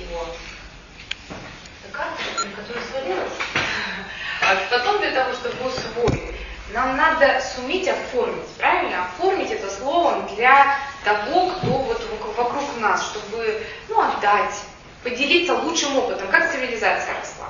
его карту, которая свалилась. А потом для того, чтобы усвоить, нам надо суметь оформить, правильно? Оформить это словом для того, кто вот вокруг нас, чтобы отдать, поделиться лучшим опытом, как цивилизация росла.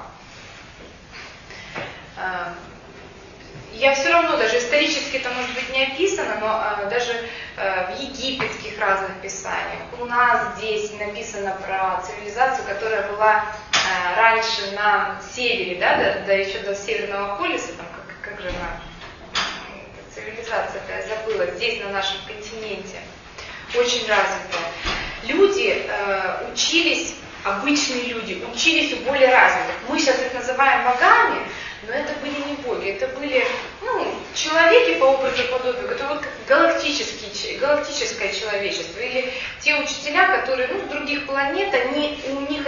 Я все равно, даже исторически это может быть не описано, но даже в египетских разных писаниях у нас здесь написано про цивилизацию, которая была раньше на севере, да, еще до Северного полюса, там, как же она, цивилизация-то, я забыла, здесь, на нашем континенте, очень развитая. Люди учились, обычные люди, учились у более развитых. Мы сейчас их называем богами, но это были не боги, это были человеки по образу и подобию, которые вот как галактическое человечество, или те учителя, которые с других планет, у них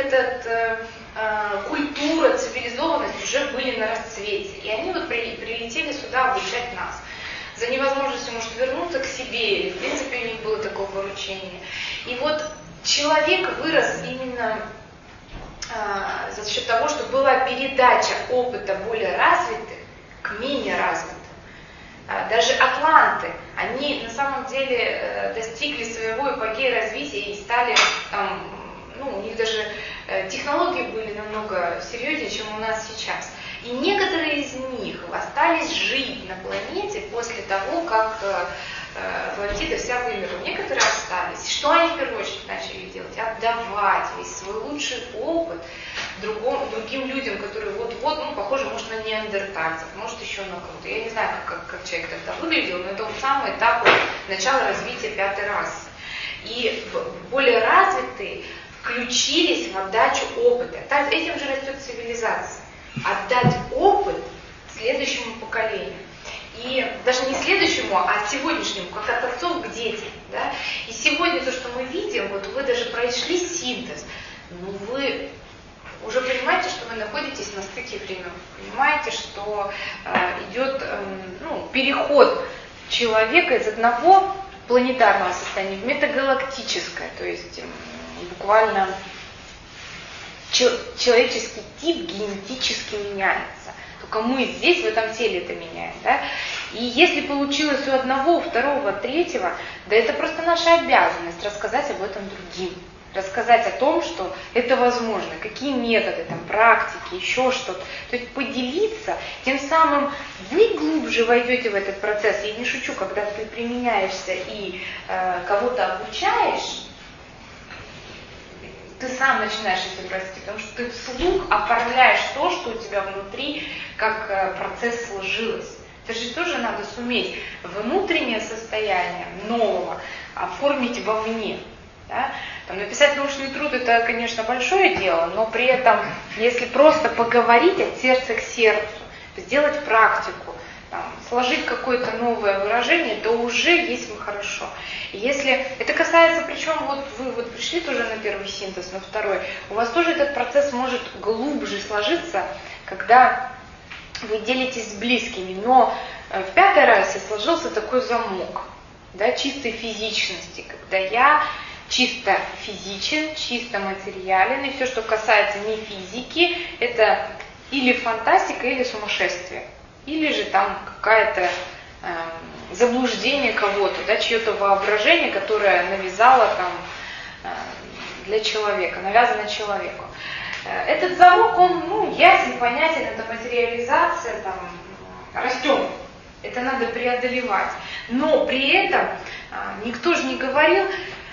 культура, цивилизованность уже были на расцвете, и они вот прилетели сюда обучать нас. За невозможностью, может, вернуться к себе, или в принципе у них было такое поручение. И вот человек вырос именно за счет того, что была передача опыта более развитых к менее развитым. Даже атланты, они на самом деле достигли своего апогея развития и стали, у них даже технологии были намного серьезнее, чем у нас сейчас. И некоторые из них остались жить на планете после того, как Атлантида вся вымерла. Некоторые остались. Что они в первую очередь начали делать? Отдавать весь свой лучший опыт другим людям, которые вот-вот, похоже, может, на неандертальцев, может, еще на кого-то. Я не знаю, как человек тогда выглядел, но это самый этап начала развития пятой расы. И более развитые включились в отдачу опыта. Этим же растет цивилизация. Отдать опыт следующему поколению. И даже не следующему, а сегодняшнему, как от отцов к детям. Да? И сегодня то, что мы видим, вот вы даже прошли синтез, вы уже понимаете, что вы находитесь на стыке времен. Понимаете, что идет переход человека из одного планетарного состояния в метагалактическое, то есть буквально человеческий тип генетически меняется. Только мы здесь, в этом теле это меняем. Да? И если получилось у одного, у второго, третьего, да это просто наша обязанность рассказать об этом другим. Рассказать о том, что это возможно, какие методы, практики, еще что-то. То есть поделиться, тем самым вы глубже войдете в этот процесс. Я не шучу, когда ты применяешься и кого-то обучаешь, ты сам начинаешь этим расти, потому что ты вслух оформляешь то, что у тебя внутри, как процесс сложилось. Это же тоже надо суметь внутреннее состояние нового оформить вовне. Да? Написать научный труд это, конечно, большое дело, но при этом, если просто поговорить от сердца к сердцу, сделать практику, сложить какое-то новое выражение, то уже есть хорошо. И если это касается, причем вы пришли тоже на первый синтез, на второй, у вас тоже этот процесс может глубже сложиться, когда вы делитесь с близкими, но в пятой расе сложился такой замок, да, чистой физичности, когда я чисто физичен, чисто материален, и все, что касается не физики, это или фантастика, или сумасшествие, или же какое-то заблуждение кого-то, да, чье-то воображение, которое навязало для человека, навязано человеку. Этот замок, он ясен, понятен, это материализация, растем. Это надо преодолевать. Но при этом никто же не говорил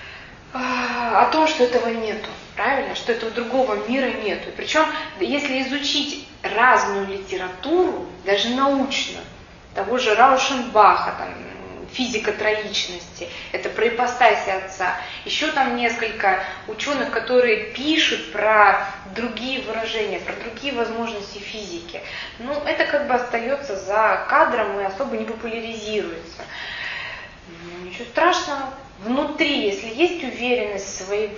о том, что этого нету, правильно? Что этого другого мира нету. И причем, если изучить разную литературу, даже научную, того же Раушенбаха, физика троичности, это про ипостаси Отца, еще несколько ученых, которые пишут про другие выражения, про другие возможности физики. Это остается за кадром и особо не популяризируется. Ничего страшного. Внутри, если есть уверенность своей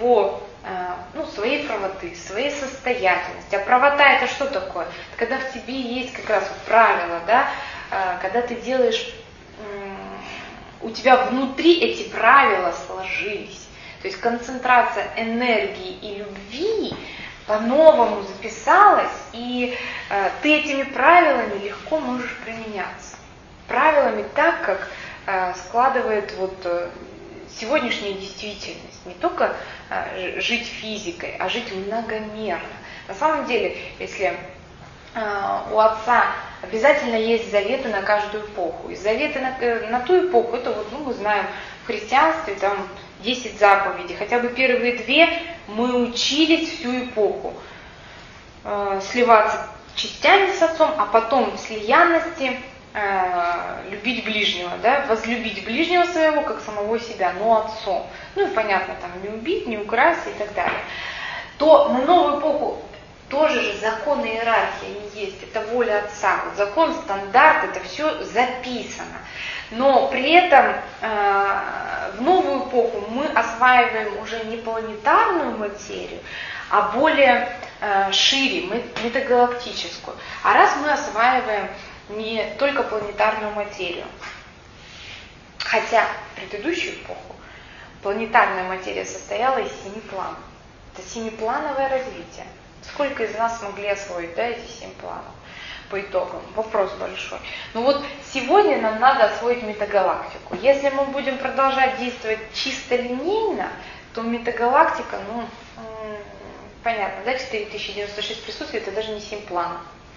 правоты, своей состоятельности. А правота это что такое? Это когда в тебе есть как раз правила, да? Когда ты делаешь, у тебя внутри эти правила сложились. То есть концентрация энергии и любви по-новому записалась, и ты этими правилами легко можешь применяться. Правилами так, как складывает сегодняшняя действительность. Не только жить физикой, а жить многомерно. На самом деле, если у отца обязательно есть заветы на каждую эпоху. И заветы на ту эпоху, это мы знаем в христианстве, там 10 заповедей. Хотя бы первые 2 мы учились всю эпоху. Сливаться частями с отцом, а потом в слиянности любить ближнего, да, возлюбить ближнего своего, как самого себя, но отцом. И понятно, там не убить, не украсть и так далее. То на новую эпоху тоже же законы иерархии они есть, это воля отца. Закон, стандарт, это все записано. Но при этом в новую эпоху мы осваиваем уже не планетарную материю, а более шире, метагалактическую. А раз мы осваиваем не только планетарную материю, хотя в предыдущую эпоху планетарная материя состояла из 7 планов. Это 7-плановое развитие. Сколько из нас смогли освоить, эти 7 планов по итогам? Вопрос большой. Сегодня нам надо освоить метагалактику. Если мы будем продолжать действовать чисто линейно, то метагалактика, понятно, 4096 присутствует, это даже не 7 планов.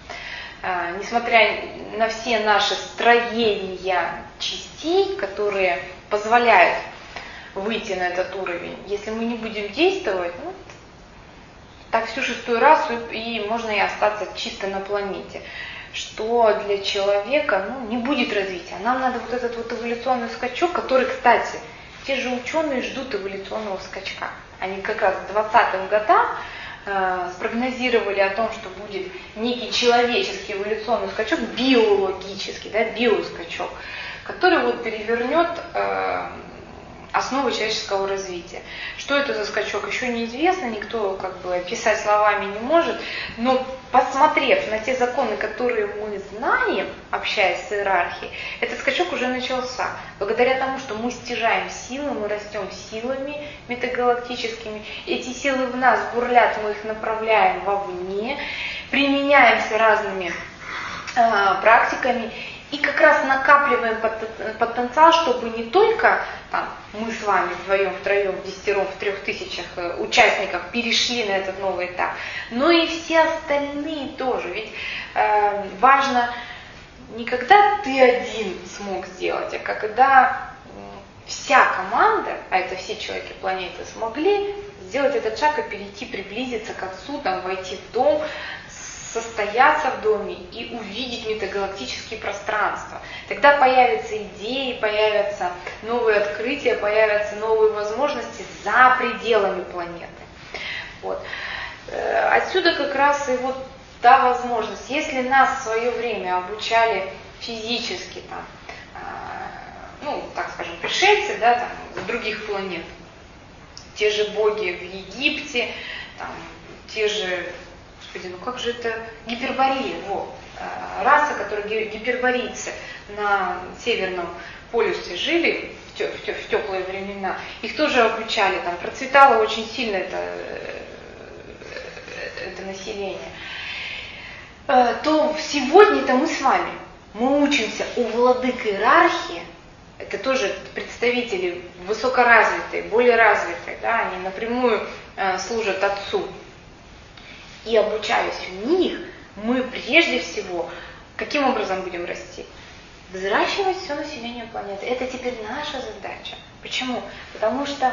Несмотря на все наши строения частей, которые позволяют выйти на этот уровень, если мы не будем действовать, так всю 6-ю расу, и можно и остаться чисто на планете, что для человека не будет развития. Нам надо этот эволюционный скачок, который, кстати, те же ученые ждут эволюционного скачка. Они как раз к 20-м годам спрогнозировали о том, что будет некий человеческий эволюционный скачок, биологический, биоскачок, который перевернет основы человеческого развития. Что это за скачок, еще неизвестно, никто описать словами не может, но посмотрев на те законы, которые мы знаем, общаясь с иерархией, этот скачок уже начался. Благодаря тому, что мы стяжаем силы, мы растем силами метагалактическими, эти силы в нас бурлят, мы их направляем вовне, применяемся разными практиками, и как раз накапливаем потенциал, чтобы не только мы с вами вдвоем, втроем, в 10-ром, в 3000 участников перешли на этот новый этап, но и все остальные тоже. Ведь важно не когда ты один смог сделать, а когда вся команда, а это все человеки планеты, смогли сделать этот шаг и перейти, приблизиться к отцу, войти в дом, состояться в доме и увидеть метагалактические пространства. Тогда появятся идеи, появятся новые открытия, появятся новые возможности за пределами планеты. Отсюда как раз и та возможность. Если нас в свое время обучали физически, так скажем, пришельцы, с других планет, те же боги в Египте, те же, как же это, гипербореи, раса, которая гиперборийцы на Северном полюсе жили в теплые времена, их тоже обучали, процветало очень сильно это население. То сегодня-то мы с вами, мы учимся у владык иерархии, это тоже представители высокоразвитые, более развитые, они напрямую служат отцу. И обучаясь у них, мы прежде всего, каким образом будем расти? Взращивать все население планеты. Это теперь наша задача. Почему? Потому что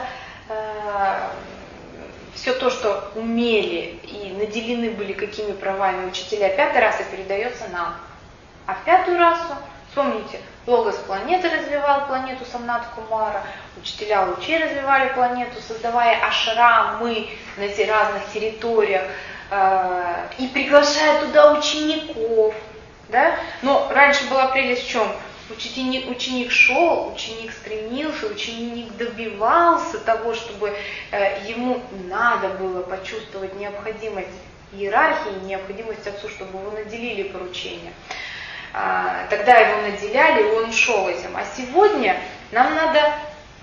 все то, что умели и наделены были какими правами учителя 5-й расы, передается нам. А в 5-ю расу, вспомните, Логос планеты развивал планету Самнат Кумара, учителя лучей развивали планету, создавая ашрамы на разных территориях, и приглашая туда учеников. Но раньше была прелесть в чем? Ученик шел, ученик стремился, ученик добивался того, чтобы ему надо было почувствовать необходимость иерархии, необходимость отцу, чтобы его наделили поручением. Тогда его наделяли, и он шел этим. А сегодня нам надо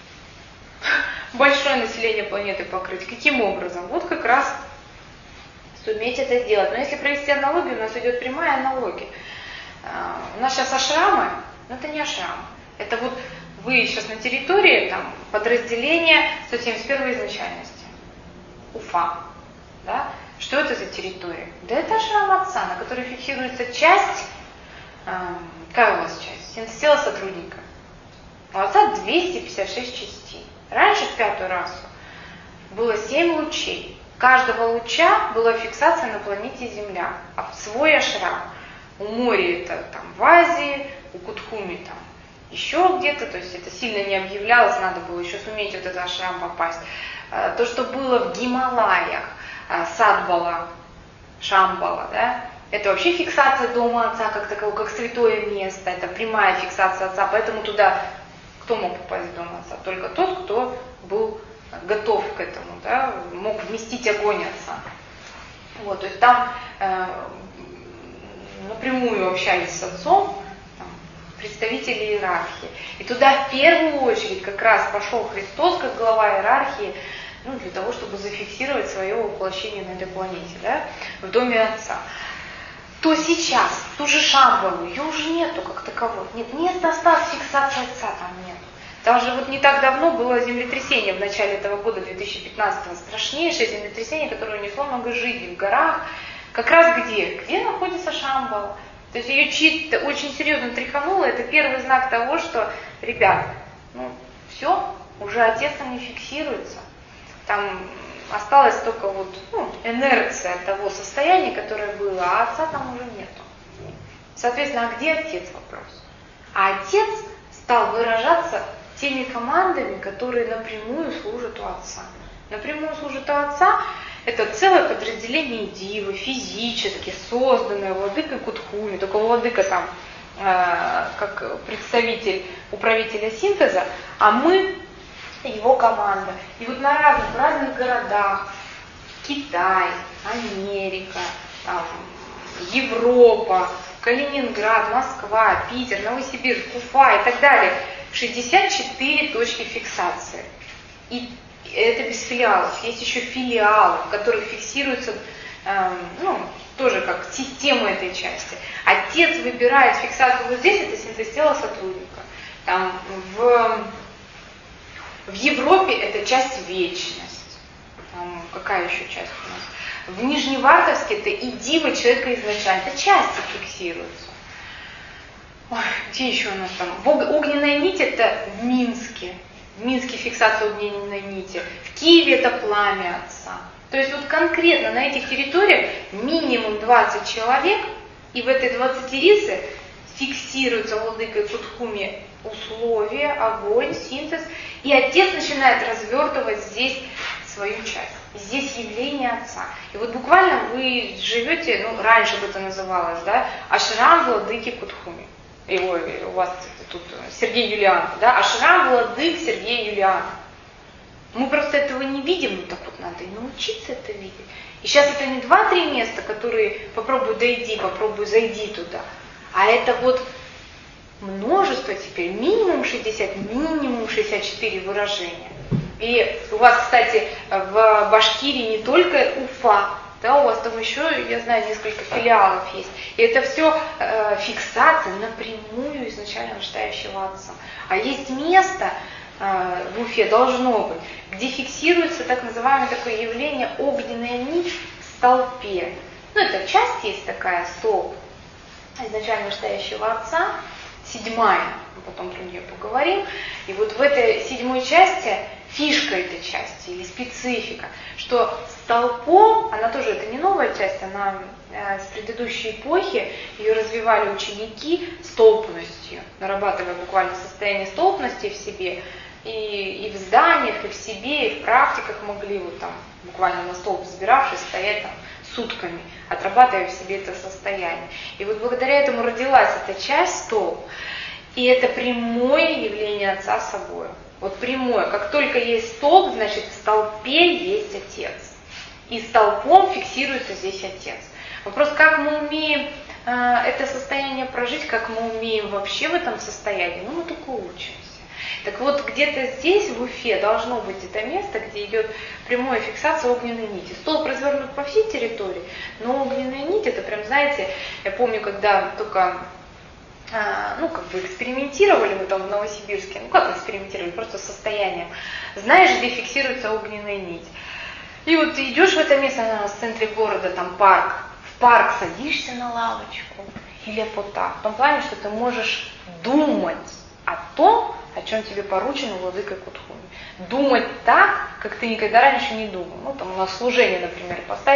большое население планеты покрыть. Каким образом? Как раз суметь это сделать. Но если провести аналогию, у нас идет прямая аналогия. У нас сейчас ашрамы, но это не ашрамы. Это вот вы сейчас на территории там, подразделения 171 изначальности. Уфа. Да? Что это за территория? Да это ашрам отца, на которой фиксируется часть, какая у вас часть? Синтез сотрудника. У отца 256 частей. Раньше в пятую расу было 7 лучей. Каждого луча была фиксация на планете Земля. А свой ашрам. У Мори это там в Азии, у Кутхуми там еще где-то. То есть это сильно не объявлялось, надо было еще суметь вот этот ашрам попасть. То, что было в Гималаях, Садбала, Шамбала, да, это вообще фиксация дома отца как такового, как святое место. Это прямая фиксация отца. Поэтому туда кто мог попасть в дом отца? Только тот, кто был готов к этому, да, мог вместить огонь отца. Вот, то есть там напрямую общались с отцом там, представители иерархии. И туда в первую очередь как раз пошел Христос как глава иерархии, ну, для того, чтобы зафиксировать свое воплощение на этой планете, да, в доме отца. То сейчас, ту же Шамбалу, ее уже нету как таковой. Нет осталось фиксации отца, там нет. Даже вот не так давно было землетрясение в начале этого года, 2015-го, страшнейшее землетрясение, которое унесло много жизней в горах. Как раз где? Где находится Шамбала? То есть ее чисто очень серьезно тряхануло. Это первый знак того, что, ребят, ну все, уже отец там не фиксируется. Там осталась только вот инерция того состояния, которое было, а отца там уже нету. Соответственно, а где отец вопрос? А отец стал выражаться теми командами, которые напрямую служат у отца. Напрямую служат у отца это целое подразделение дивы, физически созданное владыкой Кутхуми, только владыка там как представитель управителя синтеза, а мы его команда. И вот на разных городах, Китай, Америка, там, Европа, Калининград, Москва, Питер, Новосибирск, Уфа и так далее, 64 точки фиксации. И это без филиалов. Есть еще филиалы, в которых фиксируется, тоже как система этой части. Отец выбирает фиксацию вот здесь, это синтез тела сотрудника. Там, в Европе это часть вечность. Там, какая еще часть у нас? В Нижневартовске это и дива человека изначально. Это части фиксируются. Ой, где еще у нас там? Огненная нить это в Минске. В Минске фиксация огненной нити. В Киеве это пламя отца. То есть вот конкретно на этих территориях минимум 20 человек, и в этой 20 рисы фиксируется владыкой Кутхуми условия, огонь, синтез, и отец начинает развертывать здесь свою часть. Здесь явление отца. И вот буквально вы живете, раньше бы это называлось, да, ашрам владыки Кутхуми. У вас тут Сергей Юлианов, да, ашрам владык Сергей Юлианов. Мы просто этого не видим, так вот надо и научиться это видеть. И сейчас это не 2-3 места, которые попробуй дойди, попробуй зайди туда, а это вот множество теперь, минимум 60, минимум 64 выражения. И у вас, кстати, в Башкирии не только Уфа, да, у вас там еще, я знаю, несколько филиалов есть. И это все фиксация напрямую изначально рождающего отца. А есть место в Уфе, должно быть, где фиксируется так называемое такое явление огненная нить в столпе. Это часть есть такая, столб изначально рождающего отца, 7-я, мы потом про нее поговорим. И вот в этой 7-й части фишка этой части или специфика, что столпом, она тоже, это не новая часть, она с предыдущей эпохи, ее развивали ученики столпностью, нарабатывая буквально состояние столпности в себе, и в зданиях, и в себе, и в практиках могли вот там буквально на столб взбиравшись стоять там сутками, отрабатывая в себе это состояние. И вот благодаря этому родилась эта часть столб, и это прямое явление отца собой. Вот прямое. Как только есть столб, значит в столпе есть отец. И столпом фиксируется здесь отец. Вопрос, как мы умеем это состояние прожить, как мы умеем вообще в этом состоянии, мы только учимся. Так вот, где-то здесь, в Уфе, должно быть это место, где идет прямая фиксация огненной нити. Столб развернут по всей своей территории, но огненная нить, это прям, знаете, я помню, когда только, экспериментировали мы там в Новосибирске, как экспериментировали, просто с состоянием, знаешь, где фиксируется огненная нить. И вот ты идешь в это место, в центре города, там парк, в парк садишься на лавочку, и лепота, в том плане, что ты можешь думать о том, о чем тебе поручено владыкой Кутхуми. Думать так, как ты никогда раньше не думал. Там у нас служение, например,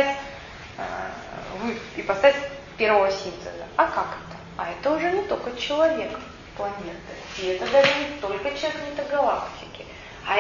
ипостась первого синтеза. А как это? А это уже не только человек планеты. И это даже не только человек метагалактики. А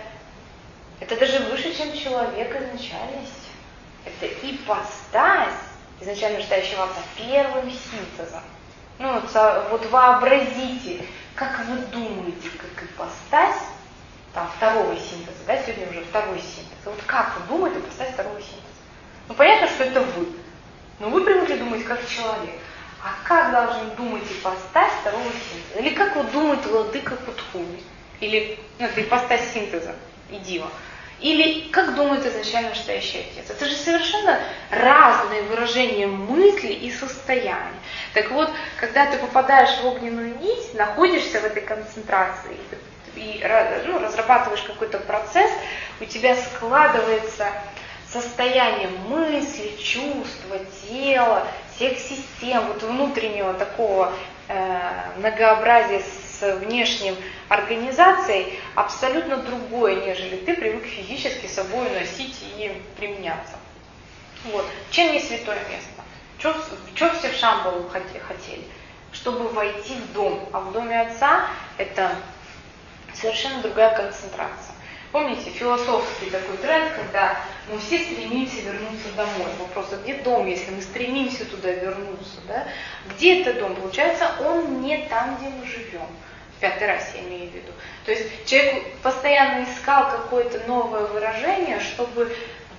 это даже выше, чем человек изначальности. Это ипостась, изначально рождающего отца, первым синтезом. Вот вообразите, как вы думаете, как ипостась, там, второго синтеза, да, сегодня уже второй синтез. Вот как вы думаете ипостась второго синтеза? Понятно, что это вы. Но вы привыкли думать как человек. А как должен думать ипостась второго синтеза? Или как вот думает владыка Кутхуми? Или это ипостась синтеза и дива. Или как думает изначально рождающий отец. Это же совершенно разные выражения мысли и состояния. Так вот, когда ты попадаешь в огненную нить, находишься в этой концентрации и разрабатываешь какой-то процесс, у тебя складывается состояние мысли, чувства, тела, всех систем, вот внутреннего такого многообразия с внешним организацией абсолютно другое, нежели ты привык физически собой носить и применяться. Вот. Чем не святое место? Что все в Шамбалу хотели? Чтобы войти в дом. А в доме отца это совершенно другая концентрация. Помните, философский такой тренд, когда мы все стремимся вернуться домой. Вопрос, а где дом, если мы стремимся туда вернуться? Да? Где это дом? Получается, он не там, где мы живем. В пятый раз я имею в виду. То есть человек постоянно искал какое-то новое выражение, чтобы,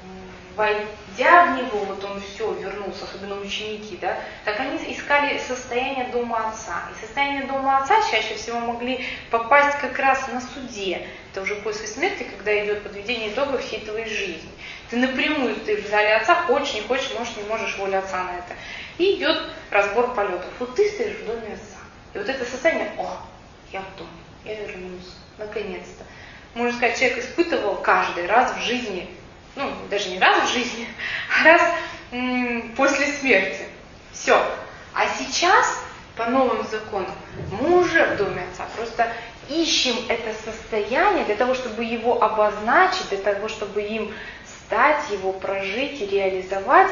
войдя в него, вот он все вернулся, особенно ученики, да, так они искали состояние дома отца. И состояние дома отца чаще всего могли попасть как раз на суде. Это уже после смерти, когда идет подведение итогов всей твоей жизни. Ты напрямую стоишь в зале отца, хочешь, не хочешь, можешь, не можешь, воля отца на это. И идет разбор полетов. Вот ты стоишь в доме отца. И вот это состояние, я в доме, я вернулся, наконец-то. Можно сказать, человек испытывал каждый раз в жизни, даже не раз в жизни, а раз после смерти. Все. А сейчас, по новым законам, мы уже в доме отца. Просто ищем это состояние для того, чтобы его обозначить, для того, чтобы им стать, его прожить и реализовать.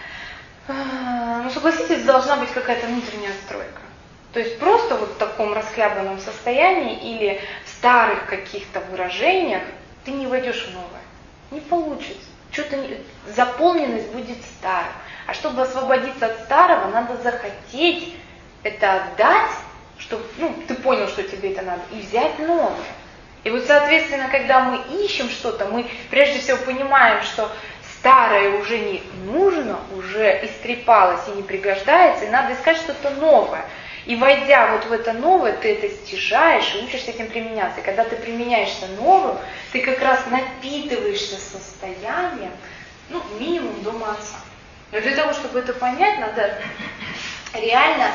Согласитесь, должна быть какая-то внутренняя стройка. То есть просто вот в таком расхлябанном состоянии или в старых каких-то выражениях ты не войдешь в новое. Не получится. Заполненность будет старым. А чтобы освободиться от старого, надо захотеть это отдать, чтобы ты понял, что тебе это надо, и взять новое. И вот, соответственно, когда мы ищем что-то, мы прежде всего понимаем, что старое уже не нужно, уже истрепалось и не пригождается, и надо искать что-то новое. И войдя вот в это новое, ты это стяжаешь и учишься этим применяться. И когда ты применяешься новым, ты как раз напитываешься состоянием, минимум дома отца. Но для того, чтобы это понять, надо реально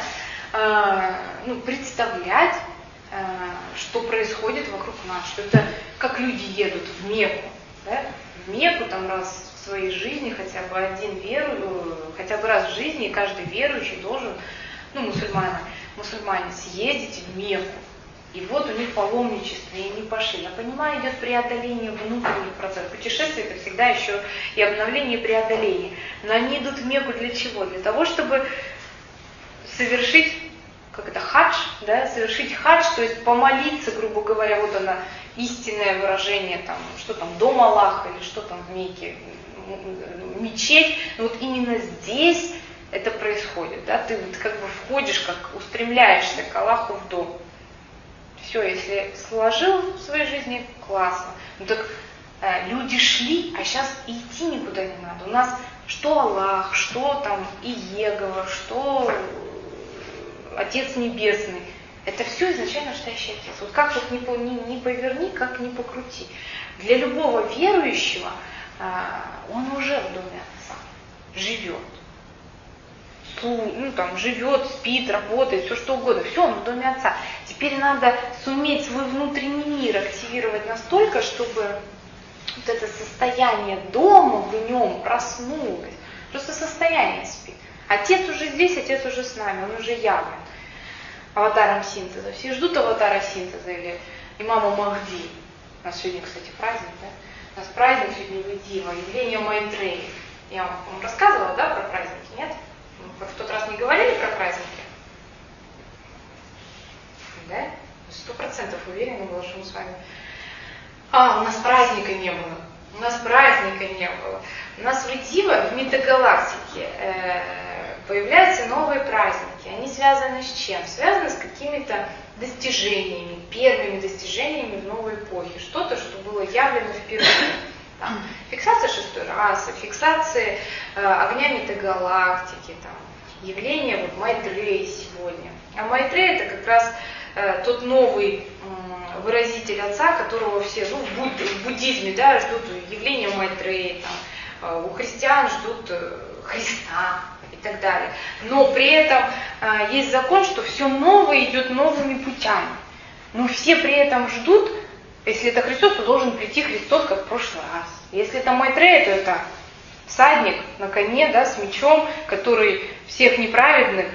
представлять, что происходит вокруг нас. Что это как люди едут в Мекку. Да? В Мекку там раз в своей жизни хотя бы раз в жизни каждый верующий должен, мусульмане съездить в Мекку. И вот у них паломничество, и они пошли. Я понимаю, идет преодоление внутренних процессов. Путешествие это всегда еще и обновление, и преодоление. Но они идут в Мекку для чего? Для того, чтобы совершить хадж, да, совершить хадж, то есть помолиться, грубо говоря, вот оно, истинное выражение, что там, дом Аллаха, или что там в Мекке, мечеть. Но вот именно здесь это происходит, да, ты вот входишь, устремляешься к Аллаху в дом. Все, если сложил в своей жизни, классно. Так люди шли, а сейчас идти никуда не надо. У нас что Аллах, что там Иегова, что Отец Небесный. Это все изначально рождающий Отец. Вот как тут ни поверни, как ни покрути. Для любого верующего он уже в доме Отца. живет. Ну, там, живет, спит, работает, все что угодно. Все, он в доме Отца. Теперь надо суметь свой внутренний мир активировать настолько, чтобы вот это состояние дома в нем проснулось. Просто состояние спит. Отец уже здесь, Отец уже с нами, Он уже явлен аватаром синтеза. Все ждут аватара синтеза или имама Махди. У нас сегодня, кстати, праздник, да? У нас праздник сегодня Дива, явление Майтреи. Я вам рассказывала, да, про праздники, нет? Мы в тот раз не говорили про праздники? Да? 100% уверена была, что мы с вами... у нас праздника не было. У нас праздника не было. У нас в Дива, в метагалактике, появляются новые праздники. Они связаны с чем? Связаны с какими-то достижениями, первыми достижениями в новой эпохе. Что-то, что было явлено впервые. Там, фиксация шестой расы, фиксация огня метагалактики, там, явление вот Майтреи сегодня. А Майтрея это как раз тот новый выразитель Отца, которого все в буддизме, да, ждут явления Майтреи, там, у христиан ждут Христа и так далее. Но при этом есть закон, что все новое идет новыми путями. Но все при этом ждут, если это Христос, то должен прийти Христос, как в прошлый раз. Если это Майтрея, то это всадник на коне, да, с мечом, который всех неправедных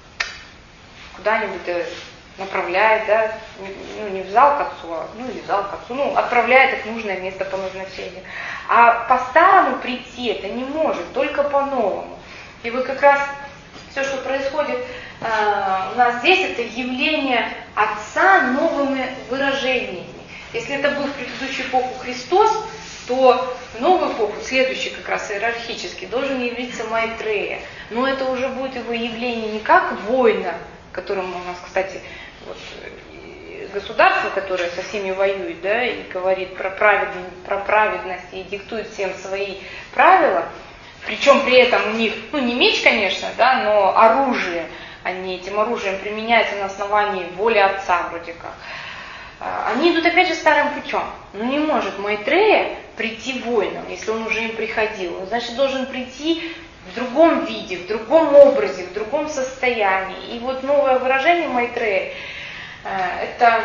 куда-нибудь направляет, да, ну, не в зал к Отцу, или в зал к Отцу, отправляет их в нужное место по назначению. А по-старому прийти это не может, только по-новому. И вы как раз, все, что происходит у нас здесь, это явление Отца новыми выражениями. Если это был в предыдущую эпоху Христос, то в новую эпоху, следующий как раз иерархически, должен явиться Майтрея. Но это уже будет его явление не как воина, которому у нас, кстати, вот, государство, которое со всеми воюет, да, и говорит про праведность и диктует всем свои правила, причем при этом у них, не меч, конечно, да, но оружие, они этим оружием применяются на основании воли Отца вроде как. Они идут опять же старым путем. Но не может Майтрея прийти воином, если он уже им приходил. Он, значит, должен прийти в другом виде, в другом образе, в другом состоянии. И вот новое выражение Майтрея это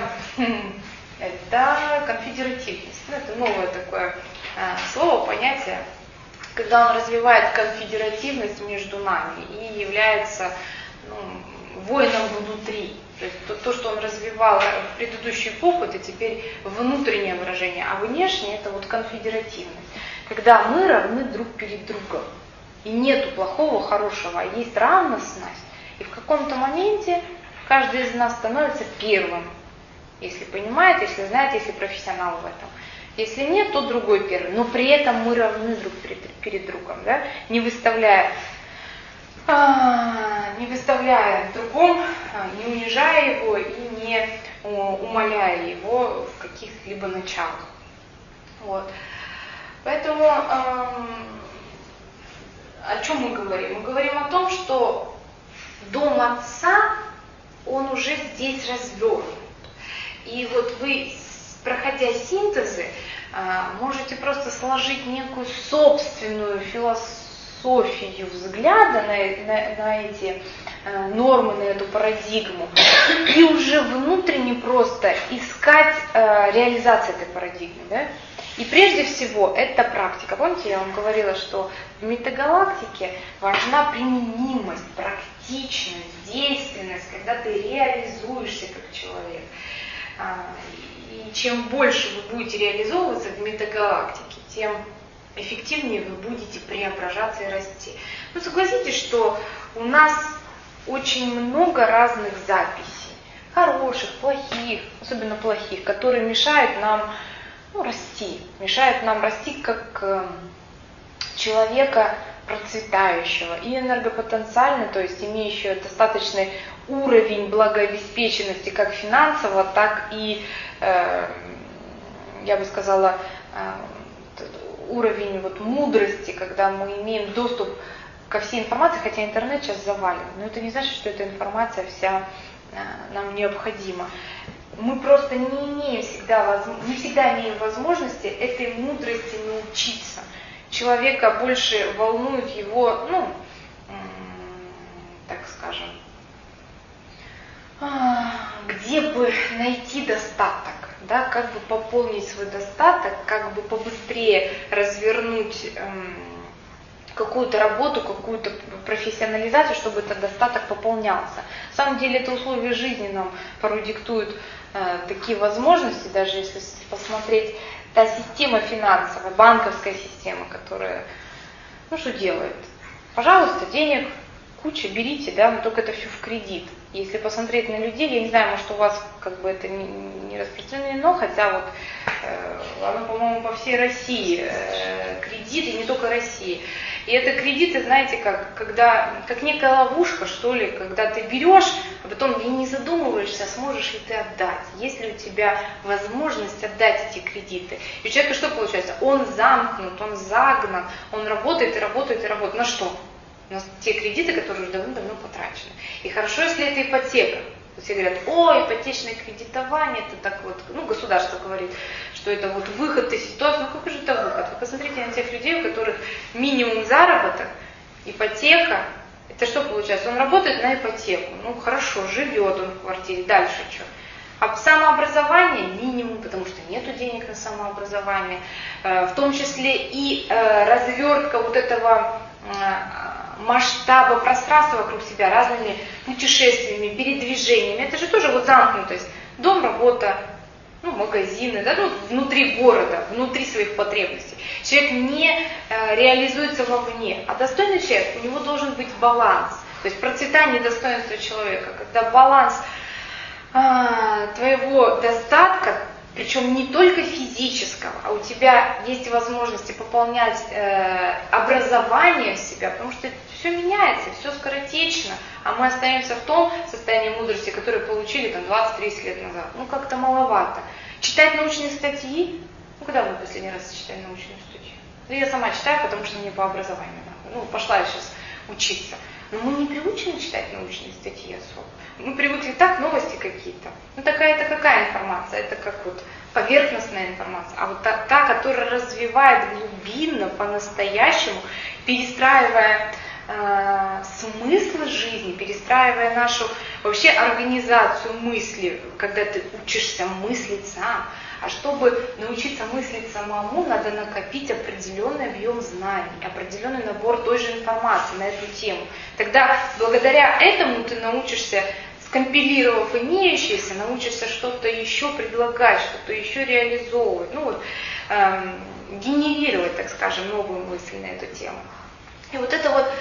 конфедеративность. Это новое такое слово, понятие, когда он развивает конфедеративность между нами и является воином внутри. То есть то, что он развивал в предыдущую эпоху, это теперь внутреннее выражение, а внешнее это вот конфедеративность. Когда мы равны друг перед другом. И нету плохого, хорошего, а есть равностность. И в каком-то моменте каждый из нас становится первым. Если понимает, если знает, если профессионал в этом. Если нет, то другой первый. Но при этом мы равны друг перед другом, да? Не выставляя в другом, не унижая его и не умаляя его в каких-либо началах. Вот. Поэтому о чем мы говорим? Мы говорим о том, что дом Отца, он уже здесь развернут. И вот вы, проходя синтезы, можете просто сложить некую собственную философию взгляда на эти нормы, на эту парадигму, и уже внутренне просто искать реализацию этой парадигмы. Да? И прежде всего это практика. Помните, я вам говорила, что в метагалактике важна применимость, практичность, действенность, когда ты реализуешься как человек. И чем больше вы будете реализовываться в метагалактике, тем эффективнее вы будете преображаться и расти. Ну, согласитесь, что у нас очень много разных записей, хороших, плохих, особенно плохих, которые мешают нам расти, мешают нам расти как человека процветающего и энергопотенциально, то есть имеющего достаточный уровень благообеспеченности как финансово, так и, я бы сказала, уровень мудрости, когда мы имеем доступ ко всей информации, хотя интернет сейчас завален, но это не значит, что эта информация вся нам необходима. Мы просто не всегда имеем возможности этой мудрости научиться. человека больше волнует его, так скажем, где бы найти достаток, да, как бы пополнить свой достаток, как бы побыстрее развернуть какую-то работу, какую-то профессионализацию, чтобы этот достаток пополнялся. На самом деле это условия жизни нам порой диктуют такие возможности, даже если посмотреть, та система финансовая, банковская система, которая, что делает? Пожалуйста, денег куча, берите, да, но только это все в кредит. Если посмотреть на людей, я не знаю, может у вас как бы это не распространено, хотя вот оно, по-моему, по всей России кредиты, не только России. И это кредиты, знаете, как некая ловушка, что ли, когда ты берешь, а потом и не задумываешься, сможешь ли ты отдать, есть ли у тебя возможность отдать эти кредиты. И у человека что получается? Он замкнут, он загнан, он работает и работает и работает. На что? На те кредиты, которые уже давно потрачены. И хорошо, если это ипотека. Все говорят, ипотечное кредитование, это так вот, государство говорит, что это вот выход из ситуации. Какой же это выход? Вы посмотрите на тех людей, у которых минимум заработок, ипотека. Это что получается? Он работает на ипотеку. Хорошо, живет он в квартире. Дальше что? А самообразование минимум, потому что нету денег на самообразование. В том числе и развертка вот этого масштаба пространства вокруг себя разными путешествиями, передвижениями. Это же тоже вот замкнутость. Дом, работа, магазины, да, внутри города, внутри своих потребностей. Человек не реализуется вовне. А достойный человек, у него должен быть баланс. То есть процветание достоинства человека, когда баланс твоего достатка, причем не только физического, а у тебя есть возможности пополнять образование в себя, потому что все меняется, все скоротечно, а мы остаемся в том состоянии мудрости, которое получили 20-30 лет назад. Как-то маловато. Читать научные статьи? Когда вы последний раз читали научную статью? Я сама читаю, потому что мне по образованию надо. Пошла я сейчас учиться. Но мы не приучены читать научные статьи особо. Мы привыкли так, новости какие-то. Это какая информация? Это как вот поверхностная информация. А вот та, которая развивает глубинно, по-настоящему, перестраивая смысл жизни, перестраивая нашу вообще организацию мысли, когда ты учишься мыслить сам. А чтобы научиться мыслить самому, надо накопить определенный объем знаний, определенный набор той же информации на эту тему. Тогда благодаря этому ты научишься, скомпилировав имеющееся, научишься что-то еще предлагать, что-то еще реализовывать, генерировать, так скажем, новую мысль на эту тему. И вот это вот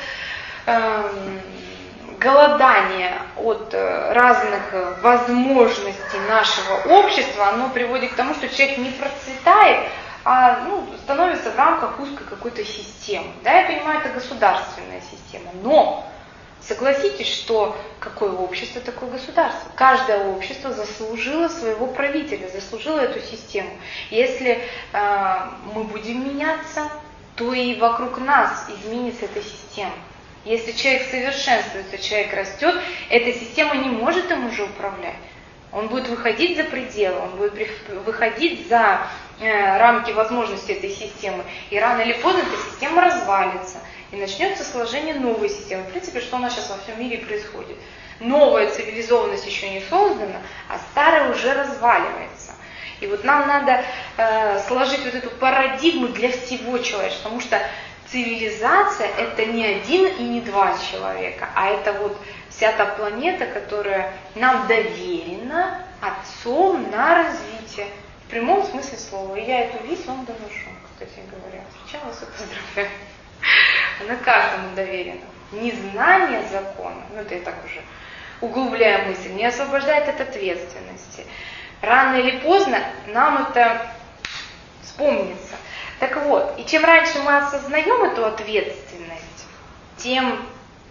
голодание от разных возможностей нашего общества, оно приводит к тому, что человек не процветает, а становится в рамках узкой какой-то системы. Да, я понимаю, это государственная система, но согласитесь, что какое общество, такое государство. Каждое общество заслужило своего правителя, заслужило эту систему. Если мы будем меняться, то и вокруг нас изменится эта система. Если человек совершенствуется, человек растет, эта система не может им уже управлять. Он будет выходить за пределы, он будет выходить за рамки возможностей этой системы. И рано или поздно эта система развалится. И начнется сложение новой системы. В принципе, что у нас сейчас во всем мире происходит. Новая цивилизованность еще не создана, а старая уже разваливается. И вот нам надо сложить вот эту парадигму для всего человечества, потому что цивилизация – это не один и не два человека, а это вот вся та планета, которая нам доверена Отцом на развитие. В прямом смысле слова. И я эту весть вам доношу, кстати говоря. Сейчас вас и поздравляю. Она каждому доверена. Незнание закона, это я так уже углубляю мысль, не освобождает от ответственности. Рано или поздно нам это вспомнится. Так вот, и чем раньше мы осознаем эту ответственность, тем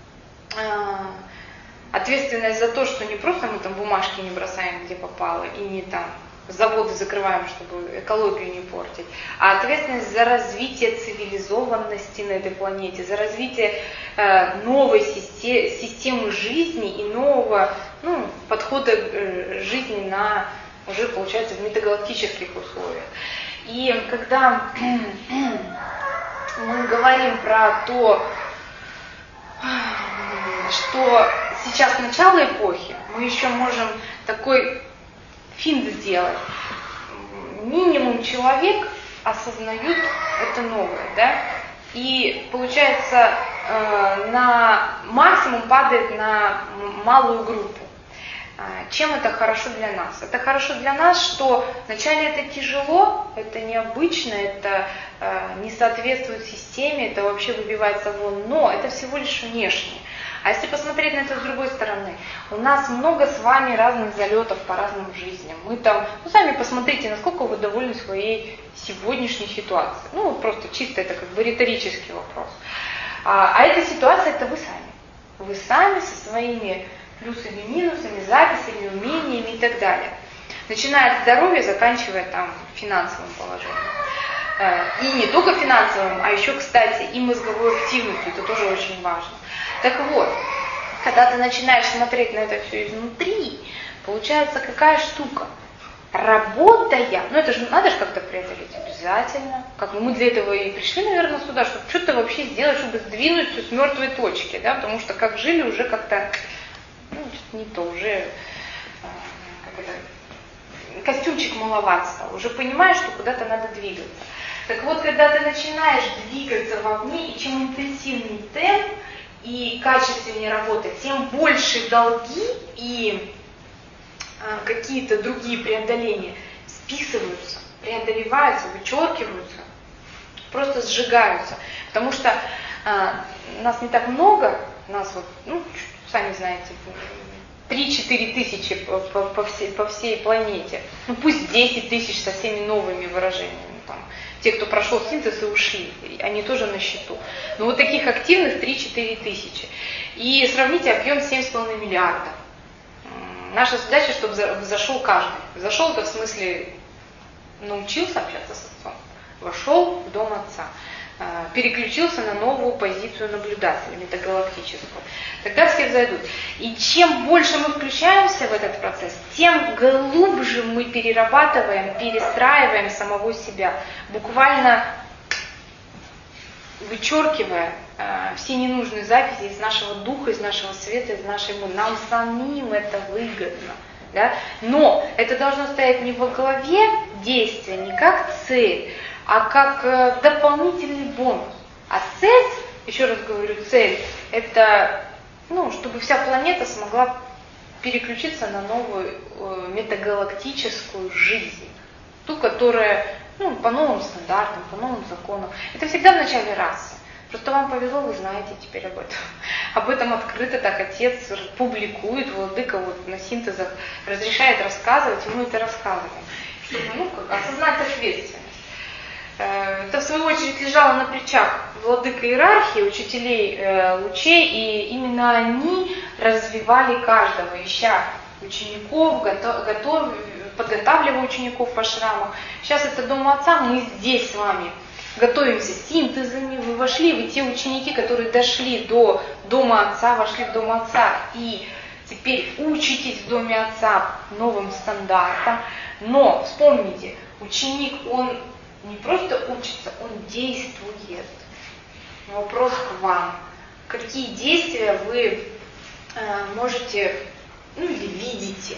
ответственность за то, что не просто мы там бумажки не бросаем, где попало, и не там заводы закрываем, чтобы экологию не портить, а ответственность за развитие цивилизованности на этой планете, за развитие новой системы жизни и нового подхода к жизни на уже, получается, в метагалактических условиях. И когда мы говорим про то, что сейчас начало эпохи, мы еще можем такой финт сделать. Минимум человек осознают это новое, да? И получается, на максимум падает на малую группу. Чем это хорошо для нас? Это хорошо для нас, что вначале это тяжело, это необычно, это не соответствует системе, это вообще выбивается вон, но это всего лишь внешне. А если посмотреть на это с другой стороны, у нас много с вами разных залетов по разным жизням. Мы там, сами посмотрите, насколько вы довольны своей сегодняшней ситуацией. Просто чисто это как бы риторический вопрос. А эта ситуация, это вы сами. Вы сами со своими плюсами, минусами, записями, умениями и так далее. Начиная от здоровья, заканчивая там финансовым положением. И не только финансовым, а еще, кстати, и мозговой активностью, это тоже очень важно. Так вот, когда ты начинаешь смотреть на это все изнутри, получается какая штука? Работая, это же надо же как-то преодолеть обязательно. Мы для этого и пришли, наверное, сюда, чтобы что-то вообще сделать, чтобы сдвинуть все с мертвой точки, да, потому что как жили уже как-то, что-то не то, уже костюмчик маловат стал, уже понимаешь, что куда-то надо двигаться. Так вот, когда ты начинаешь двигаться вовне, и чем интенсивнее темп, и качественнее работа, тем больше долги и какие-то другие преодоления списываются, преодолеваются, вычеркиваются, просто сжигаются. Потому что нас не так много, нас сами знаете, 3-4 тысячи по всей планете. Пусть 10 тысяч со всеми новыми выражениями. Те, кто прошел синтез и ушли, они тоже на счету. Но вот таких активных 3-4 тысячи. И сравните объем 7,5 миллиардов. Наша задача, чтобы зашел каждый. Зашел это в смысле научился общаться с отцом. Вошел в дом отца. Переключился на новую позицию наблюдателя метагалактическую. Тогда все взойдут. И чем больше мы включаемся в этот процесс, тем глубже мы перерабатываем, перестраиваем самого себя. Буквально вычеркивая все ненужные записи из нашего духа, из нашего света, из нашей мысли. Нам самим это выгодно. Да? Но это должно стоять не во главе действия, не как цель, а как дополнительный бонус. А цель, еще раз говорю, цель, это, чтобы вся планета смогла переключиться на новую метагалактическую жизнь. Ту, которая, по новым стандартам, по новым законам. Это всегда в начале расы. Просто вам повезло, вы знаете теперь об этом. Об этом открыто так отец публикует, владыка на синтезах разрешает рассказывать, и мы это рассказываем. Чтобы, осознать ответственность. Это, в свою очередь, лежало на плечах владыка иерархии, учителей лучей, и именно они развивали каждого, ища учеников, подготавливая учеников по шрамам. Сейчас это дом отца, мы здесь с вами готовимся синтезами, вы вошли, вы те ученики, которые дошли до дома отца, вошли в дом отца, и теперь учитесь в доме отца новым стандартам. Но вспомните, ученик, он не просто учится, он действует. Вопрос к вам. Какие действия вы можете, или видите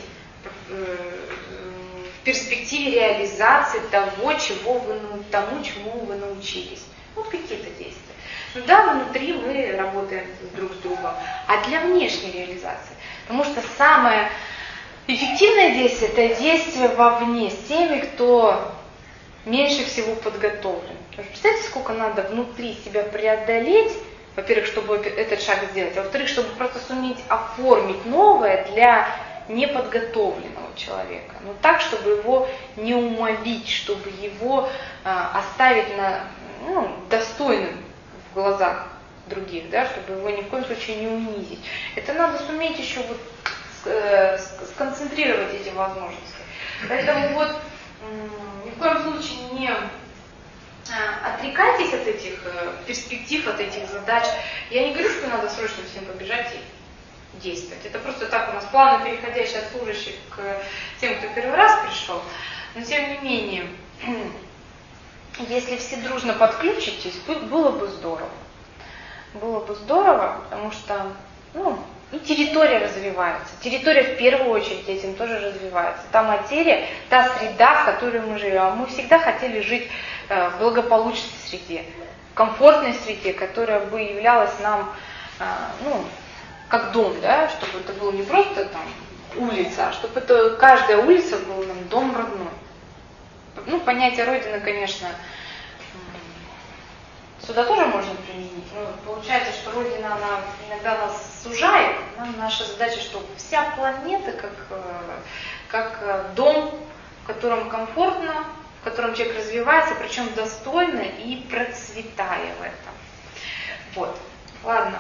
в перспективе реализации того, чему вы научились? Какие-то действия. Внутри мы работаем друг с другом. А для внешней реализации? Потому что самое эффективное действие – это действие вовне, с теми, кто меньше всего подготовлен. Представьте, сколько надо внутри себя преодолеть, во-первых, чтобы этот шаг сделать, а во-вторых, чтобы просто суметь оформить новое для неподготовленного человека. Так, чтобы его не умолить, чтобы его оставить достойным в глазах других, да, чтобы его ни в коем случае не унизить. Это надо суметь еще сконцентрировать эти возможности. Поэтому ни в коем случае не отрекайтесь от этих перспектив, от этих задач. Я не говорю, что надо срочно всем побежать и действовать. Это просто так у нас плавно переходящий от служащих к тем, кто первый раз пришел. Но тем не менее, если все дружно подключитесь, было бы здорово. Было бы здорово, потому что, и территория развивается. Территория в первую очередь этим тоже развивается. Та материя, та среда, в которой мы живем. Мы всегда хотели жить в благополучной среде, в комфортной среде, которая бы являлась нам, как дом, да, чтобы это было не просто там улица, а чтобы это каждая улица была нам дом родной. Понятие Родины, конечно, сюда тоже можно применить. Получается, что Родина, она иногда нас сужает. Наша задача, чтобы вся планета как дом, в котором комфортно, в котором человек развивается, причем достойно и процветая в этом. Вот. Ладно.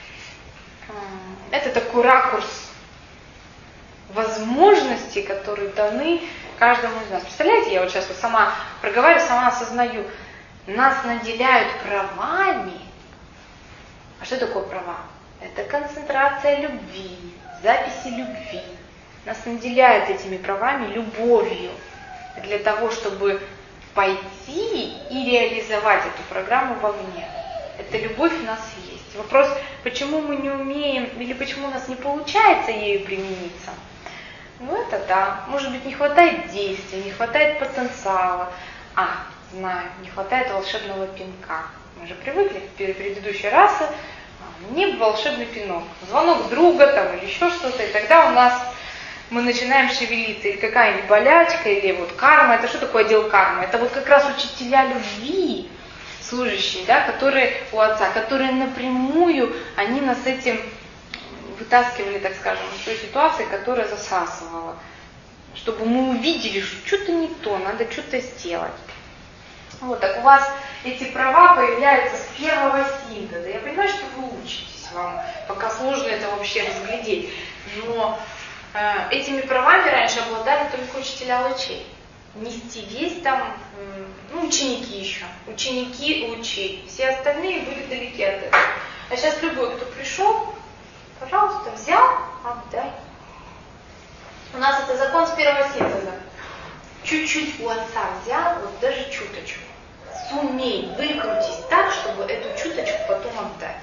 Это такой ракурс возможностей, которые даны каждому из нас. Представляете, я вот сейчас сама проговариваю, сама осознаю. Нас наделяют правами. А что такое права? Это концентрация любви, записи любви. Нас наделяют этими правами любовью для того, чтобы пойти и реализовать эту программу вовне. Эта любовь в нас есть. Вопрос, почему мы не умеем или почему у нас не получается ею примениться? Это да. Может быть, не хватает действия, не хватает потенциала. Знаю, не хватает волшебного пинка. Мы же привыкли в предыдущий раз, мне бы волшебный пинок. Звонок друга там или еще что-то, и тогда мы начинаем шевелиться. Или какая-нибудь болячка, или карма. Это что такое отдел кармы? Это как раз учителя любви, служащие, да, которые у Отца, которые напрямую, они нас этим вытаскивали, так скажем, из той ситуации, которая засасывала. Чтобы мы увидели, что что-то не то, надо что-то сделать. Так у вас эти права появляются с первого синтеза. Я понимаю, что вы учитесь, вам пока сложно это вообще разглядеть. Но этими правами раньше обладали только учителя лучей. Нести весь там, ученики еще. Ученики учи. Все остальные были далеки от этого. А сейчас любой, кто пришел, пожалуйста, взял, отдай. У нас это закон с первого синтеза. Чуть-чуть у Отца взял, даже чуточку. Сумей, выкрутись так, чтобы эту чуточку потом отдать.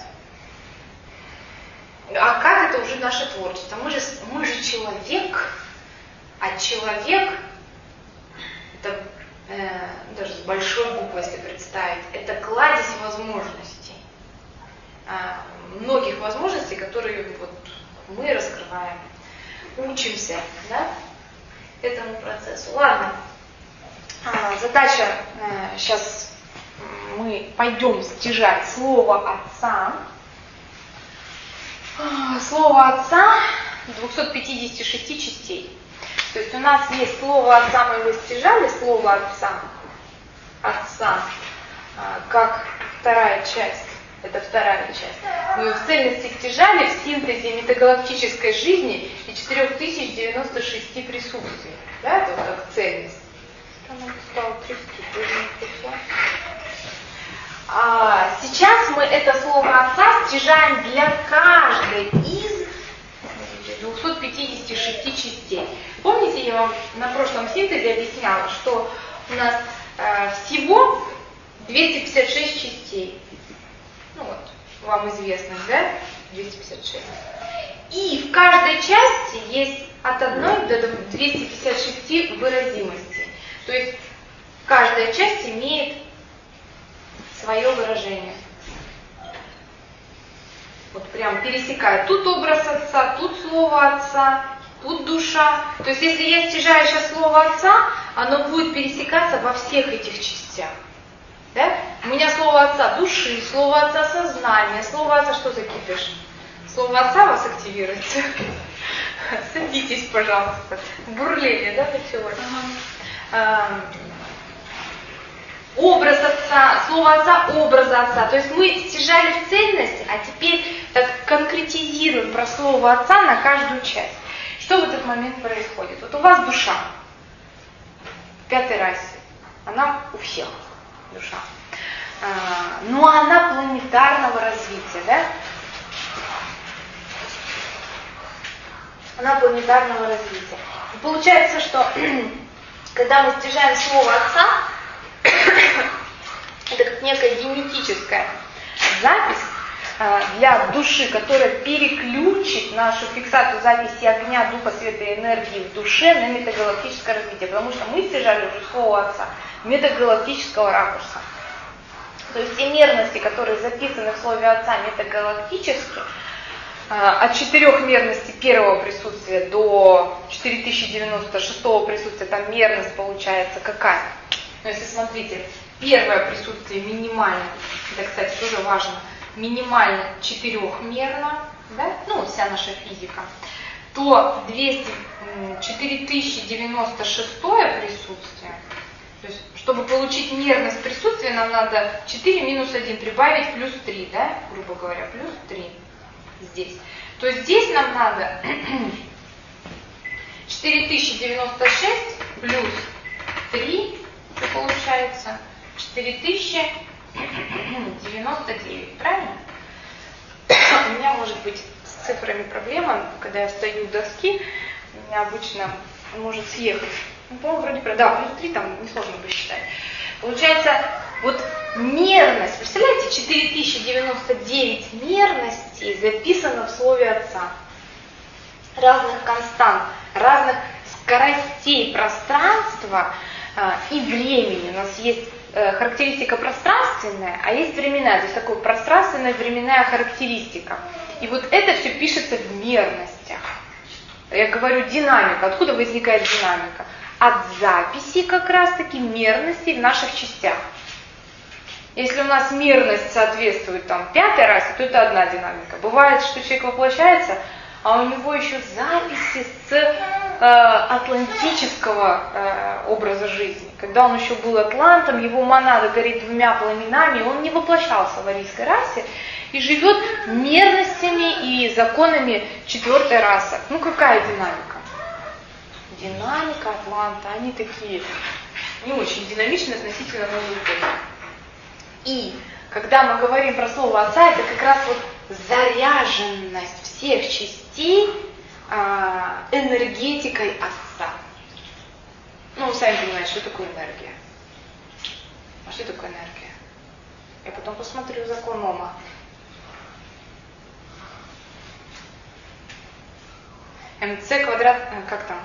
А как это уже наше творчество? Мы же человек, а человек, это даже с большой буквы, если представить, это кладезь возможностей. Многих возможностей, которые мы раскрываем. Учимся, да, этому процессу. Ладно, задача, сейчас мы пойдем стяжать слово Отца. Слово Отца 256 частей. То есть у нас есть слово Отца, мы его стяжали, слово Отца, как вторая часть. Это вторая часть. Мы его в цельности стяжали в синтезе метагалактической жизни и 4096 присутствий. Да, это как цельность. Она стала трясти, сейчас мы это слово Отца стяжаем для каждой из 256 частей. Помните, я вам на прошлом синтезе объясняла, что у нас всего 256 частей. Вам известных, да? 256. И в каждой части есть от 1 до 256 выразимостей. То есть каждая часть имеет свое выражение. Прям пересекает. Тут образ Отца, тут слово Отца, тут душа. То есть если я стяжаю сейчас слово Отца, оно будет пересекаться во всех этих частях. Да? У меня слово Отца души, слово Отца сознания, слово Отца что закипишь? Слово Отца вас активируется. Садитесь, пожалуйста. Бурление, да, началось? Образ Отца, слово Отца, образа Отца. То есть мы стяжали в цельность, а теперь так конкретизируем про слово Отца на каждую часть. Что в этот момент происходит? У вас душа, в 5-й расе, она у всех. Душа. Но она планетарного развития, да? Она планетарного развития. И получается, что когда мы стяжаем слово Отца, Это как некая генетическая запись для души, которая переключит нашу фиксацию записи огня, духа, света и энергии в душе на метагалактическое развитие. Потому что мы стяжали уже слово Отца метагалактического ракурса. То есть те мерности, которые записаны в слове Отца метагалактически, от 4 мерностей первого присутствия до 4096 присутствия, там мерность получается какая? Но если смотрите, первое присутствие минимально, это, кстати, тоже важно, минимально 4-мерно, да? Ну, вся наша физика, то 4096 присутствие, то есть, чтобы получить мерность присутствия, нам надо 4 минус 1 прибавить плюс 3, да, грубо говоря, плюс 3 здесь. То есть здесь нам надо 4096 плюс 3, это получается 4099, правильно? У меня может быть с цифрами проблема, когда я встаю у доски, у меня обычно может съехать. Ну, по-моему, вроде правда, да, плюс 3 там несложно посчитать. Получается, вот мерность, представляете, 4099 мерностей записано в слове Отца. Разных констант, разных скоростей пространства и времени. У нас есть характеристика пространственная, а есть временная, то есть такая пространственная временная характеристика. И вот это все пишется в мерностях. Я говорю динамика. Откуда возникает динамика? От записи как раз-таки мерностей в наших частях. Если у нас мерность соответствует там 5-й расе, то это одна динамика. Бывает, что человек воплощается, а у него еще записи с атлантического образа жизни. Когда он еще был атлантом, его монада горит 2 пламенами, он не воплощался в арийской расе и живет мерностями и законами 4-й расы. Ну какая динамика? Динамика Атланта, они такие не очень динамичные относительно новой эпохи. И когда мы говорим про слово Отца, это как раз вот заряженность всех частей энергетикой Отца. Ну, вы сами понимаете, что такое энергия. А что такое энергия? Я потом посмотрю закон Ома. МЦ квадрат, как там?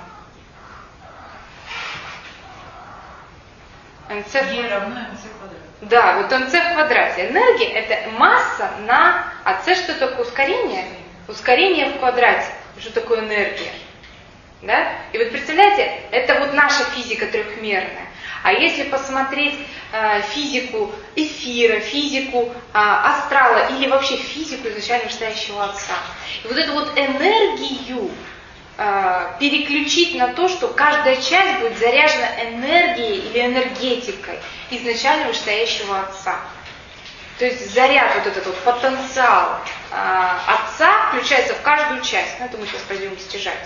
МЦ Е равно МЦ квадрат. Да, вот МЦ в квадрате. Энергия – это масса на... А С что такое ускорение? Ускорение в квадрате. Что такое энергия? Да? И вот представляете, это вот наша физика трехмерная. А если посмотреть физику эфира, физику астрала или вообще физику изначально настоящего Отца, и вот эту вот энергию переключить на то, что каждая часть будет заряжена энергией или энергетикой изначально вышестоящего Отца. То есть заряд, вот этот вот потенциал Отца включается в каждую часть. Ну, это мы сейчас пойдем стяжать.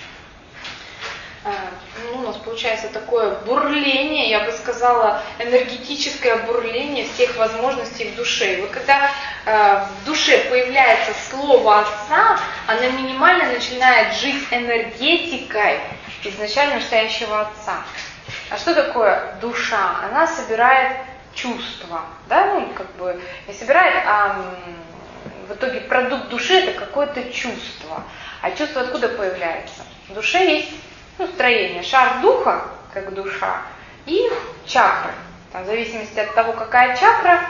Ну, у нас получается такое бурление, я бы сказала, энергетическое бурление всех возможностей в душе. И вот когда в душе появляется слово Отца, она минимально начинает жить энергетикой изначально настоящего Отца. А что такое душа? Она собирает чувства, да, ну, как бы не собирает, а в итоге продукт души это какое-то чувство. А чувство откуда появляется? В душе есть строение, шар духа, как душа, и чакры. Там, в зависимости от того, какая чакра,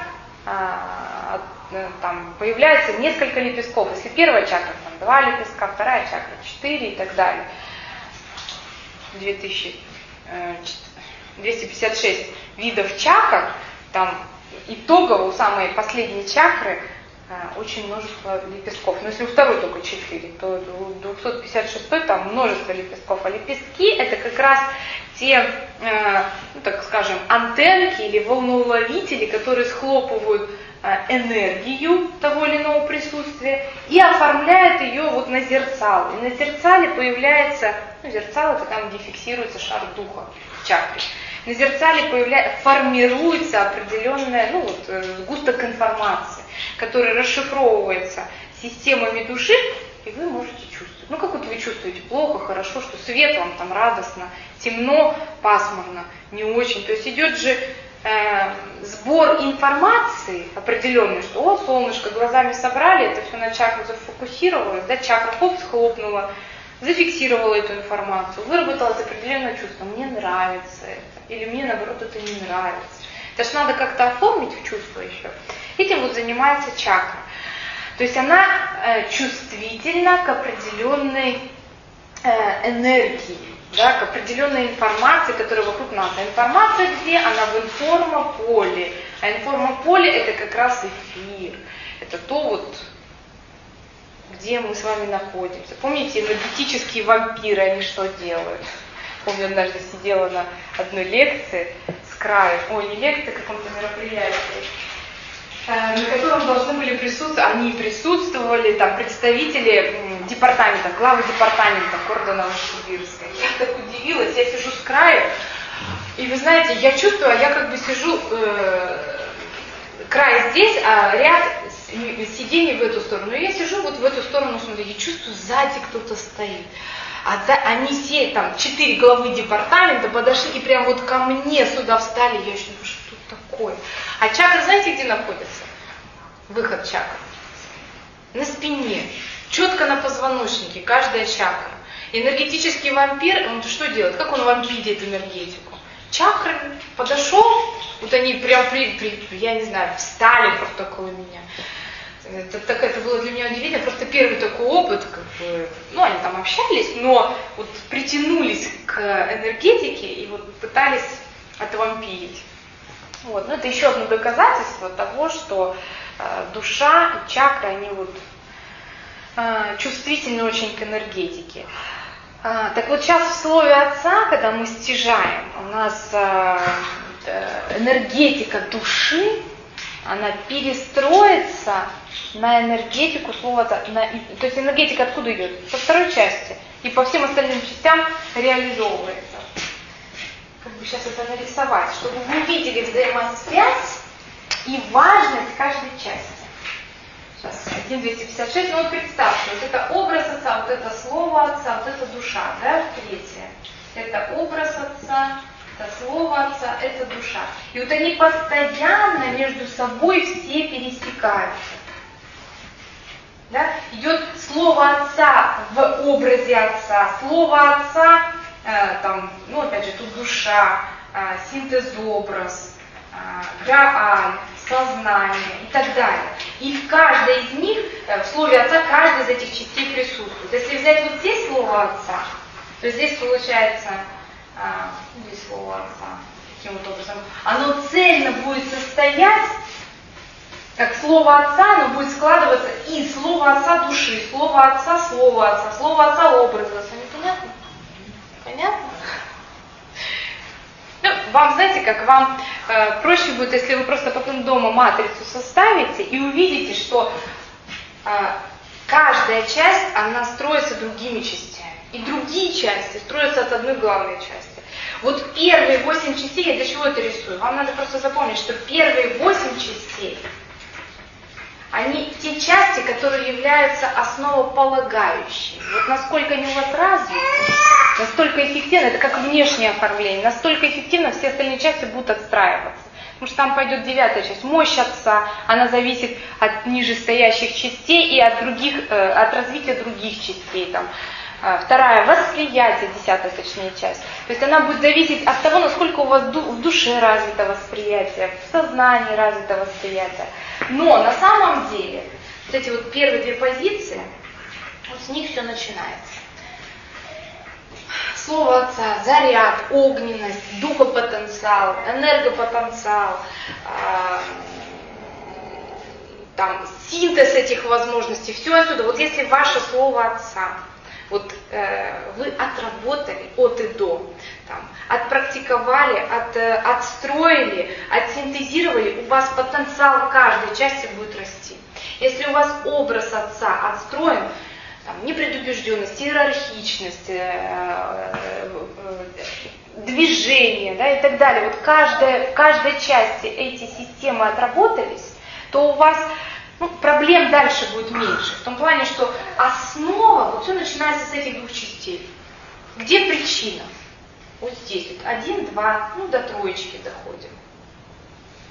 там появляется несколько лепестков. Если первая чакра, там 2 лепестка, вторая чакра 4 и так далее. 256 видов чакр, там итогово у самой последней чакры очень множество лепестков. Но если у второй только 4, то у 256 там множество лепестков. А лепестки это как раз те, ну, так скажем, антенки или волноуловители, которые схлопывают энергию того или иного присутствия и оформляют ее вот на зерцало. И на зерцале появляется, ну, зерцало это там, где фиксируется шар духа в чакре. На зерцале формируется определенная, ну, вот, сгусток информации, который расшифровывается системами души, и вы можете чувствовать. Ну, как вот вы чувствуете, плохо, хорошо, что свет вам там радостно, темно, пасмурно, не очень. То есть идет же сбор информации определенный, что о, солнышко, глазами собрали, это все на чакру зафокусировалось, да, чакра хоп, схлопнула, зафиксировала эту информацию, выработалось определенное чувство, мне нравится это, или мне наоборот это не нравится. Это же надо как-то оформить в чувство еще. Этим вот занимается чакра. То есть она чувствительна к определенной энергии, да, к определенной информации, которая вокруг нас. А информация где? Она в информополе. А информополе это как раз эфир. Это то вот, где мы с вами находимся. Помните, энергетические вампиры, они что делают? Помню, однажды сидела на одной лекции с краю, не лекции, а каком-то мероприятии, на котором должны были присутствовать, они присутствовали, там, представители департаментов, главы департамента города Новосибирска. Я так удивилась, я сижу с краю, и вы знаете, я чувствую, я как бы сижу, край здесь, а ряд сидений в эту сторону. И я сижу вот в эту сторону, смотрю, я чувствую, сзади кто-то стоит. Они все, там, 4 главы департамента подошли и прям вот ко мне сюда встали. Я еще думаю, что такое? А чакры, знаете, где находится? Выход чакры. На спине. Четко на позвоночнике. Каждая чакра. Энергетический вампир, он что делает? Как он вам видит энергетику? Чакры подошел, вот они прям, я не знаю, встали просто около меня. Это было для меня удивительно, просто первый такой опыт, как бы, они там общались, но вот притянулись к энергетике и вот пытались отвампирить. Вот. Это еще одно доказательство того, что душа и чакры, они вот чувствительны очень к энергетике. Так вот сейчас в слове Отца, когда мы стяжаем, у нас энергетика души, она перестроится на энергетику слова Отца. То есть энергетика откуда идет? Со второй части. И по всем остальным частям реализовывается. Как бы сейчас это нарисовать, чтобы вы видели взаимосвязь и важность каждой части. Сейчас 1.256, вот представьте, вот это образ Отца, вот это слово Отца, вот это душа, да, третье. Это образ Отца, это слово Отца, это душа. И вот они постоянно между собой все пересекаются. Да? Идет слово Отца в образе Отца, слово Отца, опять же, тут душа, синтез-образ, гааль, сознание и так далее. И в каждой из них, в слове Отца, каждая из этих частей присутствует. Если взять вот здесь слово Отца, то здесь получается, здесь слово Отца, таким вот образом, оно цельно будет состоять, как слово Отца, оно будет складываться из слова Отца души, слова Отца, слово Отца, слово Отца образа. Понятно? Понятно? Вам, знаете, как вам проще будет, если вы просто потом дома матрицу составите и увидите, что каждая часть, она строится другими частями. И другие части строятся от одной главной части. Вот первые 8 частей, я для чего это рисую? Вам надо просто запомнить, что первые 8 частей, они те части, которые являются основополагающими. Вот насколько они у вас развиты, настолько эффективно, это как внешнее оформление, настолько эффективно все остальные части будут отстраиваться. Потому что там пойдет 9-я часть, мощь Отца, она зависит от нижестоящих частей и от развития других частей. Там. 2-я, восприятие, 10-я точнее часть. То есть она будет зависеть от того, насколько у вас в душе развито восприятие, в сознании развито восприятие. Но на самом деле, вот эти вот первые 2 позиции, вот с них все начинается. Слово Отца, заряд, огненность, духопотенциал, энергопотенциал, синтез этих возможностей, все отсюда. Вот если ваше слово Отца, вот вы отработали от и до, отпрактиковали, отстроили, отсинтезировали, у вас потенциал каждой части будет расти. Если у вас образ Отца отстроен, непредубежденность, иерархичность, движение, да, и так далее, вот в каждой части эти системы отработались, то у вас проблем дальше будет меньше. В том плане, что основа, вот все начинается с этих 2 частей. Где причина? Вот здесь, вот 1, 2, до 3 доходим.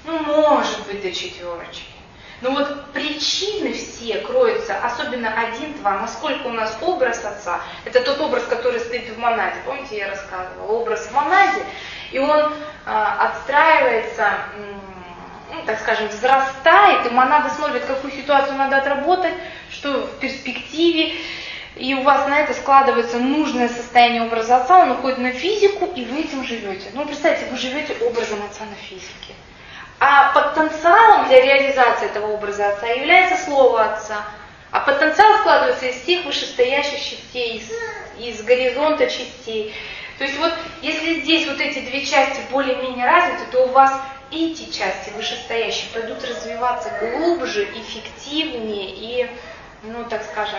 Ну, может быть, до 4. Но вот причины все кроются, особенно 1-2, насколько у нас образ отца, это тот образ, который стоит в монаде. Помните, я рассказывала, образ в монаде, и он отстраивается, ну, так скажем, взрастает, и монада смотрит, какую ситуацию надо отработать, что в перспективе, и у вас на это складывается нужное состояние образа отца, он уходит на физику, и вы этим живете. Ну, представьте, вы живете образом отца на физике. А потенциалом для реализации этого образа отца является слово отца. А потенциал складывается из всех вышестоящих частей, из горизонта частей. То есть вот, если здесь вот эти 2 части более-менее развиты, то у вас эти части вышестоящие пойдут развиваться глубже, эффективнее и, ну, так скажем,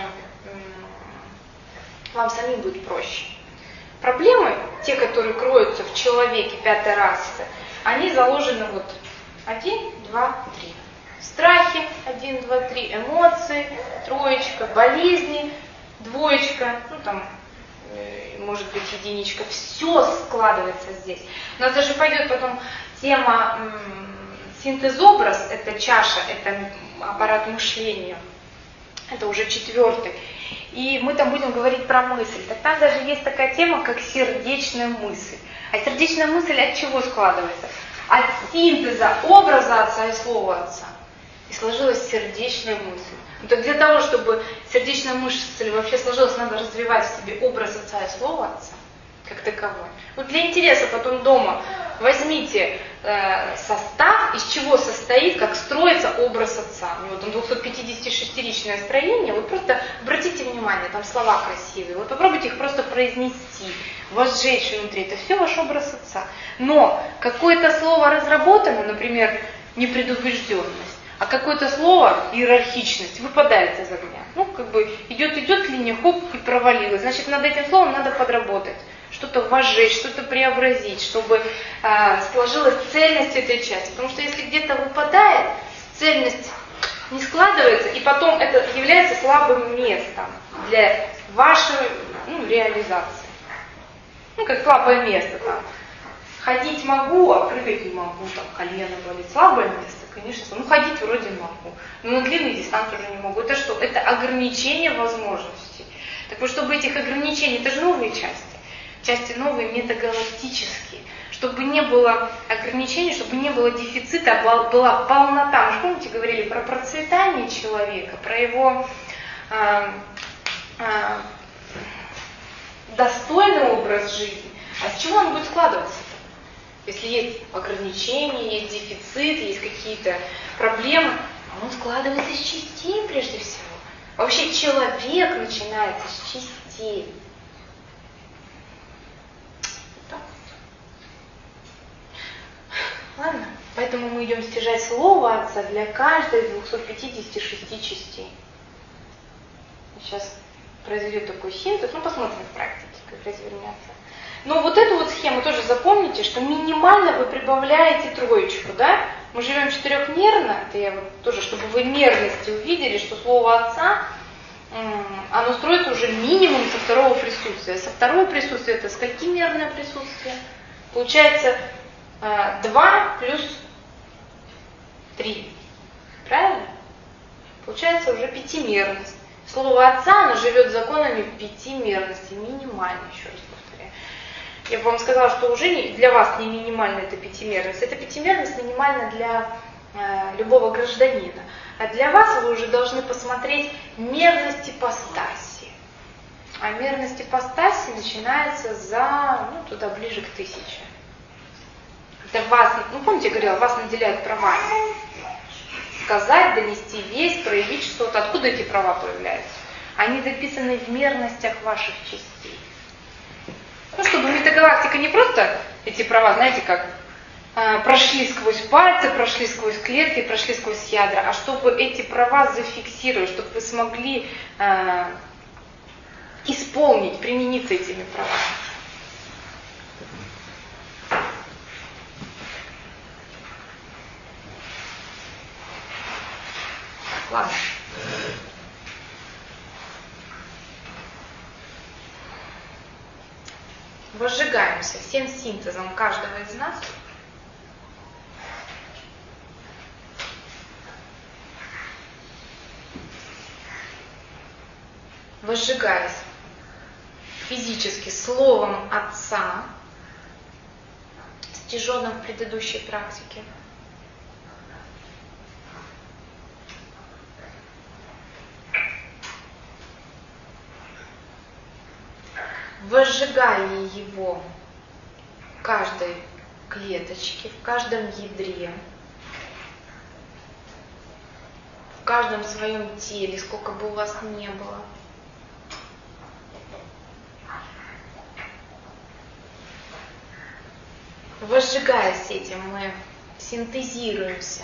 вам самим будет проще. Проблемы, те, которые кроются в человеке 5-й расы, они заложены вот 1, 2, 3. Страхи, 1, 2, 3, эмоции, 3, болезни, 2, ну там, может быть, 1. Все складывается здесь. У нас даже пойдет потом тема синтез-образ, это чаша, это аппарат мышления. Это уже 4. И мы там будем говорить про мысль. Так там даже есть такая тема, как сердечная мысль. А сердечная мысль от чего складывается? От синтеза образа отца и слова отца. И сложилась сердечная мысль. Ну, так для того, чтобы сердечная мысль вообще сложилась, надо развивать в себе образ отца и слова отца, как таковой. Вот для интереса потом дома возьмите состав, из чего состоит, как строится образ отца. Вот он 256-ричное строение, вот просто обратите внимание, там слова красивые, вот попробуйте их просто произнести, возжечь внутри, это все ваш образ отца. Но какое-то слово разработано, например, непредубежденность, а какое-то слово, иерархичность, выпадает из огня. Ну, как бы идет линия, хоп, и провалилась. Значит, над этим словом надо подработать. Что-то возжечь, что-то преобразить, чтобы сложилась цельность этой части. Потому что если где-то выпадает, цельность не складывается, и потом это является слабым местом для вашей реализации. Ну, как слабое место там. Ходить могу, а прыгать не могу, там, колено болит. Слабое место, конечно. Ну, ходить вроде могу, но на длинной дистанции уже не могу. Это что? Это ограничение возможностей. Так вот, чтобы этих ограничений, это же новые части новые метагалактические, чтобы не было ограничений, чтобы не было дефицита, а была полнота. Мы же, помните, говорили про процветание человека, про его достойный образ жизни. А с чего он будет складываться? Если есть ограничения, есть дефицит, есть какие-то проблемы, он складывается из частей прежде всего. Вообще человек начинается с частей. Ладно, поэтому мы идем стяжать слово отца для каждой из 256 частей. Сейчас произойдет такой синтез, посмотрим в практике, как развернется. Но вот эту вот схему тоже запомните, что минимально вы прибавляете 3, да? Мы живем 4-мерно, это я вот тоже, чтобы вы мерности увидели, что слово отца, оно строится уже минимум со 2-го присутствия. Со 2-го присутствия это с каким мерное присутствие? Получается 2 плюс 3. Правильно? Получается уже 5-мерность. Слово отца, оно живет законами 5-мерности, минимально, еще раз повторяю. Я бы вам сказала, что уже для вас не минимально это 5-мерность. Эта 5-мерность минимальна для любого гражданина. А для вас вы уже должны посмотреть мерность ипостаси. А мерность ипостаси начинается туда ближе к 1000. Это вас, помните, я говорила, вас наделяют правами. Сказать, донести весть, проявить что-то. Откуда эти права появляются? Они записаны в мерностях ваших частей. Чтобы метагалактика не просто эти права, знаете, как прошли сквозь пальцы, прошли сквозь клетки, прошли сквозь ядра, а чтобы эти права зафиксировать, чтобы вы смогли исполнить, примениться этими правами. Ладно. Возжигаемся всем синтезом каждого из нас. возжигаясь физически словом Отца, стяженным в предыдущей практике, возжигая его в каждой клеточке, в каждом ядре, в каждом своем теле, сколько бы у вас ни было. Возжигаясь этим, мы синтезируемся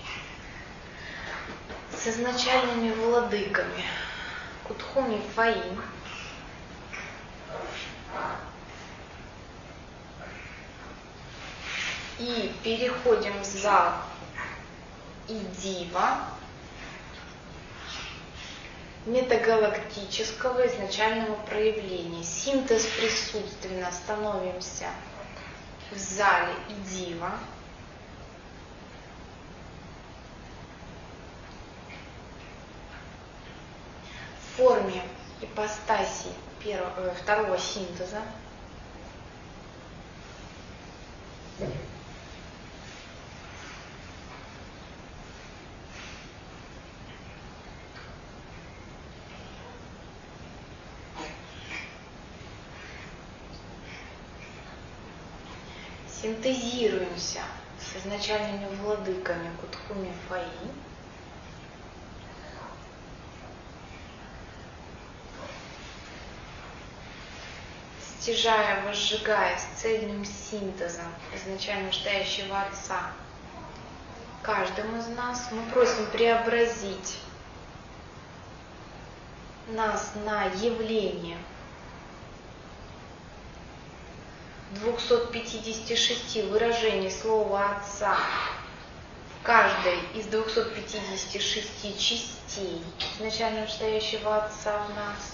с изначальными владыками Кутхуми Фаи, и переходим в зал Идива, метагалактического изначального проявления. Синтез присутственно становимся в зале Идива. В форме ипостаси второго синтеза. Синтезируемся с изначальными владыками Кутхуми Фаи. Стяжая, возжигая с цельным синтезом изначально стоящего Отца каждому из нас, мы просим преобразить нас на явление 256 выражений слова Отца в каждой из 256 частей изначально стоящего Отца в нас.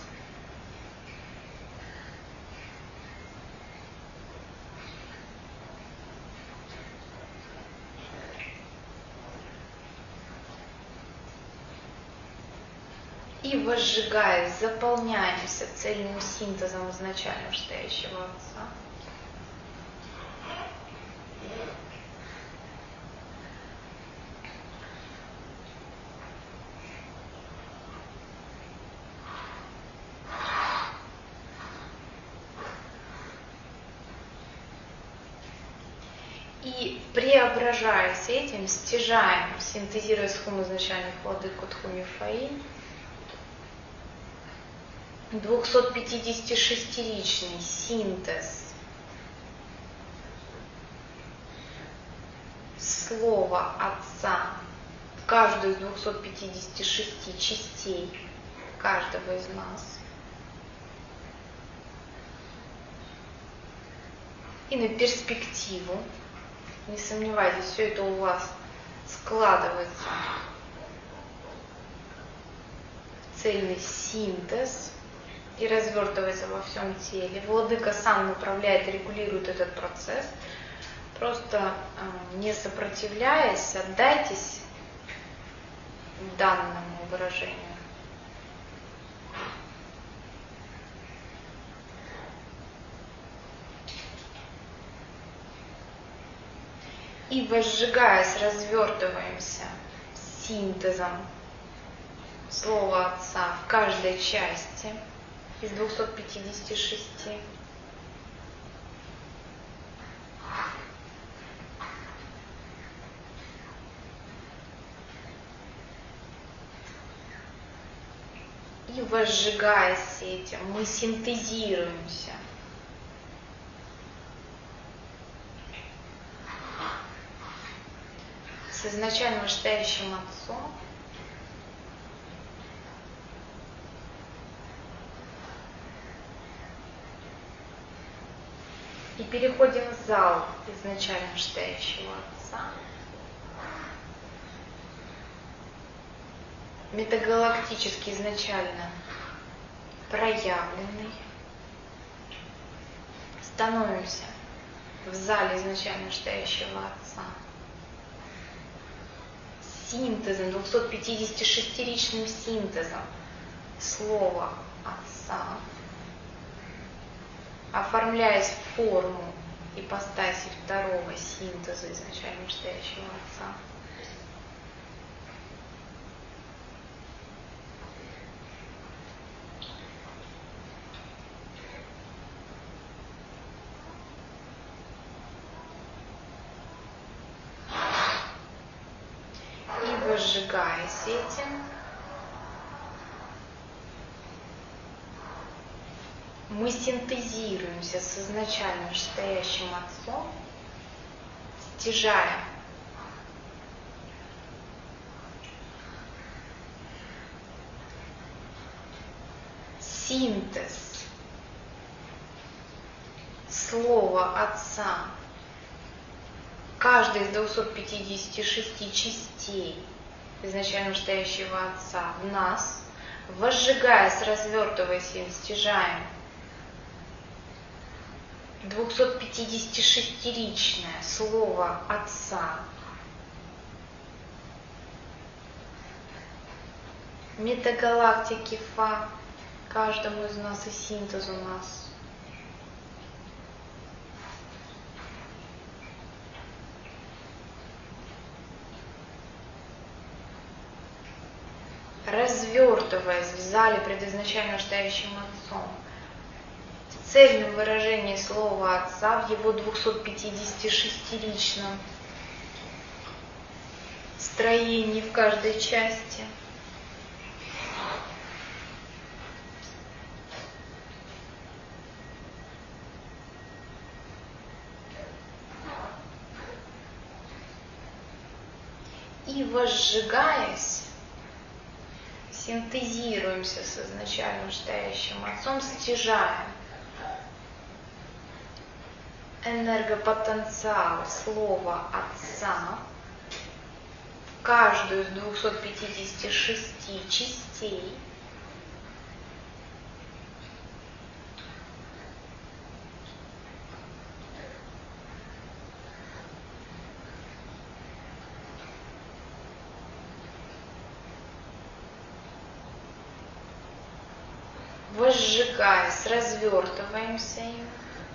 И возжигаясь, заполняемся цельным синтезом изначально стоящего Отца. И преображаясь этим, стяжаем, синтезируя с хум изначальных владык Кутхуми Фаи, 256-ричный синтез слова Отца в каждую из 256 частей каждого из нас. И на перспективу, не сомневайтесь, все это у вас складывается в цельный синтез и развертывается во всем теле. Владыка сам направляет и регулирует этот процесс. Просто не сопротивляясь, отдайтесь данному выражению. И возжигаясь, развертываемся синтезом слова Отца в каждой части из 256. И возжигаясь этим, мы синтезируемся с изначально стоящим Отцом, и переходим в зал изначально стоящего Отца, метагалактически изначально проявленный, становимся в зале изначально стоящего Отца синтезом, 256-ричным синтезом слова Отца, оформляясь в форму ипостаси второго синтеза изначально настоящего Отца. И возжигаясь этим, мы синтезируемся с изначально настоящим Отцом, стяжая синтез слова Отца каждой из 256 частей изначально настоящего Отца в нас, возжигаясь, развертываясь и стяжаем 256-ричное слово Отца, метагалактики Фа каждому из нас и синтез у нас. Развертываясь в зале пред изначально настоящим Отцом, в цельном выражении слова Отца в его 256-ричном строении в каждой части, и возжигаясь, синтезируемся с изначально настоящим Отцом, стяжаем энергопотенциал слова Отца в каждую из 256 частей, возжигаясь, развертываемся им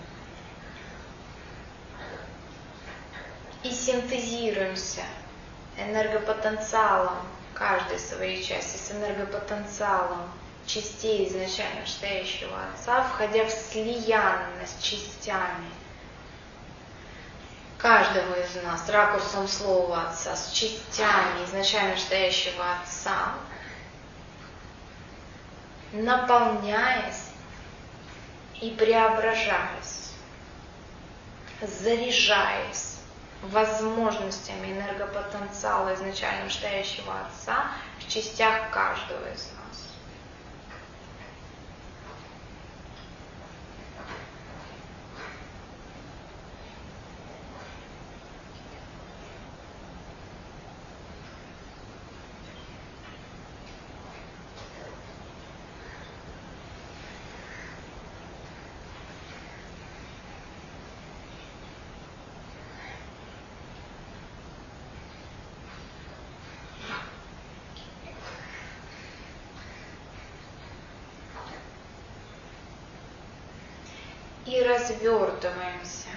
и синтезируемся энергопотенциалом каждой своей части, с энергопотенциалом частей изначально настоящего Отца, входя в слиянность с частями каждого из нас, ракурсом слова Отца, с частями изначально настоящего Отца, наполняясь и преображаясь, заряжаясь возможностями энергопотенциала изначально настоящего Отца в частях каждого из нас. И развертываемся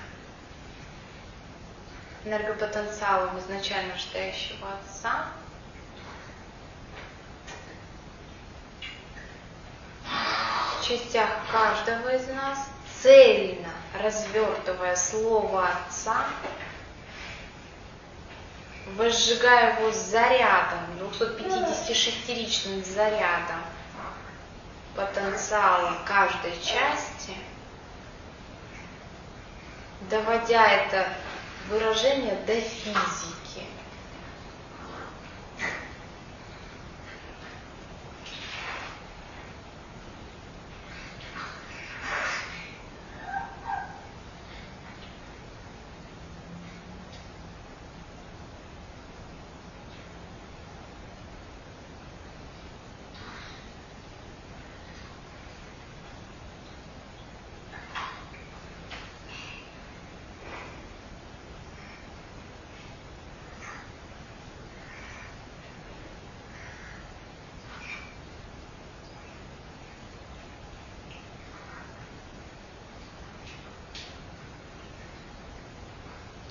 энергопотенциалом изначально настоящего Отца в частях каждого из нас, цельно развертывая слово Отца, возжигая его зарядом, 256-ричным зарядом потенциала каждой части, доводя это выражение до физики.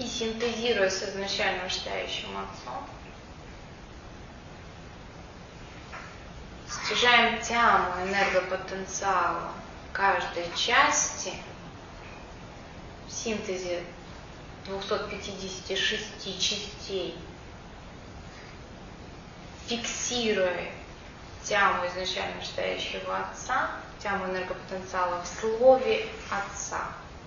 синтезируя с изначально вышестоящим Отцом, стяжаем тяму энергопотенциала каждой части в синтезе 256 частей, фиксируя тяму изначально вышестоящего Отца, тяму энергопотенциала в слове Отца.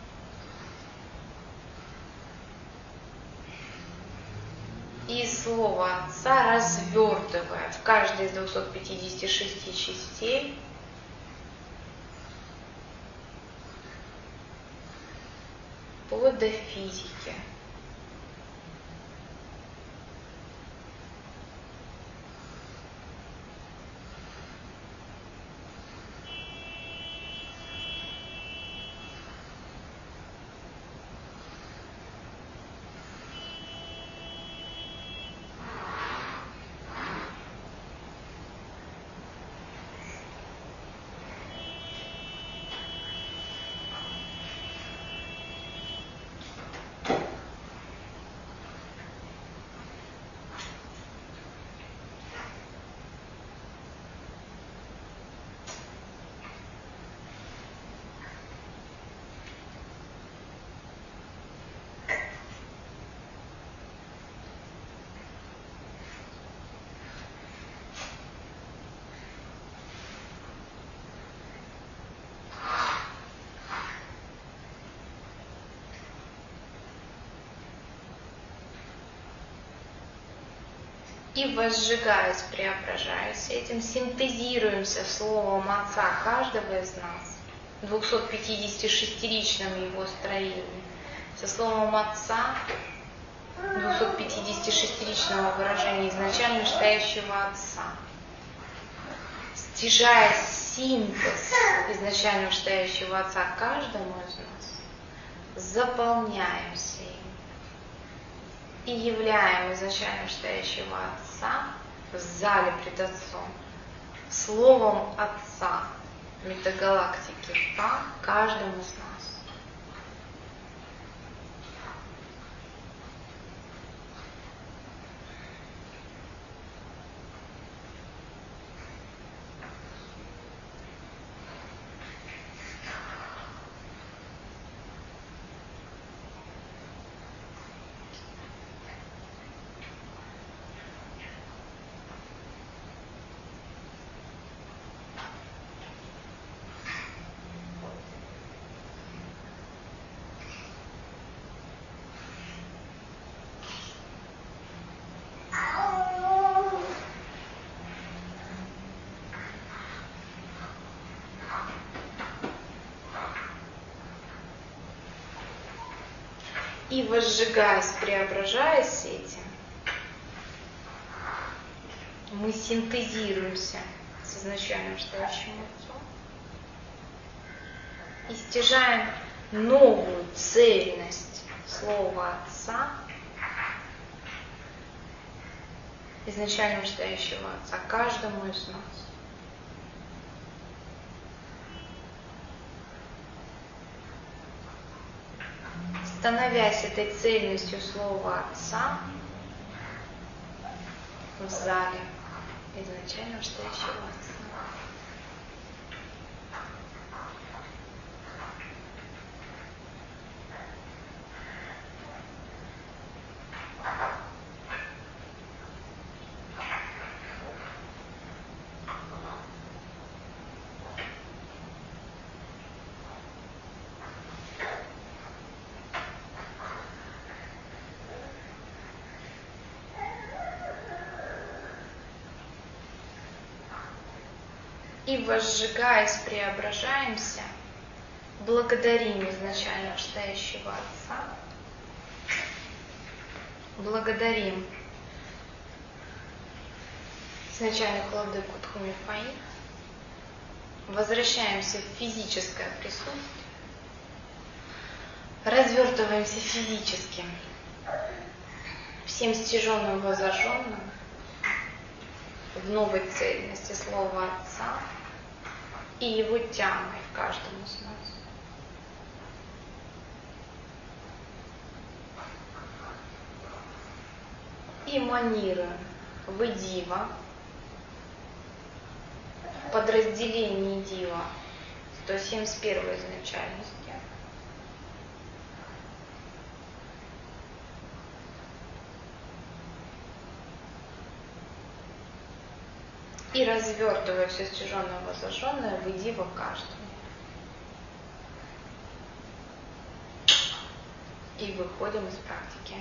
И слово Отца развертывая в каждой из 256 частей вплоть до физики. И возжигаясь, преображаясь, этим синтезируемся словом Отца каждого из нас, 256-ричном его строении, со словом Отца, 256-ричного выражения изначально вышестоящего Отца, стяжая синтез изначально вышестоящего Отца каждому из нас, заполняемся им и являем изначально вышестоящего Отца в зале пред Отцом словом Отца метагалактики по каждому из нас. И возжигаясь, преображаясь этим, мы синтезируемся с изначально вышестоящим Отцом и стяжаем новую цельность слова Отца, изначально вышестоящего Отца, каждому из нас. Становясь этой цельностью слова Отца в зале изначально вышестоящего Отца. И возжигаясь, преображаемся, благодарим изначально вышестоящего Отца, благодарим изначально владыку Тхумифаи, возвращаемся в физическое присутствие, развертываемся физически, всем стяженным, возожженным, в новой цельности слова Отца и его тямой в каждом из нас. эманируем в Дива, подразделение Дива, 171 изначальности. И развертывая все стяженное и возложенное в Дива каждому. И выходим из практики.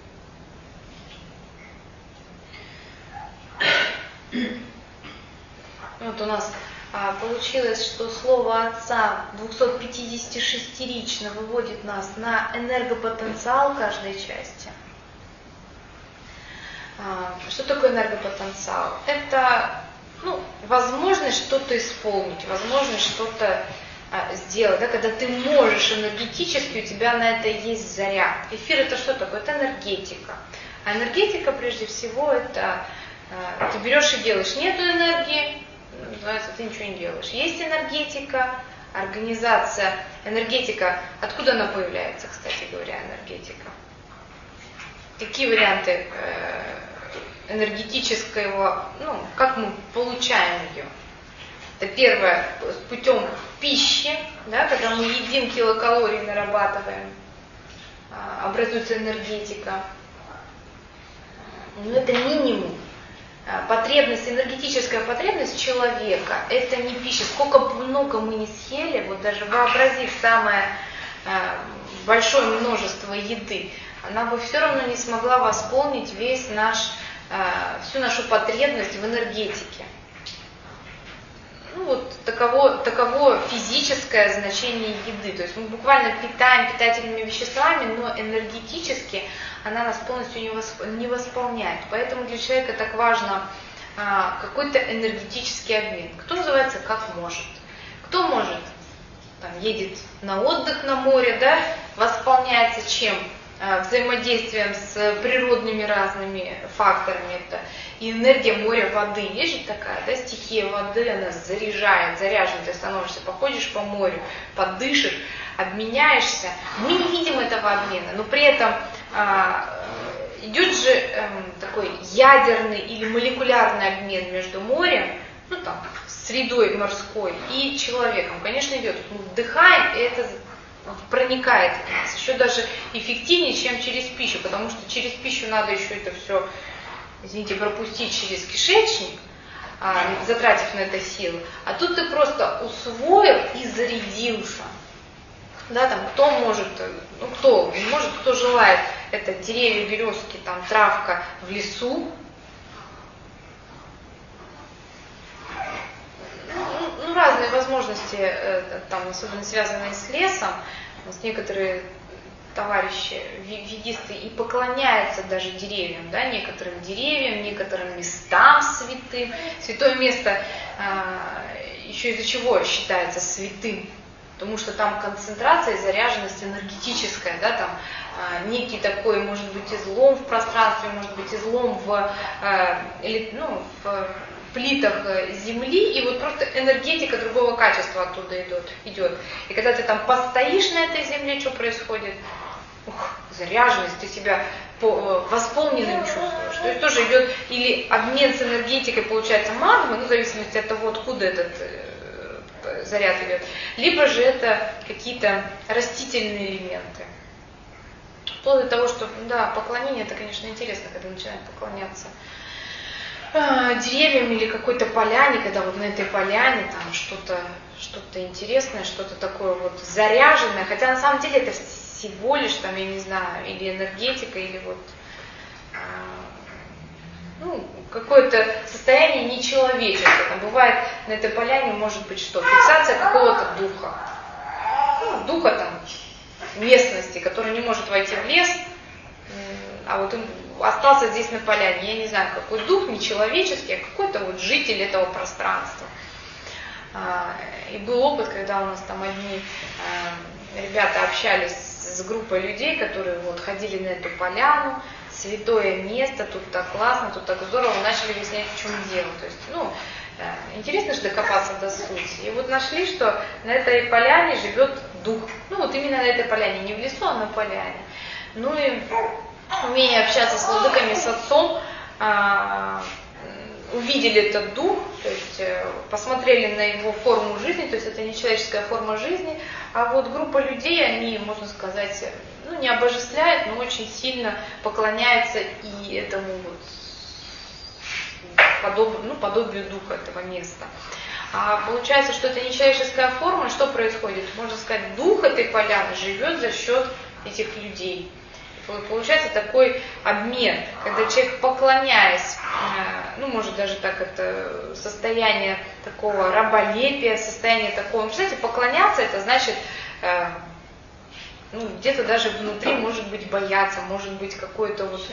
Вот у нас получилось, что слово Отца 256-рично выводит нас на энергопотенциал каждой части. Что такое энергопотенциал? Это возможность что-то исполнить, возможность что-то сделать, да, когда ты можешь энергетически, у тебя на это есть заряд. Эфир это что такое? Это энергетика. А энергетика прежде всего это ты берешь и делаешь. Нету энергии, называется, ты ничего не делаешь. Есть энергетика, организация. Энергетика, откуда она появляется, кстати говоря, энергетика? Какие варианты энергетического, как мы получаем ее? Это первое, путем пищи, да, когда мы едим килокалорий, нарабатываем, образуется энергетика. Но это минимум. Потребность, энергетическая потребность человека, это не пища. Сколько много мы не съели, вот даже вообразив самое большое множество еды, она бы все равно не смогла восполнить всю нашу потребность в энергетике. Таково физическое значение еды. То есть мы буквально питаем питательными веществами, но энергетически она нас полностью не восполняет. Поэтому для человека так важно какой-то энергетический обмен. Кто называется как может. Кто может, едет на отдых на море, да, восполняется чем? Взаимодействием с природными разными факторами. Это и энергия моря, воды. Есть же такая, да, стихия воды, она заряжен, ты становишься, походишь по морю, подышишь, обменяешься. Мы не видим этого обмена, но при этом идет же такой ядерный или молекулярный обмен между морем, средой морской и человеком. Конечно, идет. Мы вдыхаем, и это проникает в нас. Еще даже эффективнее, чем через пищу, потому что через пищу надо еще это все, пропустить через кишечник, затратив на это силы. А тут ты просто усвоил и зарядился. Да, кто может, кто желает, это деревья, березки, травка в лесу. Разные возможности, особенно связанные с лесом. У нас некоторые товарищи, ведисты, и поклоняются даже деревьям, да, некоторым деревьям, некоторым местам святым. Святое место еще из-за чего считается святым? Потому что там концентрация и заряженность энергетическая, да, некий такой, может быть, излом в пространстве, может быть, излом в плитах земли, и просто энергетика другого качества оттуда идет. И когда ты постоишь на этой земле, что происходит? Заряженность, ты себя восполненным чувствуешь. То есть тоже идет или обмен с энергетикой, получается магма, в зависимости от того, откуда этот заряд идет, либо же это какие-то растительные элементы. Вплоть до того, что, поклонение, это, конечно, интересно, когда начинают поклоняться деревьям или какой-то поляне, когда на этой поляне что-то интересное, что-то такое заряженное, хотя на самом деле это всего лишь я не знаю, или энергетика, или какое-то состояние нечеловеческое. Бывает на этой поляне может быть что? Фиксация какого-то духа. Духа местности, который не может войти в лес, а он остался здесь на поляне. Я не знаю, какой дух, нечеловеческий, а какой-то житель этого пространства. И был опыт, когда у нас одни ребята общались с группой людей, которые ходили на эту поляну, святое место, тут так классно, тут так здорово, начали объяснять, в чем дело. То есть, интересно же докопаться до сути. И нашли, что на этой поляне живет дух. Именно на этой поляне, не в лесу, а на поляне. И умение общаться с владыками, с отцом, увидели этот дух, то есть посмотрели на его форму жизни, то есть это не человеческая форма жизни, а вот группа людей, они, можно сказать, ну, не обожествляют, но очень сильно поклоняются и этому вот подобию духа этого места. А получается, что это не человеческая форма, что происходит? Можно сказать, дух этой поляны живет за счет этих людей. Получается такой обмен, когда человек, поклоняясь, ну, может даже так, это состояние такого раболепия, состояние такого, представляете, поклоняться, это значит, ну, где-то даже внутри, может быть, бояться, может быть, какое-то вот...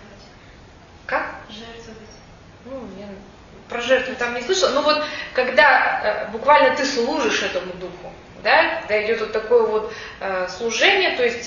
Как? Жертвовать. Ну, я про жертву там не слышала, но вот когда буквально ты служишь этому духу, да, когда идет вот такое вот служение, то есть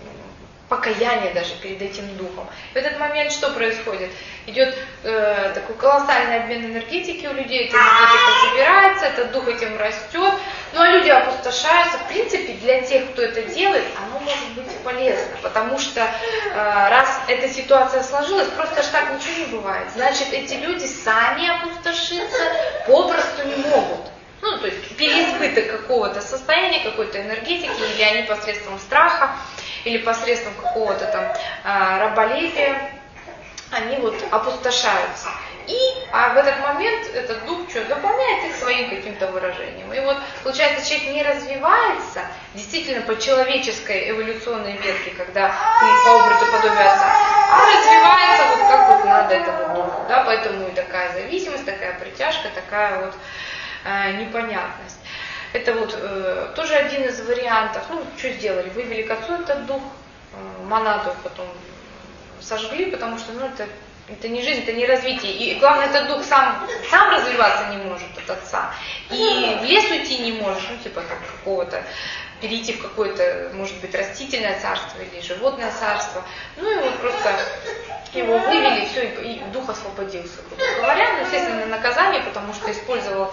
покаяние даже перед этим духом. В этот момент что происходит? Идет такой колоссальный обмен энергетики у людей, эта энергетика собирается, этот дух этим растет, ну а люди опустошаются. В принципе, для тех, кто это делает, оно может быть полезно, потому что раз эта ситуация сложилась, просто ж так ничего не бывает. Значит, эти люди сами опустошиться попросту не могут. Ну, то есть переизбыток какого-то состояния, какой-то энергетики, или они посредством страха, или посредством какого-то там раболепия, они вот опустошаются. А в этот момент этот дух что, дополняет их своим каким-то выражением. И вот получается, человек не развивается действительно по человеческой эволюционной ветке, когда ты по образу подобию отца, а развивается вот как вот надо этому духу. Да? Поэтому и такая зависимость, такая притяжка, такая вот непонятность. Это вот тоже один из вариантов. Ну, что сделали? Вывели к отцу этот дух, монаду потом сожгли, потому что ну, это не жизнь, это не развитие. И главное, этот дух сам развиваться не может от отца. И в лес уйти не может, ну, типа там какого-то, перейти в какое-то, может быть, растительное царство или животное царство. Ну и вот просто его вывели, и все, и дух освободился, грубо говоря. Ну, естественно, наказание, потому что использовал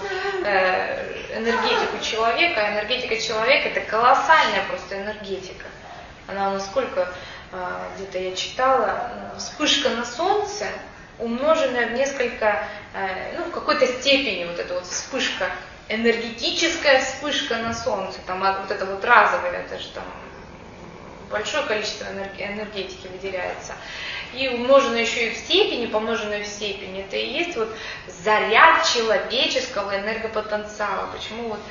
энергетику человека. А энергетика человека – это колоссальная просто энергетика. Она насколько, где-то я читала, вспышка на солнце, умноженная в несколько, ну, в какой-то степени вот эта вот вспышка, энергетическая вспышка на солнце, там вот это вот разовое, это же там большое количество энергетики выделяется. И умноженное еще и в степени, помноженное в степени, это и есть вот заряд человеческого энергопотенциала. Почему вот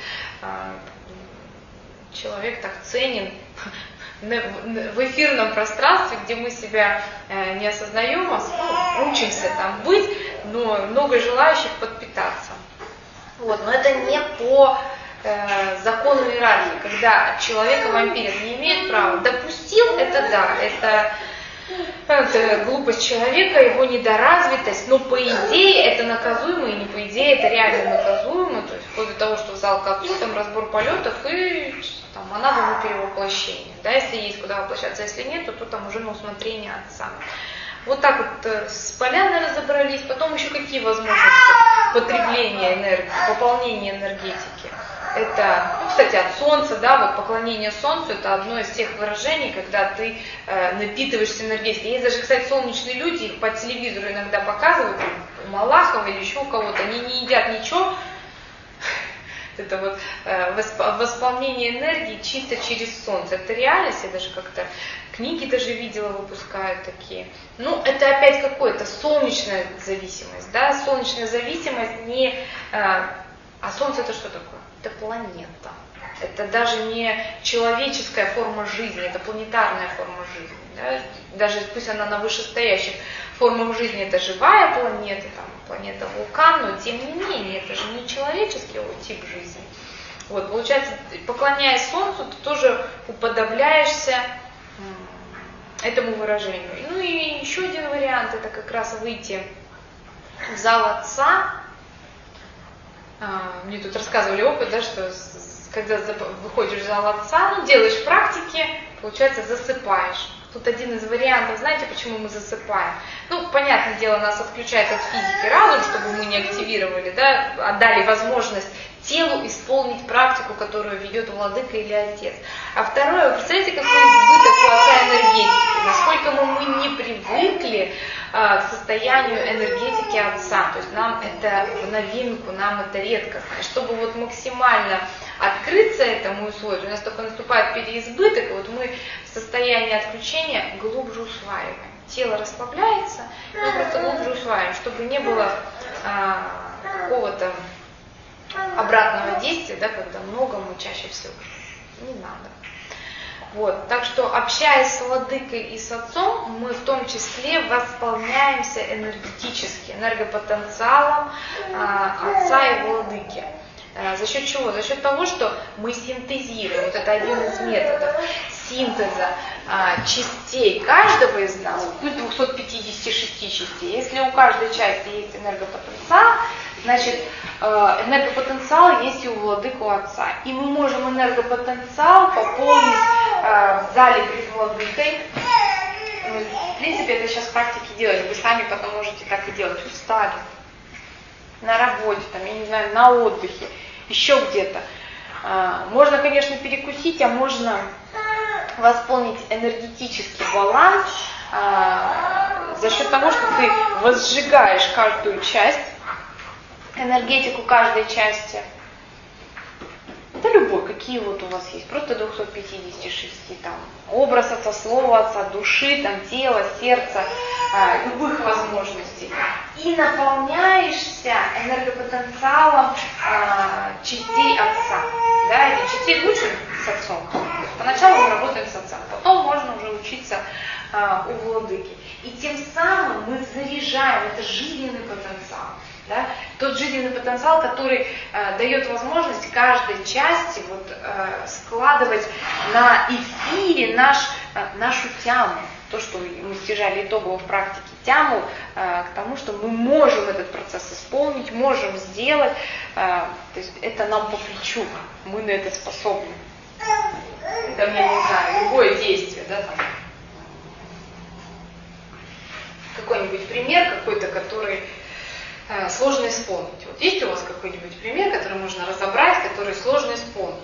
человек так ценен в эфирном пространстве, где мы себя не осознаем, учимся там быть, но много желающих подпитаться. Вот. Но это не по закону иерархии, когда человека вампир не имеет права. Допустил, это да, это глупость человека, его недоразвитость, но по идее это наказуемо, и не по идее это реально наказуемо, то есть вплоть до того, что в зал к отцу, там разбор полетов и там монада на перевоплощение. Да, если есть куда воплощаться, если нет, то там уже на усмотрение отца. Вот так вот с поляной разобрались, потом еще какие возможности потребления энергии, пополнения энергетики. Это, ну, кстати, от солнца, да, вот поклонение солнцу, это одно из тех выражений, когда ты напитываешься энергетикой. Есть даже, кстати, солнечные люди, их по телевизору иногда показывают, у Малахова или еще у кого-то, они не едят ничего. Это вот восполнение энергии чисто через солнце. Это реальность, я даже как-то книги даже видела, выпускают такие. Ну, это опять какое-то солнечная зависимость, да, солнечная зависимость не... А солнце это что такое? Это планета. Это даже не человеческая форма жизни, это планетарная форма жизни. Да? Даже пусть она на вышестоящих формах жизни, это живая планета, там, планета вулкан, но тем не менее, это же не человеческий тип жизни. Вот, получается, поклоняясь Солнцу, ты тоже уподобляешься этому выражению. Ну и еще один вариант, это как раз выйти в зал Отца. Мне тут рассказывали опыт, да, что когда выходишь в зал Отца, ну, делаешь практики, получается, засыпаешь. Тут один из вариантов, знаете, почему мы засыпаем? Ну, понятное дело, нас отключает от физики разум, чтобы мы не активировали, да, отдали возможность телу исполнить практику, которую ведет владыка или отец. А второе, вы представляете, какой избыток у отца энергетики, насколько мы не привыкли к состоянию энергетики отца, то есть нам это в новинку, нам это редко. Чтобы вот максимально открыться этому условию, у нас только наступает переизбыток, и вот мы в состоянии отключения глубже усваиваем. Тело расслабляется, мы просто глубже усваиваем, чтобы не было какого-то обратного действия, да, когда много, мы чаще всего не надо. Вот, так что, общаясь с владыкой и с отцом, мы в том числе восполняемся энергетически, энергопотенциалом отца и владыки. За счет чего? За счет того, что мы синтезируем. Вот это один из методов синтеза частей каждого из нас, пусть 256 частей. Если у каждой части есть энергопотенциал, значит, энергопотенциал есть и у владыки, у отца. И мы можем энергопотенциал пополнить в зале перед владыкой. В принципе, это сейчас в практике делать. Вы сами потом можете так и делать. Устали. На работе, там, я не знаю, на отдыхе, еще где-то. Можно, конечно, перекусить, а можно восполнить энергетический баланс за счет того, что ты возжигаешь каждую часть, энергетику каждой части. Да любой, какие вот у вас есть, просто 256, там, образ отца, слово отца, души, там, тела, сердца, любых возможностей. И наполняешься энергопотенциалом частей отца. Да, и частей лучше с отцом. Поначалу мы работаем с отцом, потом можно уже учиться у владыки. И тем самым мы заряжаем, это жизненный потенциал. Да? Тот жизненный потенциал, который дает возможность каждой части вот, складывать на эфире нашу тяму. То, что мы стяжали итогово в практике, тяму к тому, что мы можем этот процесс исполнить, можем сделать. То есть это нам по плечу, мы на это способны. Это, я не знаю, любое действие, да, там. Какой-нибудь пример какой-то, который сложно исполнить. Вот есть у вас какой-нибудь пример, который можно разобрать, который сложно исполнить?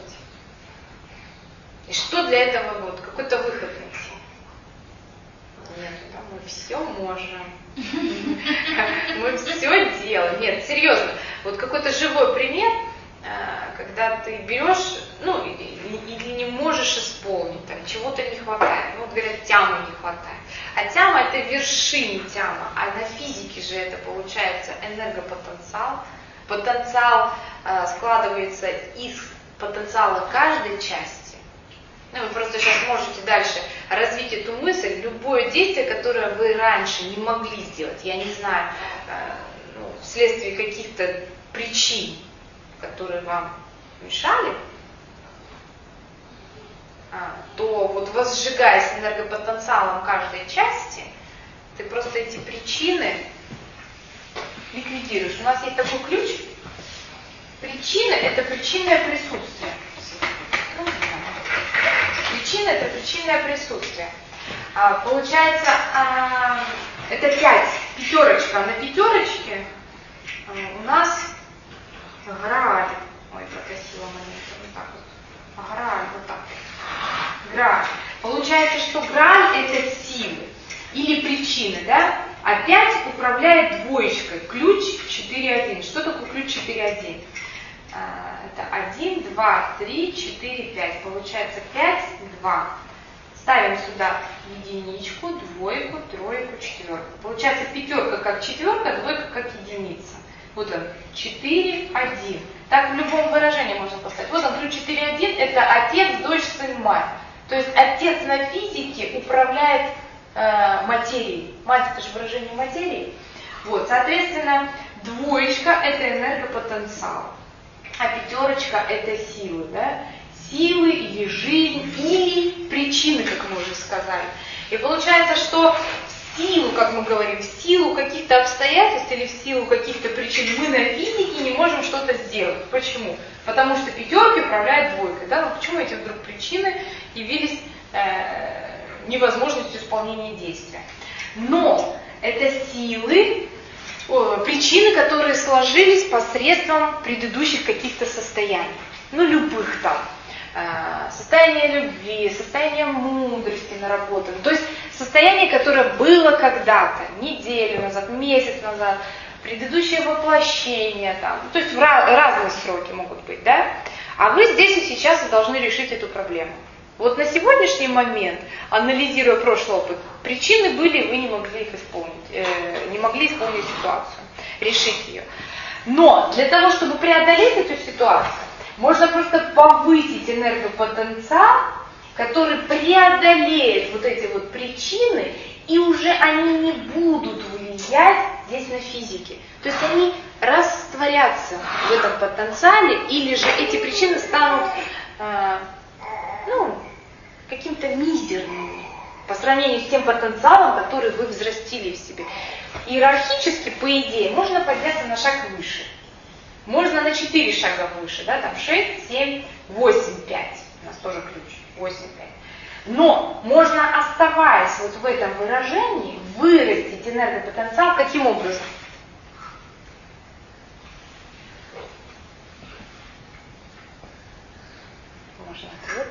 И что для этого вот? Какой-то выход найти? Нет, да, мы все можем. Мы все делаем. Нет, серьезно. Вот какой-то живой пример, когда ты берешь, ну, или не можешь исполнить, там, чего-то не хватает. Ну, вот говорят, тямы не хватает. А тяма это вершина тяма, а на физике же это получается энергопотенциал. Потенциал складывается из потенциала каждой части. Ну, вы просто сейчас можете дальше развить эту мысль. Любое действие, которое вы раньше не могли сделать, я не знаю, вследствие каких-то причин, которые вам мешали, то вот возжигаясь энергопотенциалом каждой части, ты просто эти причины ликвидируешь. У нас есть такой ключ. Причина – это причинное присутствие. Причина – это причинное присутствие. Получается, это 5, пятерочка. На пятерочке у нас грааль. Ой, попросила монету. Вот так вот. Грааль, вот так. Грааль. Получается, что грааль это силы или причины, да? Опять управляет двоечкой. Ключ 4-1. Что такое ключ 4-1? Это 1, 2, 3, 4, 5. Получается 5, 2. Ставим сюда единичку, двойку, тройку, четверку. Получается пятерка как четверка, двойка как единица. Вот он, 4, 1. Так в любом выражении можно поставить. Вот он, ключ 4-1, это отец, дочь, сын, мать. То есть отец на физике управляет материей. Мать это же выражение материи. Вот, соответственно, двоечка это энергопотенциал, а пятерочка это силы, да? Силы или жизнь, или причины, как мы уже сказали. И получается, что в силу, как мы говорим, в силу каких-то обстоятельств или в силу каких-то причин мы на физике не можем что-то сделать. Почему? Потому что пятерки управляет двойкой. Да? Ну, почему эти вдруг причины явились невозможностью исполнения действия? Но это силы, причины, которые сложились посредством предыдущих каких-то состояний. Ну, любых там. Состояние любви, состояние мудрости наработано. То есть состояние, которое было когда-то, неделю назад, месяц назад, предыдущее воплощение там. То есть разные сроки могут быть, да? А вы здесь и сейчас должны решить эту проблему. Вот на сегодняшний момент, анализируя прошлый опыт, причины были, вы не могли их исполнить, не могли исполнить ситуацию, решить ее. Но для того, чтобы преодолеть эту ситуацию, можно просто повысить энергопотенциал, который преодолеет вот эти вот причины, и уже они не будут влиять здесь на физике. То есть они растворятся в этом потенциале, или же эти причины станут каким-то мизерными по сравнению с тем потенциалом, который вы взрастили в себе. Иерархически, по идее, можно подняться на шаг выше. Можно на 4 шага выше, да, там 6, 7, 8, 5. У нас тоже ключ. 8, 5. Но можно, оставаясь вот в этом выражении, вырастить энергопотенциал каким образом? Можно ответ.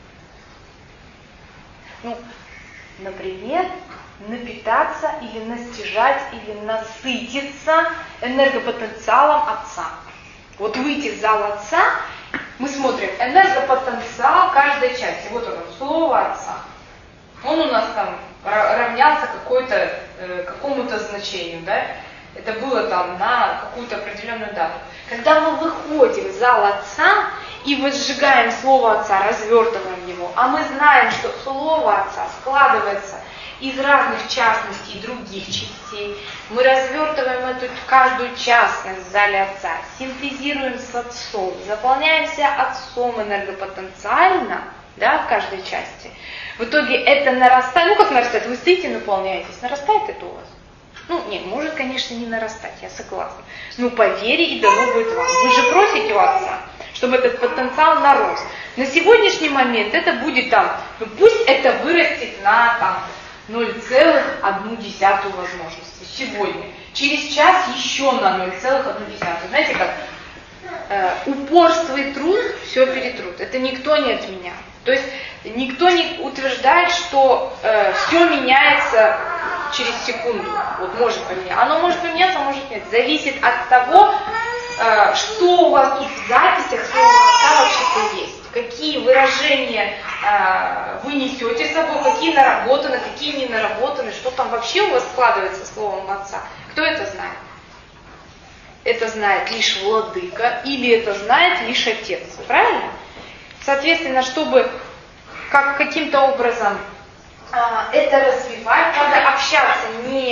Например, напитаться или настижать, или насытиться энергопотенциалом Отца. Вот выйти в зал Отца, мы смотрим энергопотенциал каждой части. Вот он, слово Отца. Он у нас там равнялся какому-то значению, да? Это было там на какую-то определенную дату. Когда мы выходим в зал Отца и возжигаем слово Отца, развертываем его, а мы знаем, что слово Отца складывается из разных частностей других частей, мы развертываем каждую частность в зале Отца, синтезируем с Отцом, заполняемся Отцом энергопотенциально, да, в каждой части. В итоге это нарастает, как нарастает, вы стоите, наполняетесь, нарастает это у вас? Нет, может, конечно, не нарастать, я согласна. По вере и дано будет вам. Вы же просите у Отца, чтобы этот потенциал нарос. На сегодняшний момент это будет пусть это вырастет на 0,1 возможности сегодня. Через час еще на 0,1. Знаете как? Упорство и труд все перетрут. Это никто не отменял. То есть никто не утверждает, что все меняется через секунду. Вот может поменяться. Оно может поменяться, а может нет. Зависит от того, что у вас тут в записях слова Отца вообще-то есть. Какие выражения вы несете с собой, какие наработаны, какие не наработаны, что там вообще у вас складывается словом Отца. Кто это знает? Это знает лишь владыка или это знает лишь Отец. Правильно? Соответственно, чтобы каким-то образом это развивать, надо общаться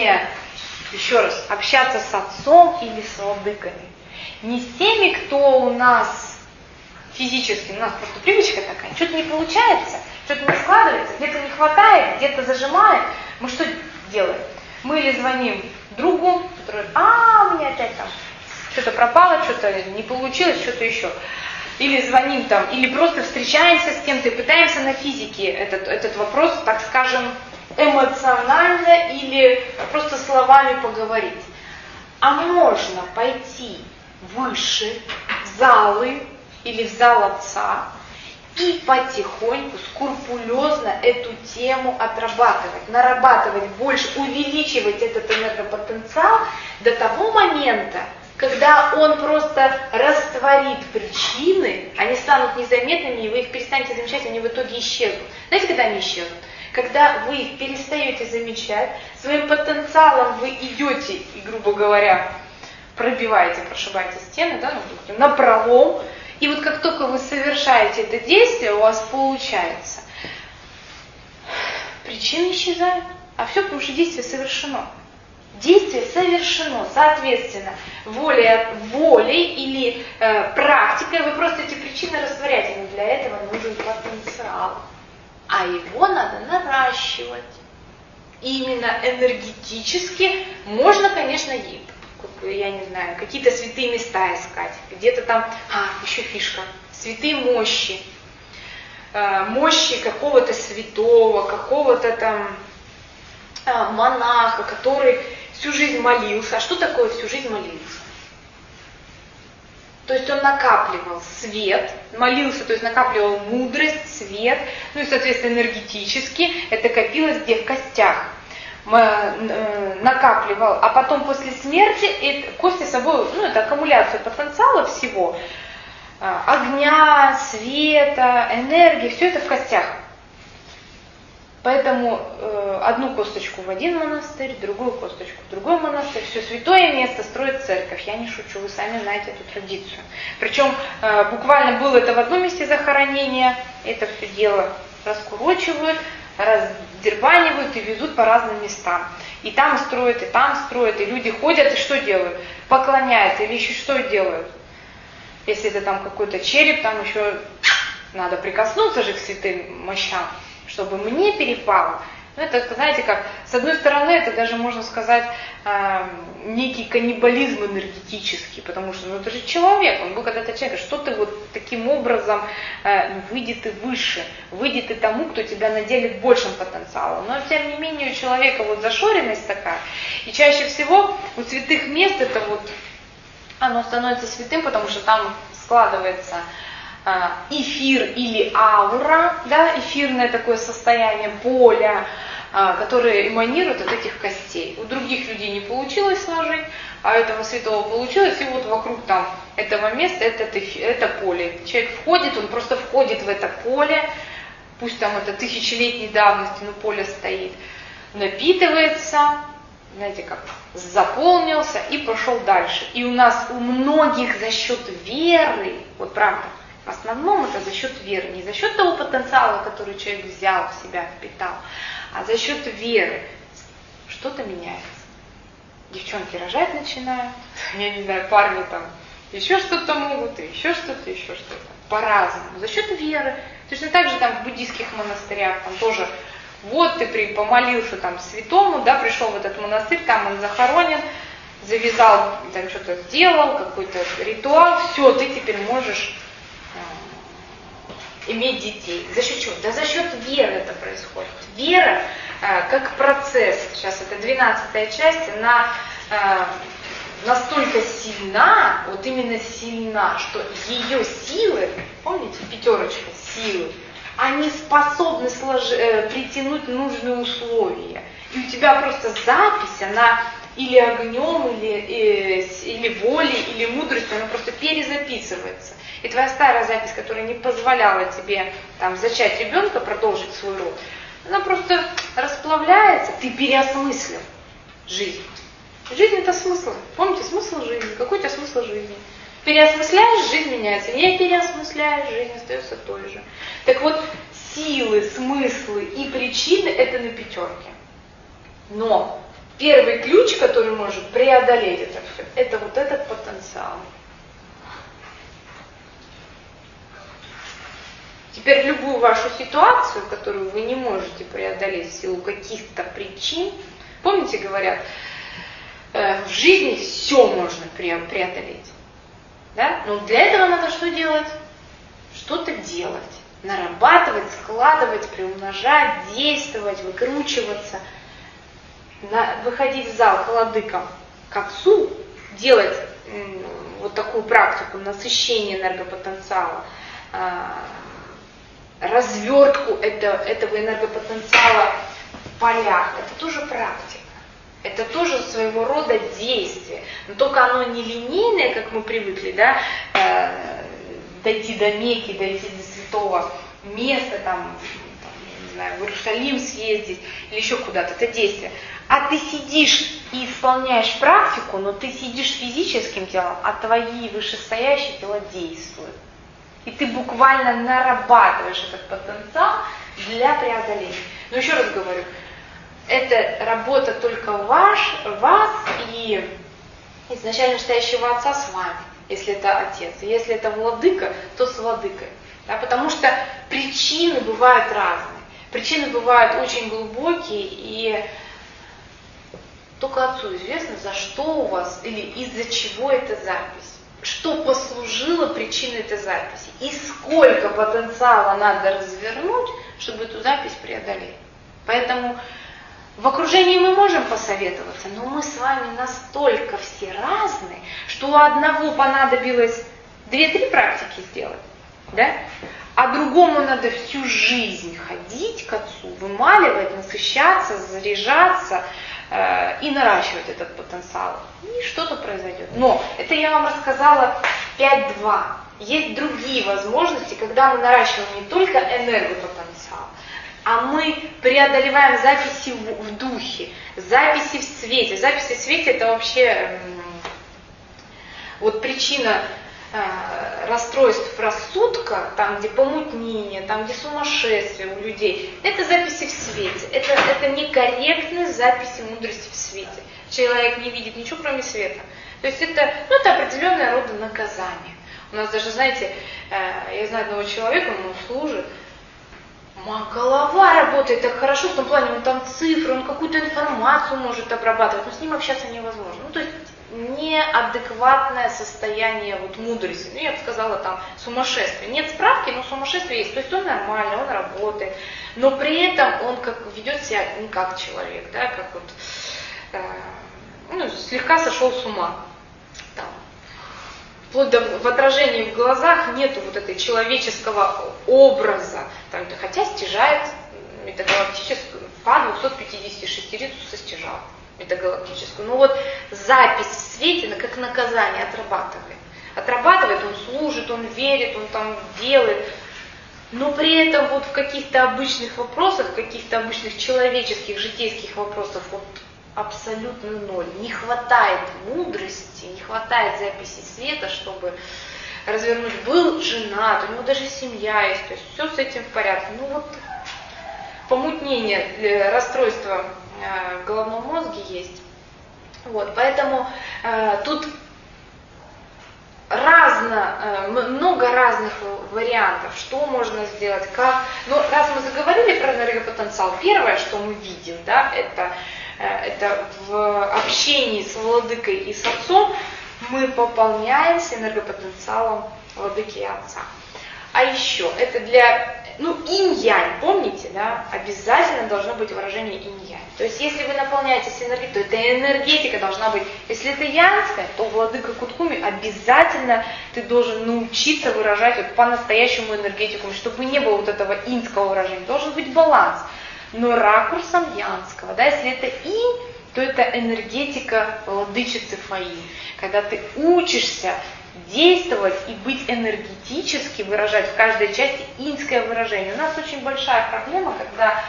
общаться с Отцом или с владыками. Не с теми, кто у нас физически, у нас просто привычка такая, что-то не получается, что-то не складывается, где-то не хватает, где-то зажимает. Мы что делаем? Мы или звоним другу, который, у меня опять что-то пропало, что-то не получилось, что-то еще. Или звоним или просто встречаемся с кем-то и пытаемся на физике этот вопрос, так скажем, эмоционально или просто словами поговорить. А можно пойти выше, в залы или в зал Отца и потихоньку, скрупулезно эту тему отрабатывать, нарабатывать больше, увеличивать этот энергопотенциал до того момента, когда он просто растворит причины, они станут незаметными, и вы их перестанете замечать, они в итоге исчезнут. Знаете, когда они исчезнут? Когда вы их перестаете замечать, своим потенциалом вы идете и, грубо говоря, прошибаете стены, напролом, и вот как только вы совершаете это действие, у вас получается. Причины исчезают, а все потому что действие совершено. Действие совершено, соответственно, волей или практикой вы просто эти причины растворяете, но для этого нужен потенциал, а его надо наращивать. И именно энергетически можно, конечно, я не знаю, какие-то святые места искать, где-то там, еще фишка, святые мощи, мощи какого-то святого, какого-то там монаха, который всю жизнь молился. А что такое всю жизнь молился? То есть он накапливал свет, молился, то есть накапливал мудрость, свет, ну и, соответственно, энергетически это копилось где? В костях. Накапливал, а потом после смерти кости собой, ну это аккумуляция потенциала всего, огня, света, энергии, все это в костях. Поэтому одну косточку в один монастырь, другую косточку в другой монастырь, все святое место строит церковь. Я не шучу, вы сами знаете эту традицию. Причем буквально было это в одном месте захоронения, это все дело раскурочивают, раздербанивают и везут по разным местам. И там строят, и люди ходят, и что делают? Поклоняются, или еще что делают? Если это там какой-то череп, там еще надо прикоснуться же к святым мощам, чтобы мне перепало. Ну, это, знаете как, с одной стороны, это даже, можно сказать, некий каннибализм энергетический, потому что, ну, это же человек, он был когда-то человек, что ты вот таким образом, выйдет и выше, выйдет и тому, кто тебя наделит большим потенциалом. Но, тем не менее, у человека вот зашоренность такая, и чаще всего у святых мест это вот, оно становится святым, потому что там складывается эфир или аура, да, эфирное такое состояние поля, которое эманирует от этих костей. У других людей не получилось сложить, а этого святого получилось, и вот вокруг там этого места это поле. Человек входит, он просто входит в это поле, пусть там это тысячелетней давности, но поле стоит, напитывается, знаете как, заполнился и пошел дальше. И у нас у многих за счет веры, вот правда, в основном это за счет веры, не за счет того потенциала, который человек взял в себя, впитал, а за счет веры что-то меняется. Девчонки рожать начинают, я не знаю, парни там еще что-то могут, и еще что-то, по-разному. За счет веры. Точно так же там в буддийских монастырях, там тоже, вот ты помолился там святому, да, пришел в этот монастырь, там он захоронен, завязал, там что-то сделал, какой-то ритуал, все, ты теперь можешь иметь детей. За счет чего? Да за счет веры это происходит. Вера как процесс, сейчас это 12-я часть, она настолько сильна, вот именно сильна, что ее силы, помните, 5 силы, они способны притянуть нужные условия. И у тебя просто запись, она или огнем, или волей, или мудростью, она просто перезаписывается. И твоя старая запись, которая не позволяла тебе там зачать ребенка, продолжить свой род, она просто расплавляется, ты переосмыслил жизнь. Жизнь это смысл. Помните, смысл жизни. Какой у тебя смысл жизни? Переосмысляешь, жизнь меняется. Не переосмысляешь, жизнь остается той же. Так вот, силы, смыслы и причины это на 5. Но первый ключ, который может преодолеть это все, это вот этот потенциал. Теперь любую вашу ситуацию, которую вы не можете преодолеть в силу каких-то причин, помните, говорят, в жизни все можно преодолеть. Да? Но для этого надо что делать? Что-то делать. Нарабатывать, складывать, приумножать, действовать, выкручиваться. Выходить в зал к владыкам, к отцу, делать вот такую практику насыщения энергопотенциала, развертку этого энергопотенциала в полях. Это тоже практика. Это тоже своего рода действие. Но только оно не линейное, как мы привыкли, да, дойти до Мекки, дойти до святого места, там, я не знаю, в Иерусалим съездить или еще куда-то. Это действие. А ты сидишь и исполняешь практику, но ты сидишь физическим телом, а твои вышестоящие тела действуют. И ты буквально нарабатываешь этот потенциал для преодоления. Но еще раз говорю, это работа только вас и изначально стоящего отца с вами, если это отец. И если это владыка, то с владыкой. Да, потому что причины бывают разные. Причины бывают очень глубокие, и только отцу известно, за что у вас или из-за чего эта запись. Что послужило причиной этой записи. И сколько потенциала надо развернуть, чтобы эту запись преодолеть. Поэтому В окружении мы можем посоветоваться, но мы с вами настолько все разные, что у одного понадобилось 2-3 практики сделать, да? А другому надо всю жизнь ходить к отцу, вымаливать, насыщаться, заряжаться и наращивать этот потенциал. И что-то произойдет. Но это я вам рассказала 5.2. Есть другие возможности, когда мы наращиваем не только энергопотенциал, а мы преодолеваем записи в духе, записи в свете. Записи в свете — это вообще вот причина расстройств рассудка, там, где помутнение, там, где сумасшествие у людей, это записи в свете. Это некорректные записи мудрости в свете. Человек не видит ничего, кроме света. То есть это определенное рода наказание. У нас даже, знаете, я знаю одного человека, он ему служит, голова работает так хорошо, в том плане, он там цифры, он какую-то информацию может обрабатывать, но с ним общаться невозможно. То есть неадекватное состояние вот мудрости. Я бы сказала, там, сумасшествие. Нет справки, но сумасшествие есть. То есть он нормальный, он работает, но при этом он как ведет себя не как человек, да, как вот, слегка сошел с ума. Там, вплоть до в отражении в глазах нету вот этой человеческого образа, там, хотя стяжает метагалактическую, Фа-256 состяжал метагалактическую. Но вот запись в свете как наказание отрабатывает. Отрабатывает, он служит, он верит, он там делает. Но при этом вот в каких-то обычных вопросах, в каких-то обычных человеческих, житейских вопросах вот абсолютно ноль. Не хватает мудрости, не хватает записи света, чтобы развернуть. Был женат, у него даже семья есть, то есть все с этим в порядке. Ну вот помутнение, расстройство в головном мозге есть. Вот, поэтому тут много разных вариантов, что можно сделать, как. Но раз мы заговорили про энергопотенциал, первое, что мы видим, да, это в общении с владыкой и с отцом мы пополняемся энергопотенциалом владыки и отца. А еще это для, инь-янь, помните, да, обязательно должно быть выражение инь-янь. То есть если вы наполняетесь энергией, то эта энергетика должна быть, если это янская, то владыка Куткуми обязательно ты должен научиться выражать вот по-настоящему энергетику, чтобы не было вот этого иньского выражения, должен быть баланс. Но ракурсом янского, да, если это инь, то это энергетика владычицы Фаи. Когда ты учишься действовать и быть энергетически, выражать в каждой части иньское выражение. У нас очень большая проблема, когда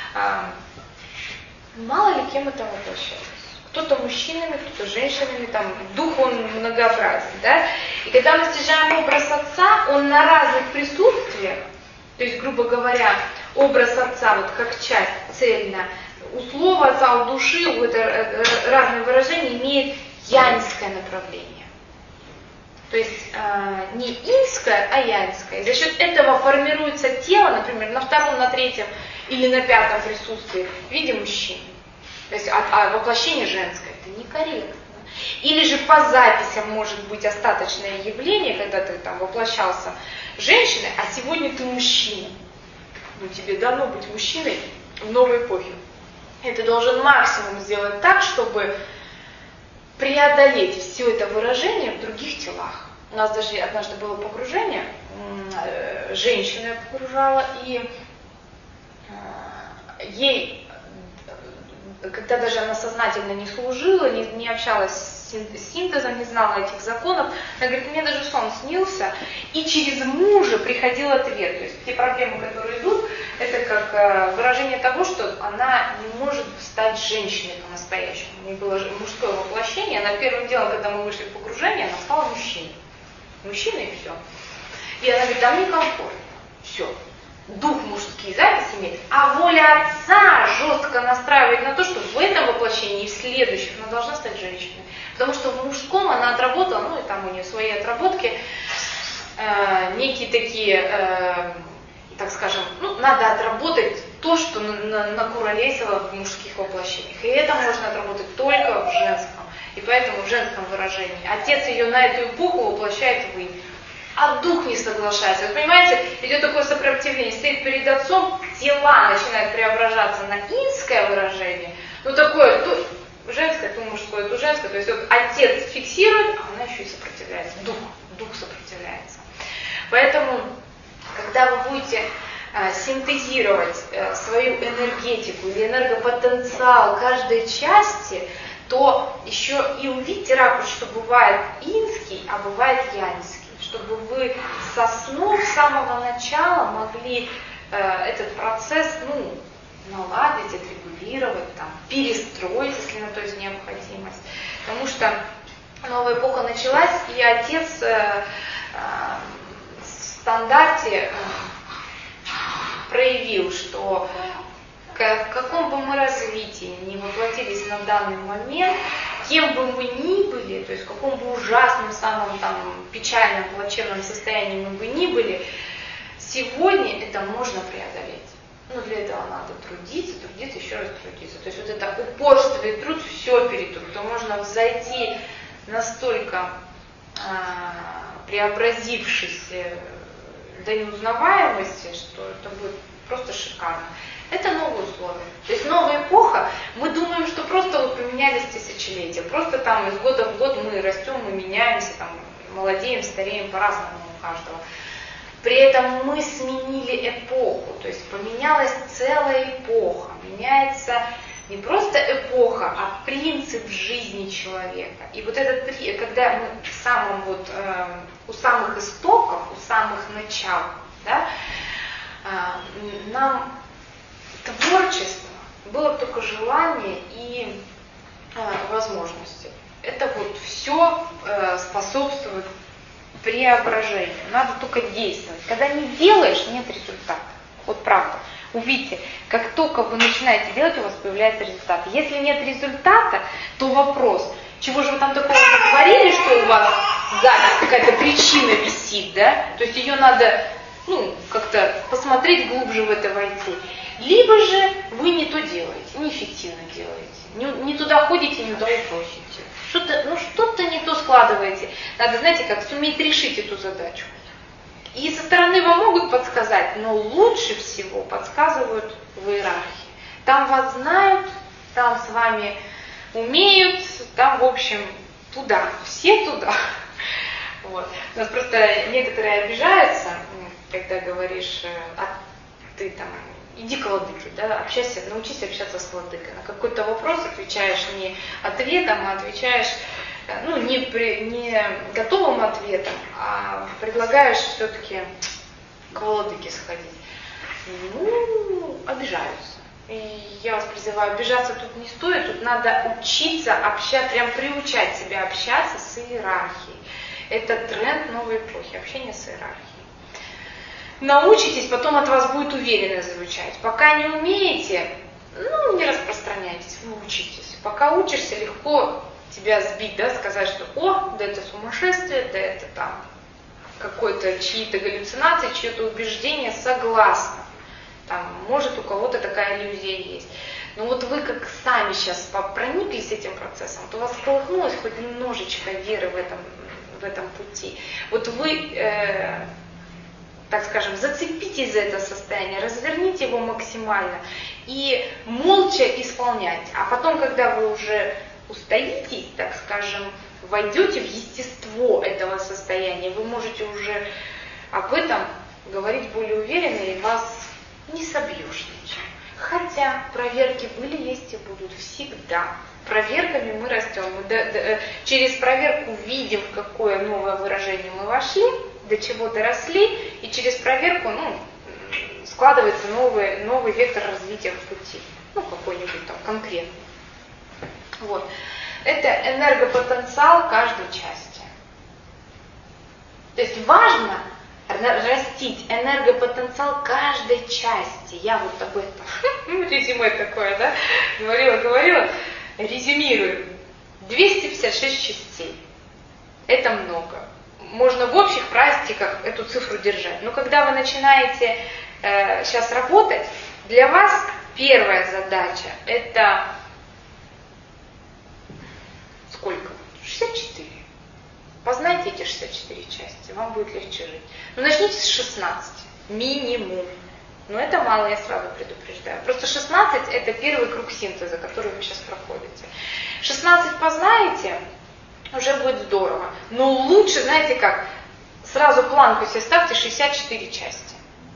мало ли кем это воплощается. Кто-то мужчинами, кто-то женщинами, там, дух он многообразен, да. И когда мы стяжаем образ отца, он на разных присутствиях, то есть, грубо говоря, образ отца, вот как часть цельно, у слова отца, у души, у это разные выражения имеет яньское направление. То есть не иньское, а яньское. И за счет этого формируется тело, например, на втором, на третьем или на пятом присутствии в виде мужчины. То есть воплощение женское. Это некорректно. Или же по записям может быть остаточное явление, когда ты там воплощался женщиной, а сегодня ты мужчина. Тебе дано быть мужчиной в новой эпохе. И ты должен максимум сделать так, чтобы преодолеть все это выражение в других телах. У нас даже однажды было погружение, женщину я погружала, и ей, когда даже она сознательно не служила, не общалась с синтезом, не знала этих законов, она говорит, мне даже сон снился, и через мужа приходил ответ. То есть те проблемы, которые идут, это как выражение того, что она не может стать женщиной по-настоящему. У нее было мужское воплощение, она первым делом, когда мы вышли в погружение, она стала мужчиной. Мужчина и все. И она говорит, а мне комфортно. Все. Дух мужские записи имеет, а воля отца жестко настраивает на то, что в этом воплощении и в следующем она должна стать женщиной. Потому что в мужском она отработала, и там у нее свои отработки, некие такие, так скажем, надо отработать то, что накуролесило в мужских воплощениях. И это можно отработать только в женском. И поэтому в женском выражении. Отец ее на эту эпоху воплощает в инь. А дух не соглашается. Вы понимаете, идет такое сопротивление. Стоит перед отцом, тела начинают преображаться на иньское выражение, Ну такое, то женское, то мужское, то женское. То есть вот отец фиксирует, а она еще и сопротивляется. Дух сопротивляется. Поэтому, когда вы будете синтезировать свою энергетику или энергопотенциал каждой части, то еще и увидите ракурс, что бывает инский, а бывает янский. Чтобы вы с основ самого начала могли этот процесс наладить, отрегулировать, там, перестроить, если на то есть необходимость. Потому что новая эпоха началась, и отец в стандарте проявил, что в каком бы мы развитии ни воплотились на данный момент, кем бы мы ни были, то есть в каком бы ужасном, самом там печальном, плачевном состоянии мы бы ни были, сегодня это можно преодолеть. Но для этого надо трудиться, еще раз трудиться. То есть вот это упорство и труд, все перетрут. То можно взойти настолько преобразившись до неузнаваемости, что это будет просто шикарно. Это новые условия. То есть новая эпоха, мы думаем, что просто вот поменялись тысячелетия. Просто там из года в год мы растем, мы меняемся, там, молодеем, стареем по-разному у каждого. При этом мы сменили эпоху, то есть поменялась целая эпоха. Меняется не просто эпоха, а принцип жизни человека. И вот этот, когда мы у самых истоков, у самых начал, да, нам творчество было только желание и возможности. Это вот все способствует преображению. Надо только действовать. Когда не делаешь, нет результата. Вот правда. Увидите, как только вы начинаете делать, у вас появляется результат. Если нет результата, то вопрос, чего же вы там такого натворили, что у вас сзади какая-то причина висит, да? То есть ее надо, как-то посмотреть глубже в это войти. Либо же вы не то делаете, неэффективно делаете, не туда ходите, не туда упросите. Что-то не то складываете. Надо, знаете, как суметь решить эту задачу. И со стороны вам могут подсказать, но лучше всего подсказывают в иерархии. Там вас знают, там с вами умеют, там, в общем, туда, все туда. Вот. У нас просто некоторые обижаются, когда говоришь, ты там, иди к владыке, да, научись общаться с владыкой. На какой-то вопрос отвечаешь не ответом, а отвечаешь не готовым ответом, а предлагаешь все-таки к владыке сходить. Обижаются. И я вас призываю, обижаться тут не стоит, тут надо учиться общаться, прям приучать себя общаться с иерархией. Это тренд новой эпохи, общение с иерархией. Научитесь, потом от вас будет уверенно звучать. Пока не умеете, не распространяйтесь, вы учитесь. Пока учишься, легко тебя сбить, да, сказать, что да это сумасшествие, да это там какой-то чьи-то галлюцинации, чье-то убеждение, согласна. Там, может, у кого-то такая иллюзия есть. Но вот вы как сами сейчас прониклись этим процессом, то у вас колыхнулось хоть немножечко веры в этом пути. Вот вы, так скажем, зацепитесь за это состояние, разверните его максимально и молча исполняйте. А потом, когда вы уже устоитесь, так скажем, войдете в естество этого состояния, вы можете уже об этом говорить более уверенно, и вас не собьешь ничем. Хотя проверки были, есть и будут всегда. Проверками мы растем. Мы через проверку видим, в какое новое выражение мы вошли, до чего доросли, и через проверку складывается новый вектор развития в пути. Какой-нибудь там конкретный. Вот. Это энергопотенциал каждой части. То есть важно растить энергопотенциал каждой части. Я вот об этом. Резюме такое, да? Говорила. Резюмирую. 256 частей. Это много. Можно в общих практиках эту цифру держать. Но когда вы начинаете сейчас работать, для вас первая задача это сколько? 64. Познайте эти 64 части, вам будет легче жить. Но начните с 16, минимум. Но это мало, я сразу предупреждаю. Просто 16 это первый круг синтеза, который вы сейчас проходите. 16 познаете, уже будет здорово. Но лучше, знаете как, сразу планку себе ставьте 64 части.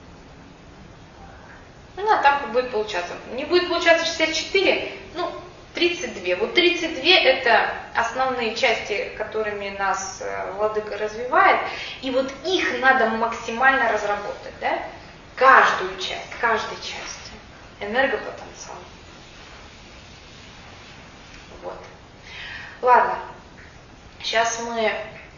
Ну, а там будет получаться. Не будет получаться 64, 32. Вот 32 это основные части, которыми нас Владыка развивает. И вот их надо максимально разработать, да? Каждую часть, каждой части. Энергопотенциал. Вот. Ладно. Сейчас мы...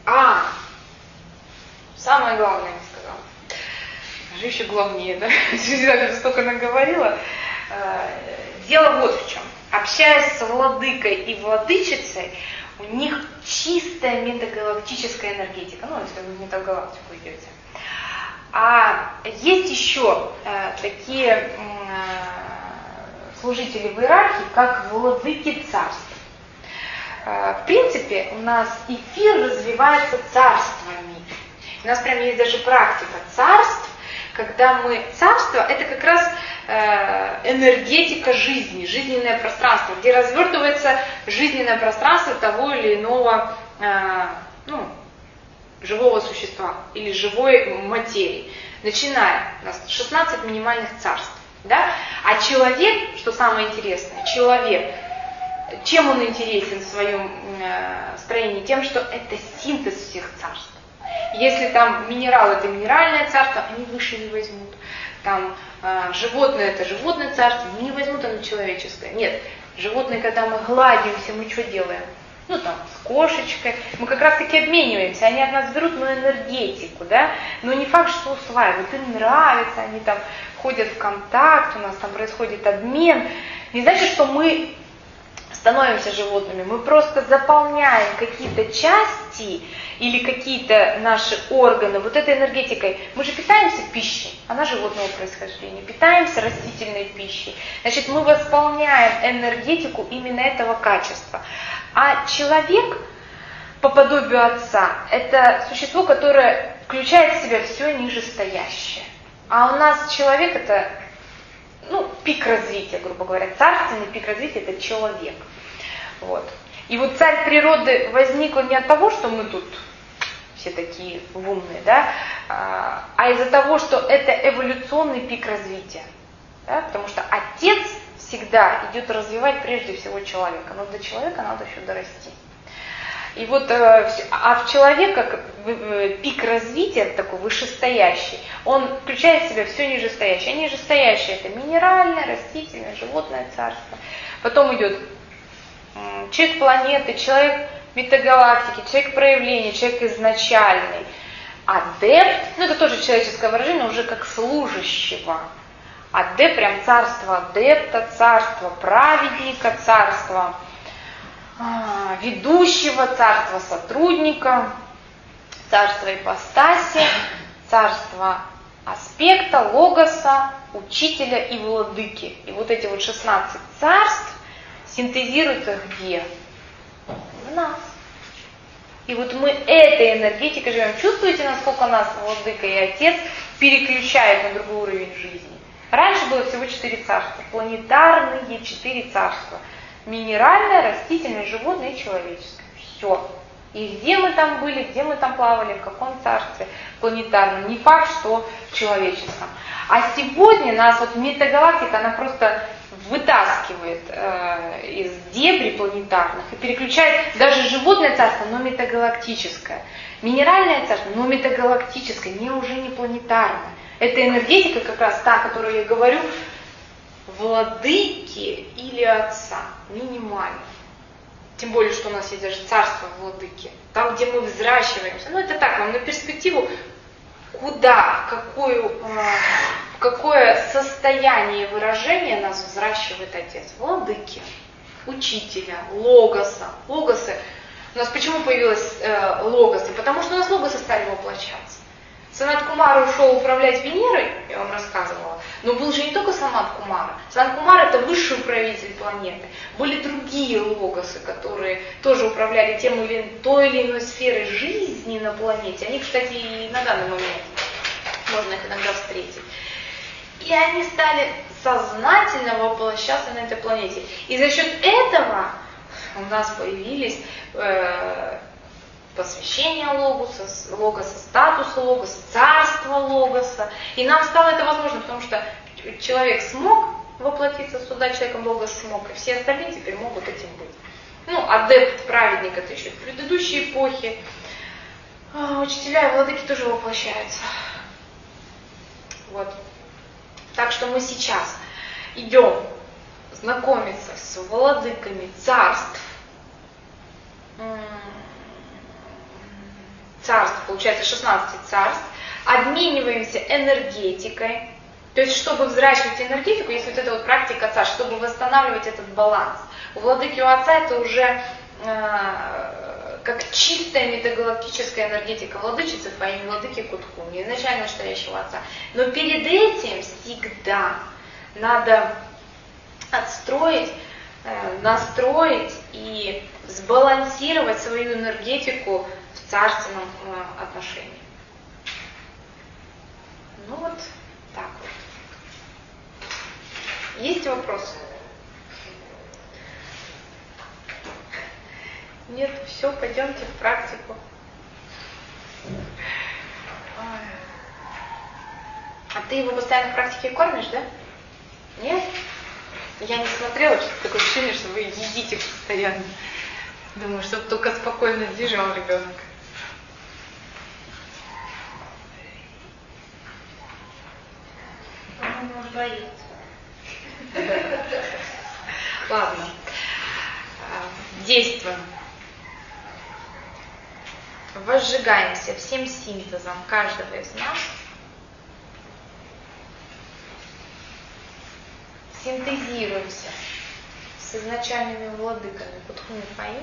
Самое главное не сказала. Же еще главнее, да? Я столько наговорила. Дело вот в чем. Общаясь с Владыкой и Владычицей, у них чистая метагалактическая энергетика. Если вы в метагалактику идете. А есть еще такие служители в иерархии, как владыки царств. В принципе, у нас эфир развивается царствами. У нас прям есть даже практика царств, когда мы... Царство – это как раз энергетика жизни, жизненное пространство, где развертывается жизненное пространство того или иного живого существа или живой материи. Начиная, у нас 16 минимальных царств. Да? А человек, что самое интересное, человек, чем он интересен в своем строении? Тем, что это синтез всех царств. Если там минерал это минеральное царство, они выше не возьмут. Там животное это животное царство, не возьмут оно человеческое. Нет, животные, когда мы гладимся, мы что делаем? С кошечкой. Мы как раз таки обмениваемся. Они от нас берут, энергетику, да? Но не факт, что усваивают. Им нравится, они там входят в контакт, у нас там происходит обмен. Не значит, что мы становимся животными. Мы просто заполняем какие-то части или какие-то наши органы вот этой энергетикой. Мы же питаемся пищей, она животного происхождения. Питаемся растительной пищей. Значит, мы восполняем энергетику именно этого качества. А человек, по подобию Отца, это существо, которое включает в себя все нижестоящее. А у нас человек это, пик развития, грубо говоря. Царственный пик развития это человек. Вот. И вот царь природы возникла не от того, что мы тут все такие умные, да, а из-за того, что это эволюционный пик развития. Да, потому что Отец всегда идет развивать прежде всего человека. Но до человека надо еще дорасти. И вот, в человека пик развития, такой вышестоящий, он включает в себя все нижестоящее. А нижестоящее это минеральное, растительное, животное царство. Потом идет человек планеты, человек метагалактики, человек проявления, человек изначальный. Адепт, это тоже человеческое выражение, уже как служащего. Адепт, прям царство адепта, царство праведника, царство ведущего, царство сотрудника, царство ипостаси, царство аспекта, логоса, учителя и владыки. И вот эти 16 царств синтезируются где? В нас. И вот мы этой энергетикой живем. Чувствуете, насколько нас Владыка и Отец переключают на другой уровень жизни? Раньше было всего 4 царства. Планетарные 4 царства. Минеральное, растительное, животное и человеческое. Все. И где мы там были, где мы там плавали, в каком царстве планетарном. Не факт, что в человеческом. А сегодня нас метагалактика, она просто вытаскивает из дебри планетарных и переключает даже животное царство, но метагалактическое. Минеральное царство, но метагалактическое, уже не планетарное. Это энергетика как раз та, о которой я говорю, владыки или Отца, минимально. Тем более, что у нас есть даже царство владыки. Там, где мы взращиваемся. Это так, вам на перспективу, куда, в какое состояние выражения нас взращивает Отец. Владыки, учителя, логоса. Логосы. У нас почему появилось логосы? Потому что у нас логосы стали воплощаться. Санат Кумара ушел управлять Венерой, я вам рассказывала, но был же не только Санат Кумара. Санат Кумара это высший управитель планеты. Были другие логосы, которые тоже управляли той или иной сферой жизни на планете. Они, кстати, и на данный момент можно их иногда встретить. И они стали сознательно воплощаться на этой планете. И за счет этого у нас появились посвящение Логоса, статуса Логоса, царство Логоса. И нам стало это возможно, потому что человек смог воплотиться сюда, человеком Логос смог, и все остальные теперь могут этим быть. Ну, адепт, праведник, это еще в предыдущей эпохе. Учителя и владыки тоже воплощаются. Вот. Так что мы сейчас идем знакомиться с владыками царств. Царств, получается 16 царств. Обмениваемся энергетикой. То есть, чтобы взращивать энергетику, есть вот эта вот практика царств, чтобы восстанавливать этот баланс. У владыки у отца это уже как чистая метагалактическая энергетика владычицы по имени владыки Куткуни, изначально настоящего отца. Но перед этим всегда надо отстроить, настроить и сбалансировать свою энергетику в царственном отношении. Ну вот так вот. Есть вопросы? Нет, все, пойдемте в практику. А ты его постоянно в практике кормишь, да? Нет? Я не смотрела, что такое ощущение, что вы едите постоянно. Думаю, чтобы только спокойно лежал ребенок. Он боится. Ладно. Действуем. Возжигаемся всем синтезом каждого из нас. Синтезируемся с изначальными владыками Кутхуми Фаин.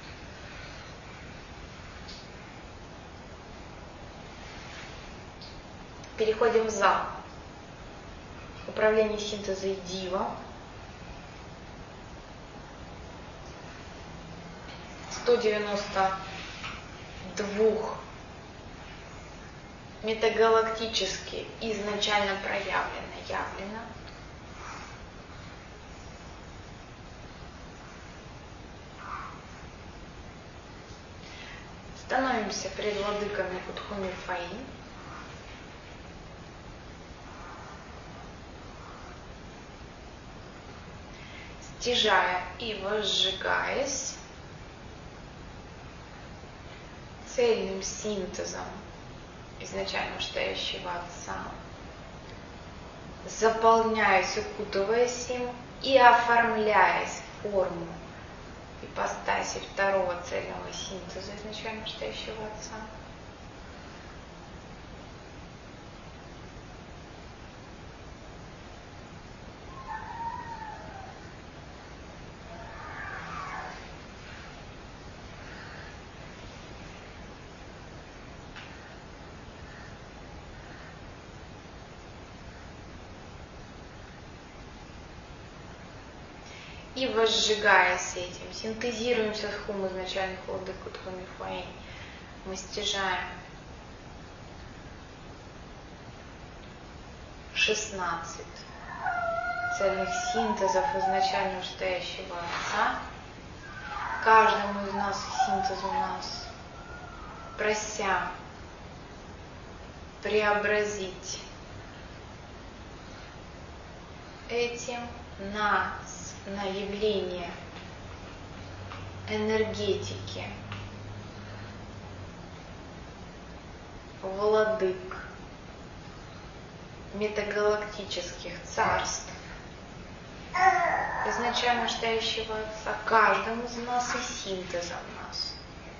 Переходим в зал. Управление синтеза и Дива. 192 метагалактически изначально явлено. Становимся пред владыками Кутхуми Фаин. Стяжая и возжигаясь цельным синтезом изначально настоящего Отца, заполняясь, укутываясь им и оформляясь в форму ипостаси второго цельного синтеза изначально настоящего Отца. И возжигаясь этим, синтезируемся с хум изначальных владык Кутхуми Фаин. Мы стяжаем 16 цельных синтезов изначально настоящего Отца. Каждому из нас синтез у нас, прося преобразить этим нас на явление энергетики владык метагалактических царств изначально настоящего Отца, каждому из нас и синтезом нас.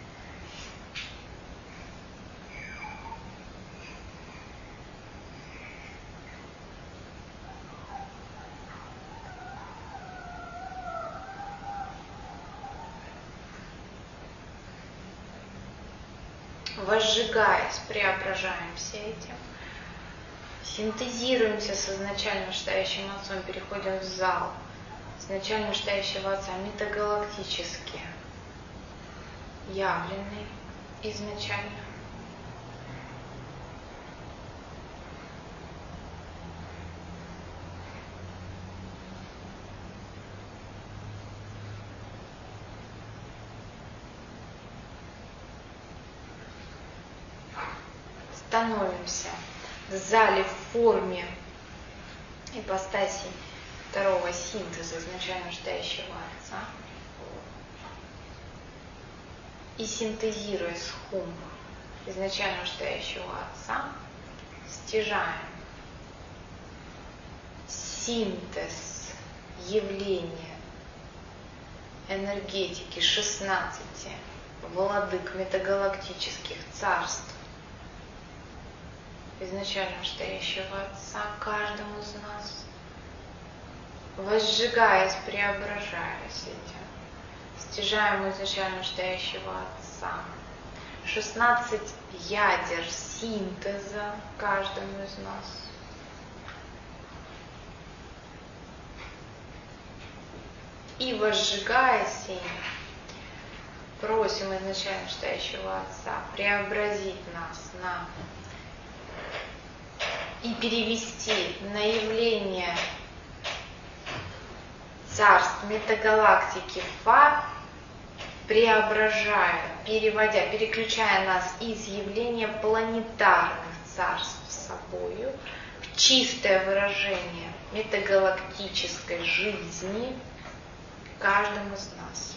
Возжигаясь, преображаемся этим, синтезируемся с изначально настоящим Отцом, переходим в зал изначально настоящего Отца, метагалактически явленный изначально. становимся в зале в форме ипостаси второго синтеза изначально настоящего Отца и синтезируя схум изначально настоящего Отца, стяжаем синтез явления энергетики 16 владык метагалактических царств изначально настоящего Отца каждому из нас, возжигаясь, преображаясь этим, стяжаем изначально настоящего Отца 16 ядер синтеза каждому из нас. И возжигаясь им, просим изначально настоящего Отца преобразить нас и перевести на явление царств метагалактики Фа, преображая, переводя, переключая нас из явления планетарных царств с собою в чистое выражение метагалактической жизни каждому из нас.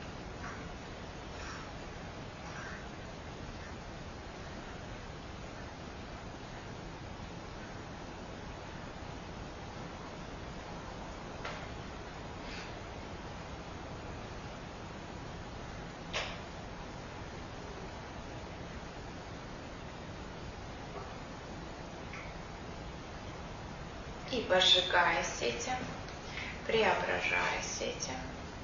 И возжигаясь этим, преображаясь этим,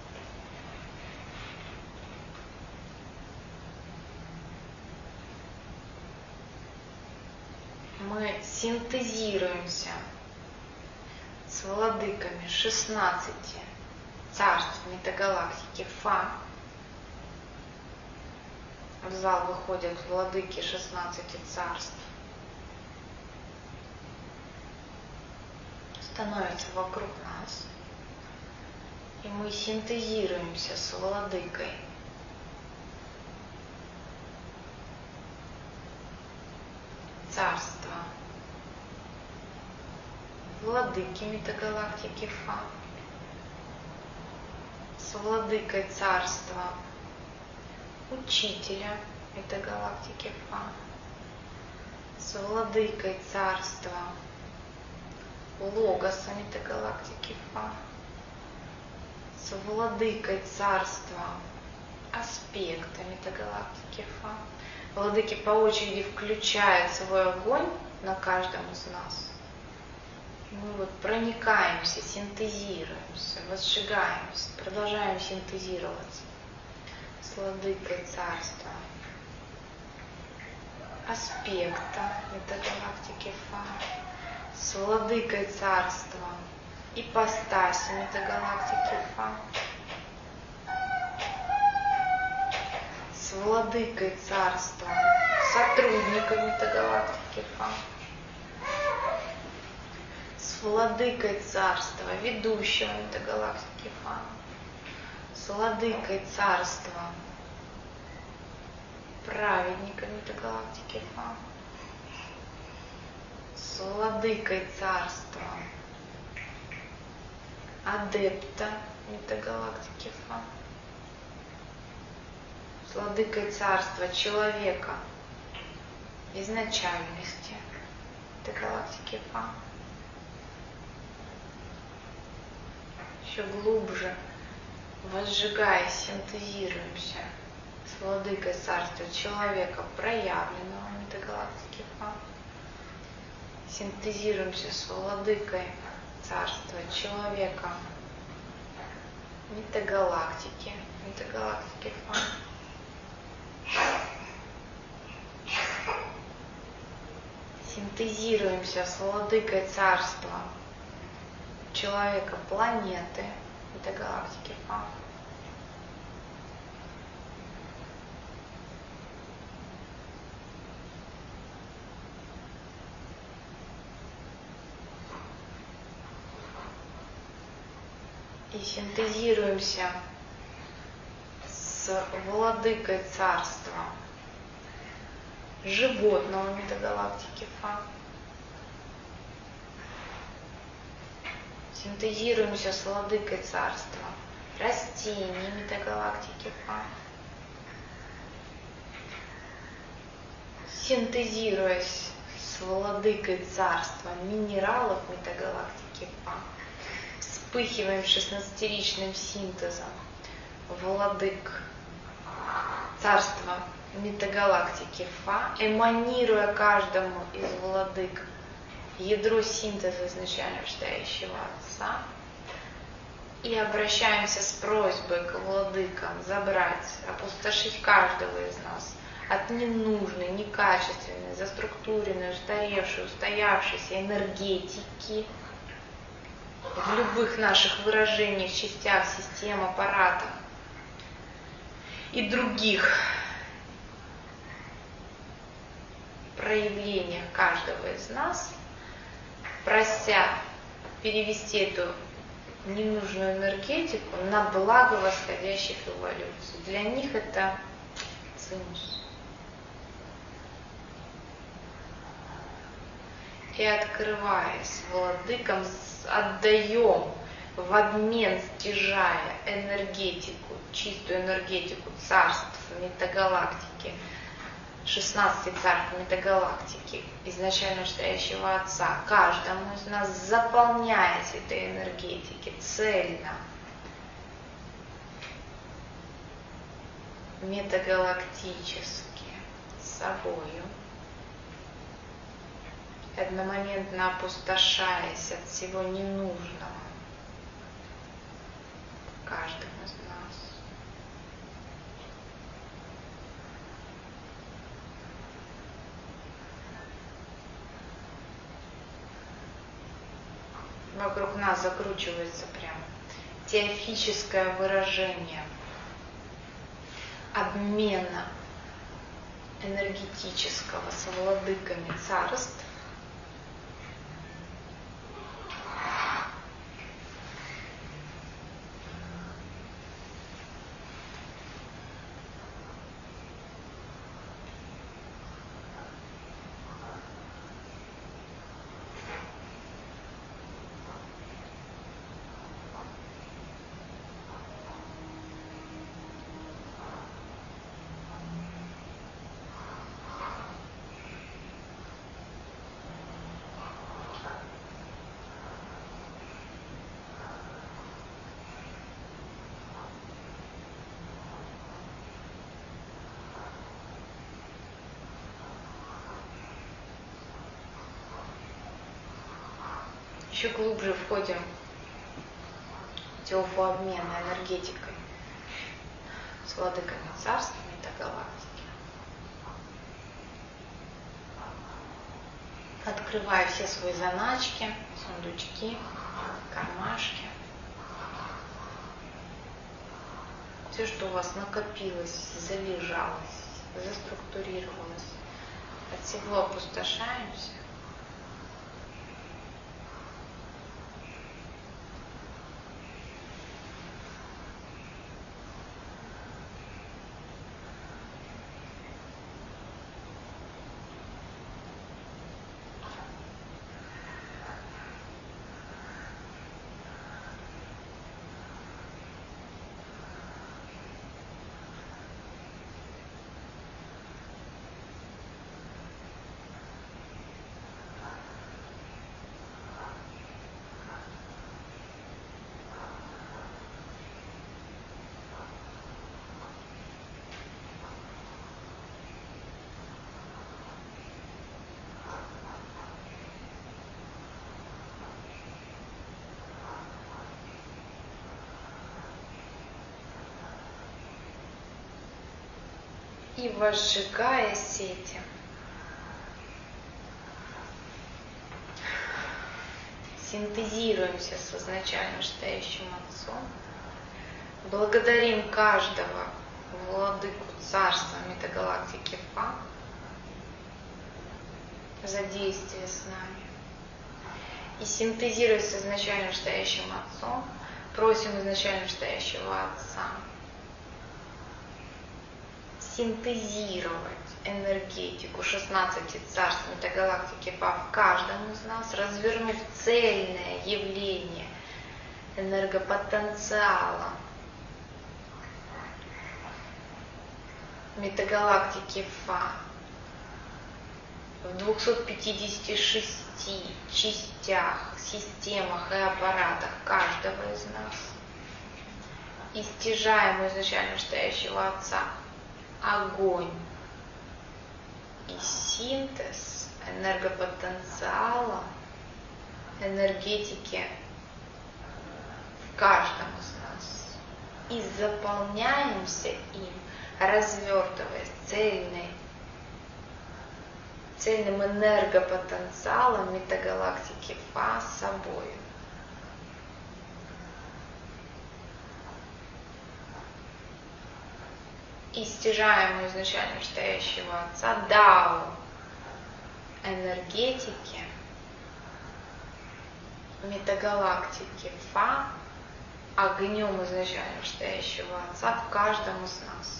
мы синтезируемся с владыками 16 царств метагалактики Фа. В зал выходят владыки 16 царств. Становятся вокруг нас. И мы синтезируемся с владыкой царства владыки метагалактики Фа, с владыкой царства учителя метагалактики Фа, с владыкой царства Логоса метагалактики Фа, с владыкой царства аспекта метагалактики Фа. Владыки по очереди включают свой огонь на каждом из нас. Мы вот проникаемся, синтезируемся, возжигаемся, продолжаем синтезироваться с владыкой царства аспекта метагалактики Фа, с владыкой царства ипостаси метагалактики Фа, с владыкой царства сотрудника метагалактики Фа, с владыкой царства ведущего метагалактики Фа, с владыкой царства праведника метагалактики Фа, с владыкой царства адепта метагалактики Фа, с владыкой царства человека изначальности метагалактики Фа. Еще глубже возжигаясь, синтезируемся с владыкой царства человека проявленного метагалактики Фа. Синтезируемся с владыкой царства человека метагалактики Фа. Синтезируемся с владыкой царства человека планеты метагалактики Фа. И синтезируемся с владыкой царства животного метагалактики Фа. Синтезируемся с владыкой царства растений метагалактики Фа. Синтезируясь с владыкой царства минералов метагалактики Фа, вспыхиваем 16-ричным синтезом владык царства метагалактики Фа, эманируя каждому из владык ядро синтеза изначально вышестоящего Отца, и обращаемся с просьбой к владыкам забрать, опустошить каждого из нас от ненужной, некачественной, заструктуренной, устаревшей, устоявшейся энергетики в любых наших выражениях, частях, систем, аппаратах и других проявлениях каждого из нас, прося перевести эту ненужную энергетику на благо восходящих эволюций. Для них это цимус. И открываясь владыкам, отдаем в обмен, стяжая энергетику, чистую энергетику царств метагалактики, 16 царств метагалактики, изначально вышестоящего Отца, каждому из нас, заполняясь этой энергетики цельно, метагалактически, собою, одномоментно опустошаясь от всего ненужного каждым из нас. Вокруг нас закручивается прям теофическое выражение обмена энергетического с владыками царств. Еще глубже входим в теофу обмена энергетикой с владыками царства метагалактики. Открывая все свои заначки, сундучки, кармашки. Все, что у вас накопилось, залежалось, заструктурировалось. От всего опустошаемся. И возжигая сети, синтезируемся с изначально вышестоящим Отцом, благодарим каждого владыку царства метагалактики Фа за действие с нами. И синтезируясь с изначально вышестоящим Отцом, просим изначально вышестоящего Отца синтезировать энергетику 16 царств метагалактики Фа в каждом из нас, развернув цельное явление энергопотенциала метагалактики Фа в 256 частях, системах и аппаратах каждого из нас, и стяжаем у изначально стоящего Отца огонь и синтез энергопотенциала, энергетики в каждом из нас, и заполняемся им, развертываясь цельным энергопотенциалом метагалактики Фа собой. И стяжаем у изначально стоящего Отца дао энергетики метагалактики Фа огнем изначально стоящего Отца в каждом из нас.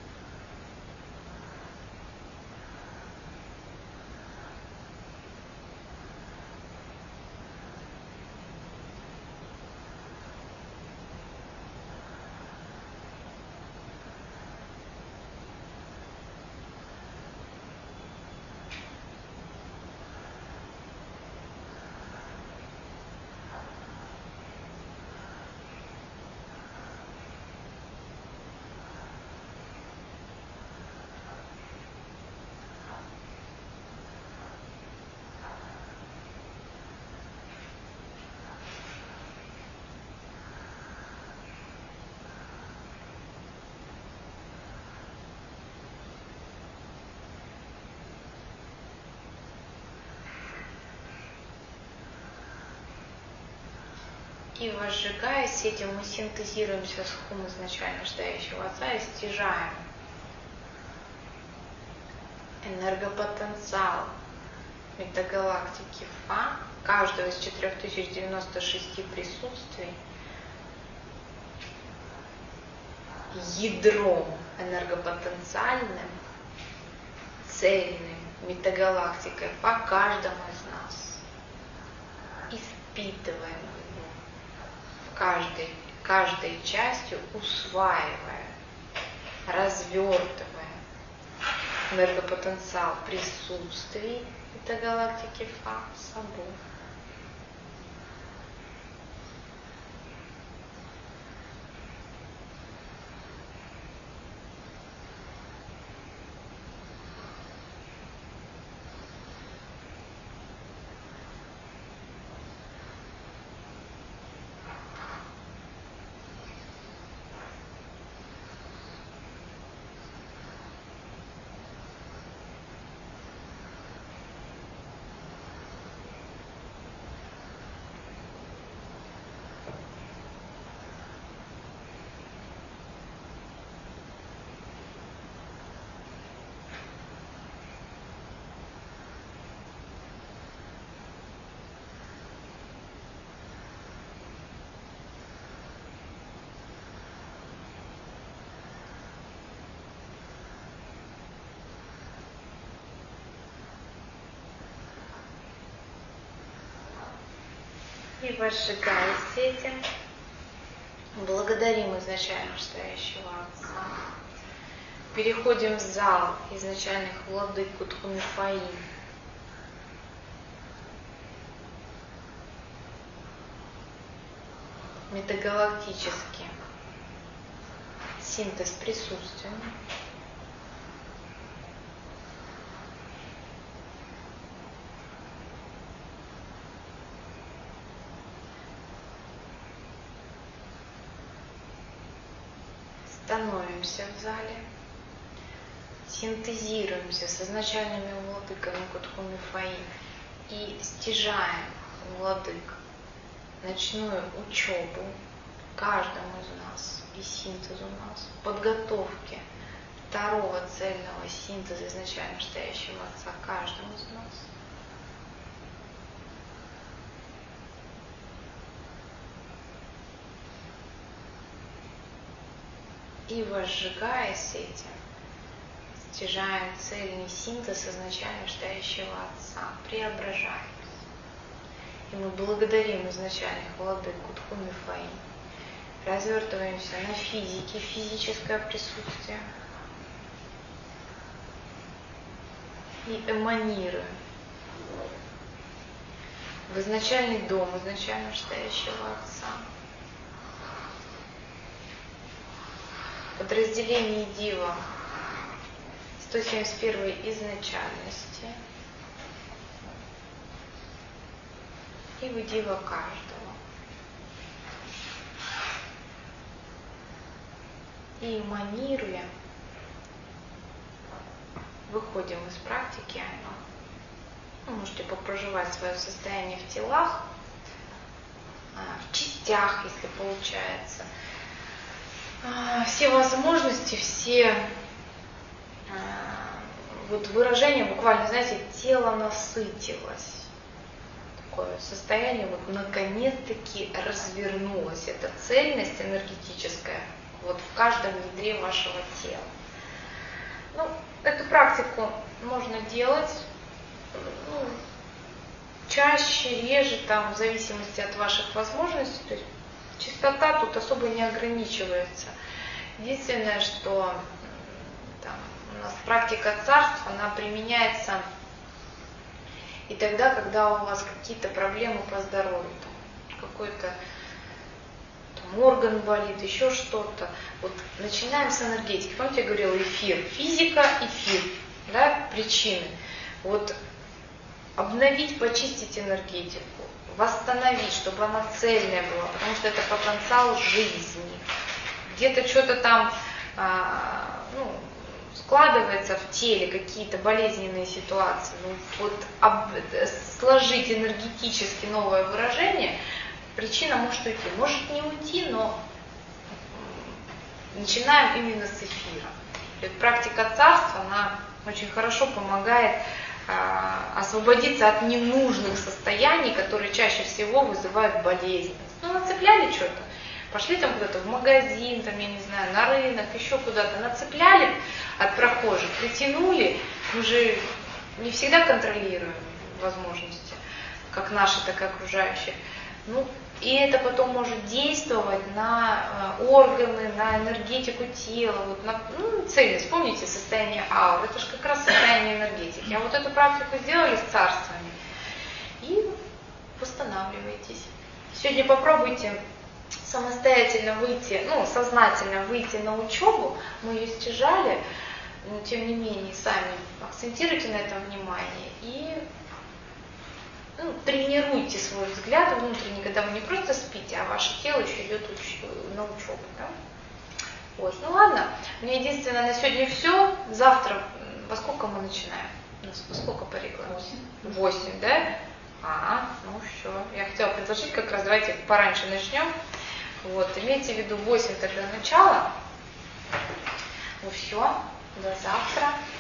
И возжигаясь этим, мы синтезируемся с хум изначально стоящего Отца и стяжаем энергопотенциал метагалактики Фа, каждого из 4096 присутствий, ядром энергопотенциальным, цельным метагалактикой Фа каждому из нас. И впитываем его каждой частью, усваивая, развертывая энергопотенциал присутствий метагалактики Фа собой. И возжигаясь этим, благодарим изначально стоящего Отца. Переходим в зал изначальных владык Кутху-Мифаим. Метагалактический синтез присутствия. Становимся в зале, синтезируемся с изначальными владыками Кутху-Мифаим и стяжаем у владык ночную учебу каждому из нас и синтезу нас, подготовки второго цельного синтеза изначально стоящего Отца каждому из нас. И возжигаясь этим, достижаем цельный синтез изначально стоящего Отца, преображаемся. И мы благодарим изначальных владык Кутху Мифаи, развертываемся на физике, физическое присутствие и эманируем в изначальный дом, изначально стоящего Отца. Подразделение Дива 171 изначальности и в Дива каждого. И эманируя, выходим из практики. Вы можете попроживать свое состояние в телах, в частях, если получается. Все возможности, все вот выражения, буквально, знаете, тело насытилось. Такое состояние вот наконец-таки развернулось. Это цельность энергетическая вот в каждом ядре вашего тела. Ну, эту практику можно делать чаще, реже, там, в зависимости от ваших возможностей. То есть частота тут особо не ограничивается. Единственное, что там, у нас практика царств, она применяется и тогда, когда у вас какие-то проблемы по здоровью, какой-то орган болит, еще что-то. Вот начинаем с энергетики. Помните, я говорила, эфир, физика, эфир, да, причины. Вот обновить, почистить энергетику, восстановить, чтобы она цельная была, потому что это потенциал жизни. Где-то что-то там складывается в теле, какие-то болезненные ситуации. Вот сложить энергетически новое выражение, причина может уйти. Может не уйти, но начинаем именно с эфира. Практика царства, она очень хорошо помогает освободиться от ненужных состояний, которые чаще всего вызывают болезнь. Нацепляли что-то, пошли там куда-то в магазин, там, я не знаю, на рынок, еще куда-то, нацепляли от прохожих, притянули, мы же не всегда контролируем возможности, как наши, так и окружающих. И это потом может действовать на органы, на энергетику тела, вот на цельность. Вспомните состояние ауры, это же как раз состояние энергетики. А вот эту практику сделали с царствами и восстанавливаетесь. Сегодня попробуйте самостоятельно выйти, сознательно выйти на учебу. Мы ее стяжали, но тем не менее сами акцентируйте на этом внимание и тренируйте свой взгляд внутренний, когда вы не просто спите, а ваше тело еще идет на учебу. Да? Вот. Ладно, мне единственное на сегодня все. Завтра во сколько мы начинаем? Во сколько по регламенту? 8, да? Все. Я хотела предложить как раз, давайте пораньше начнем. Вот, имейте в виду 8 тогда начало. Все, до завтра.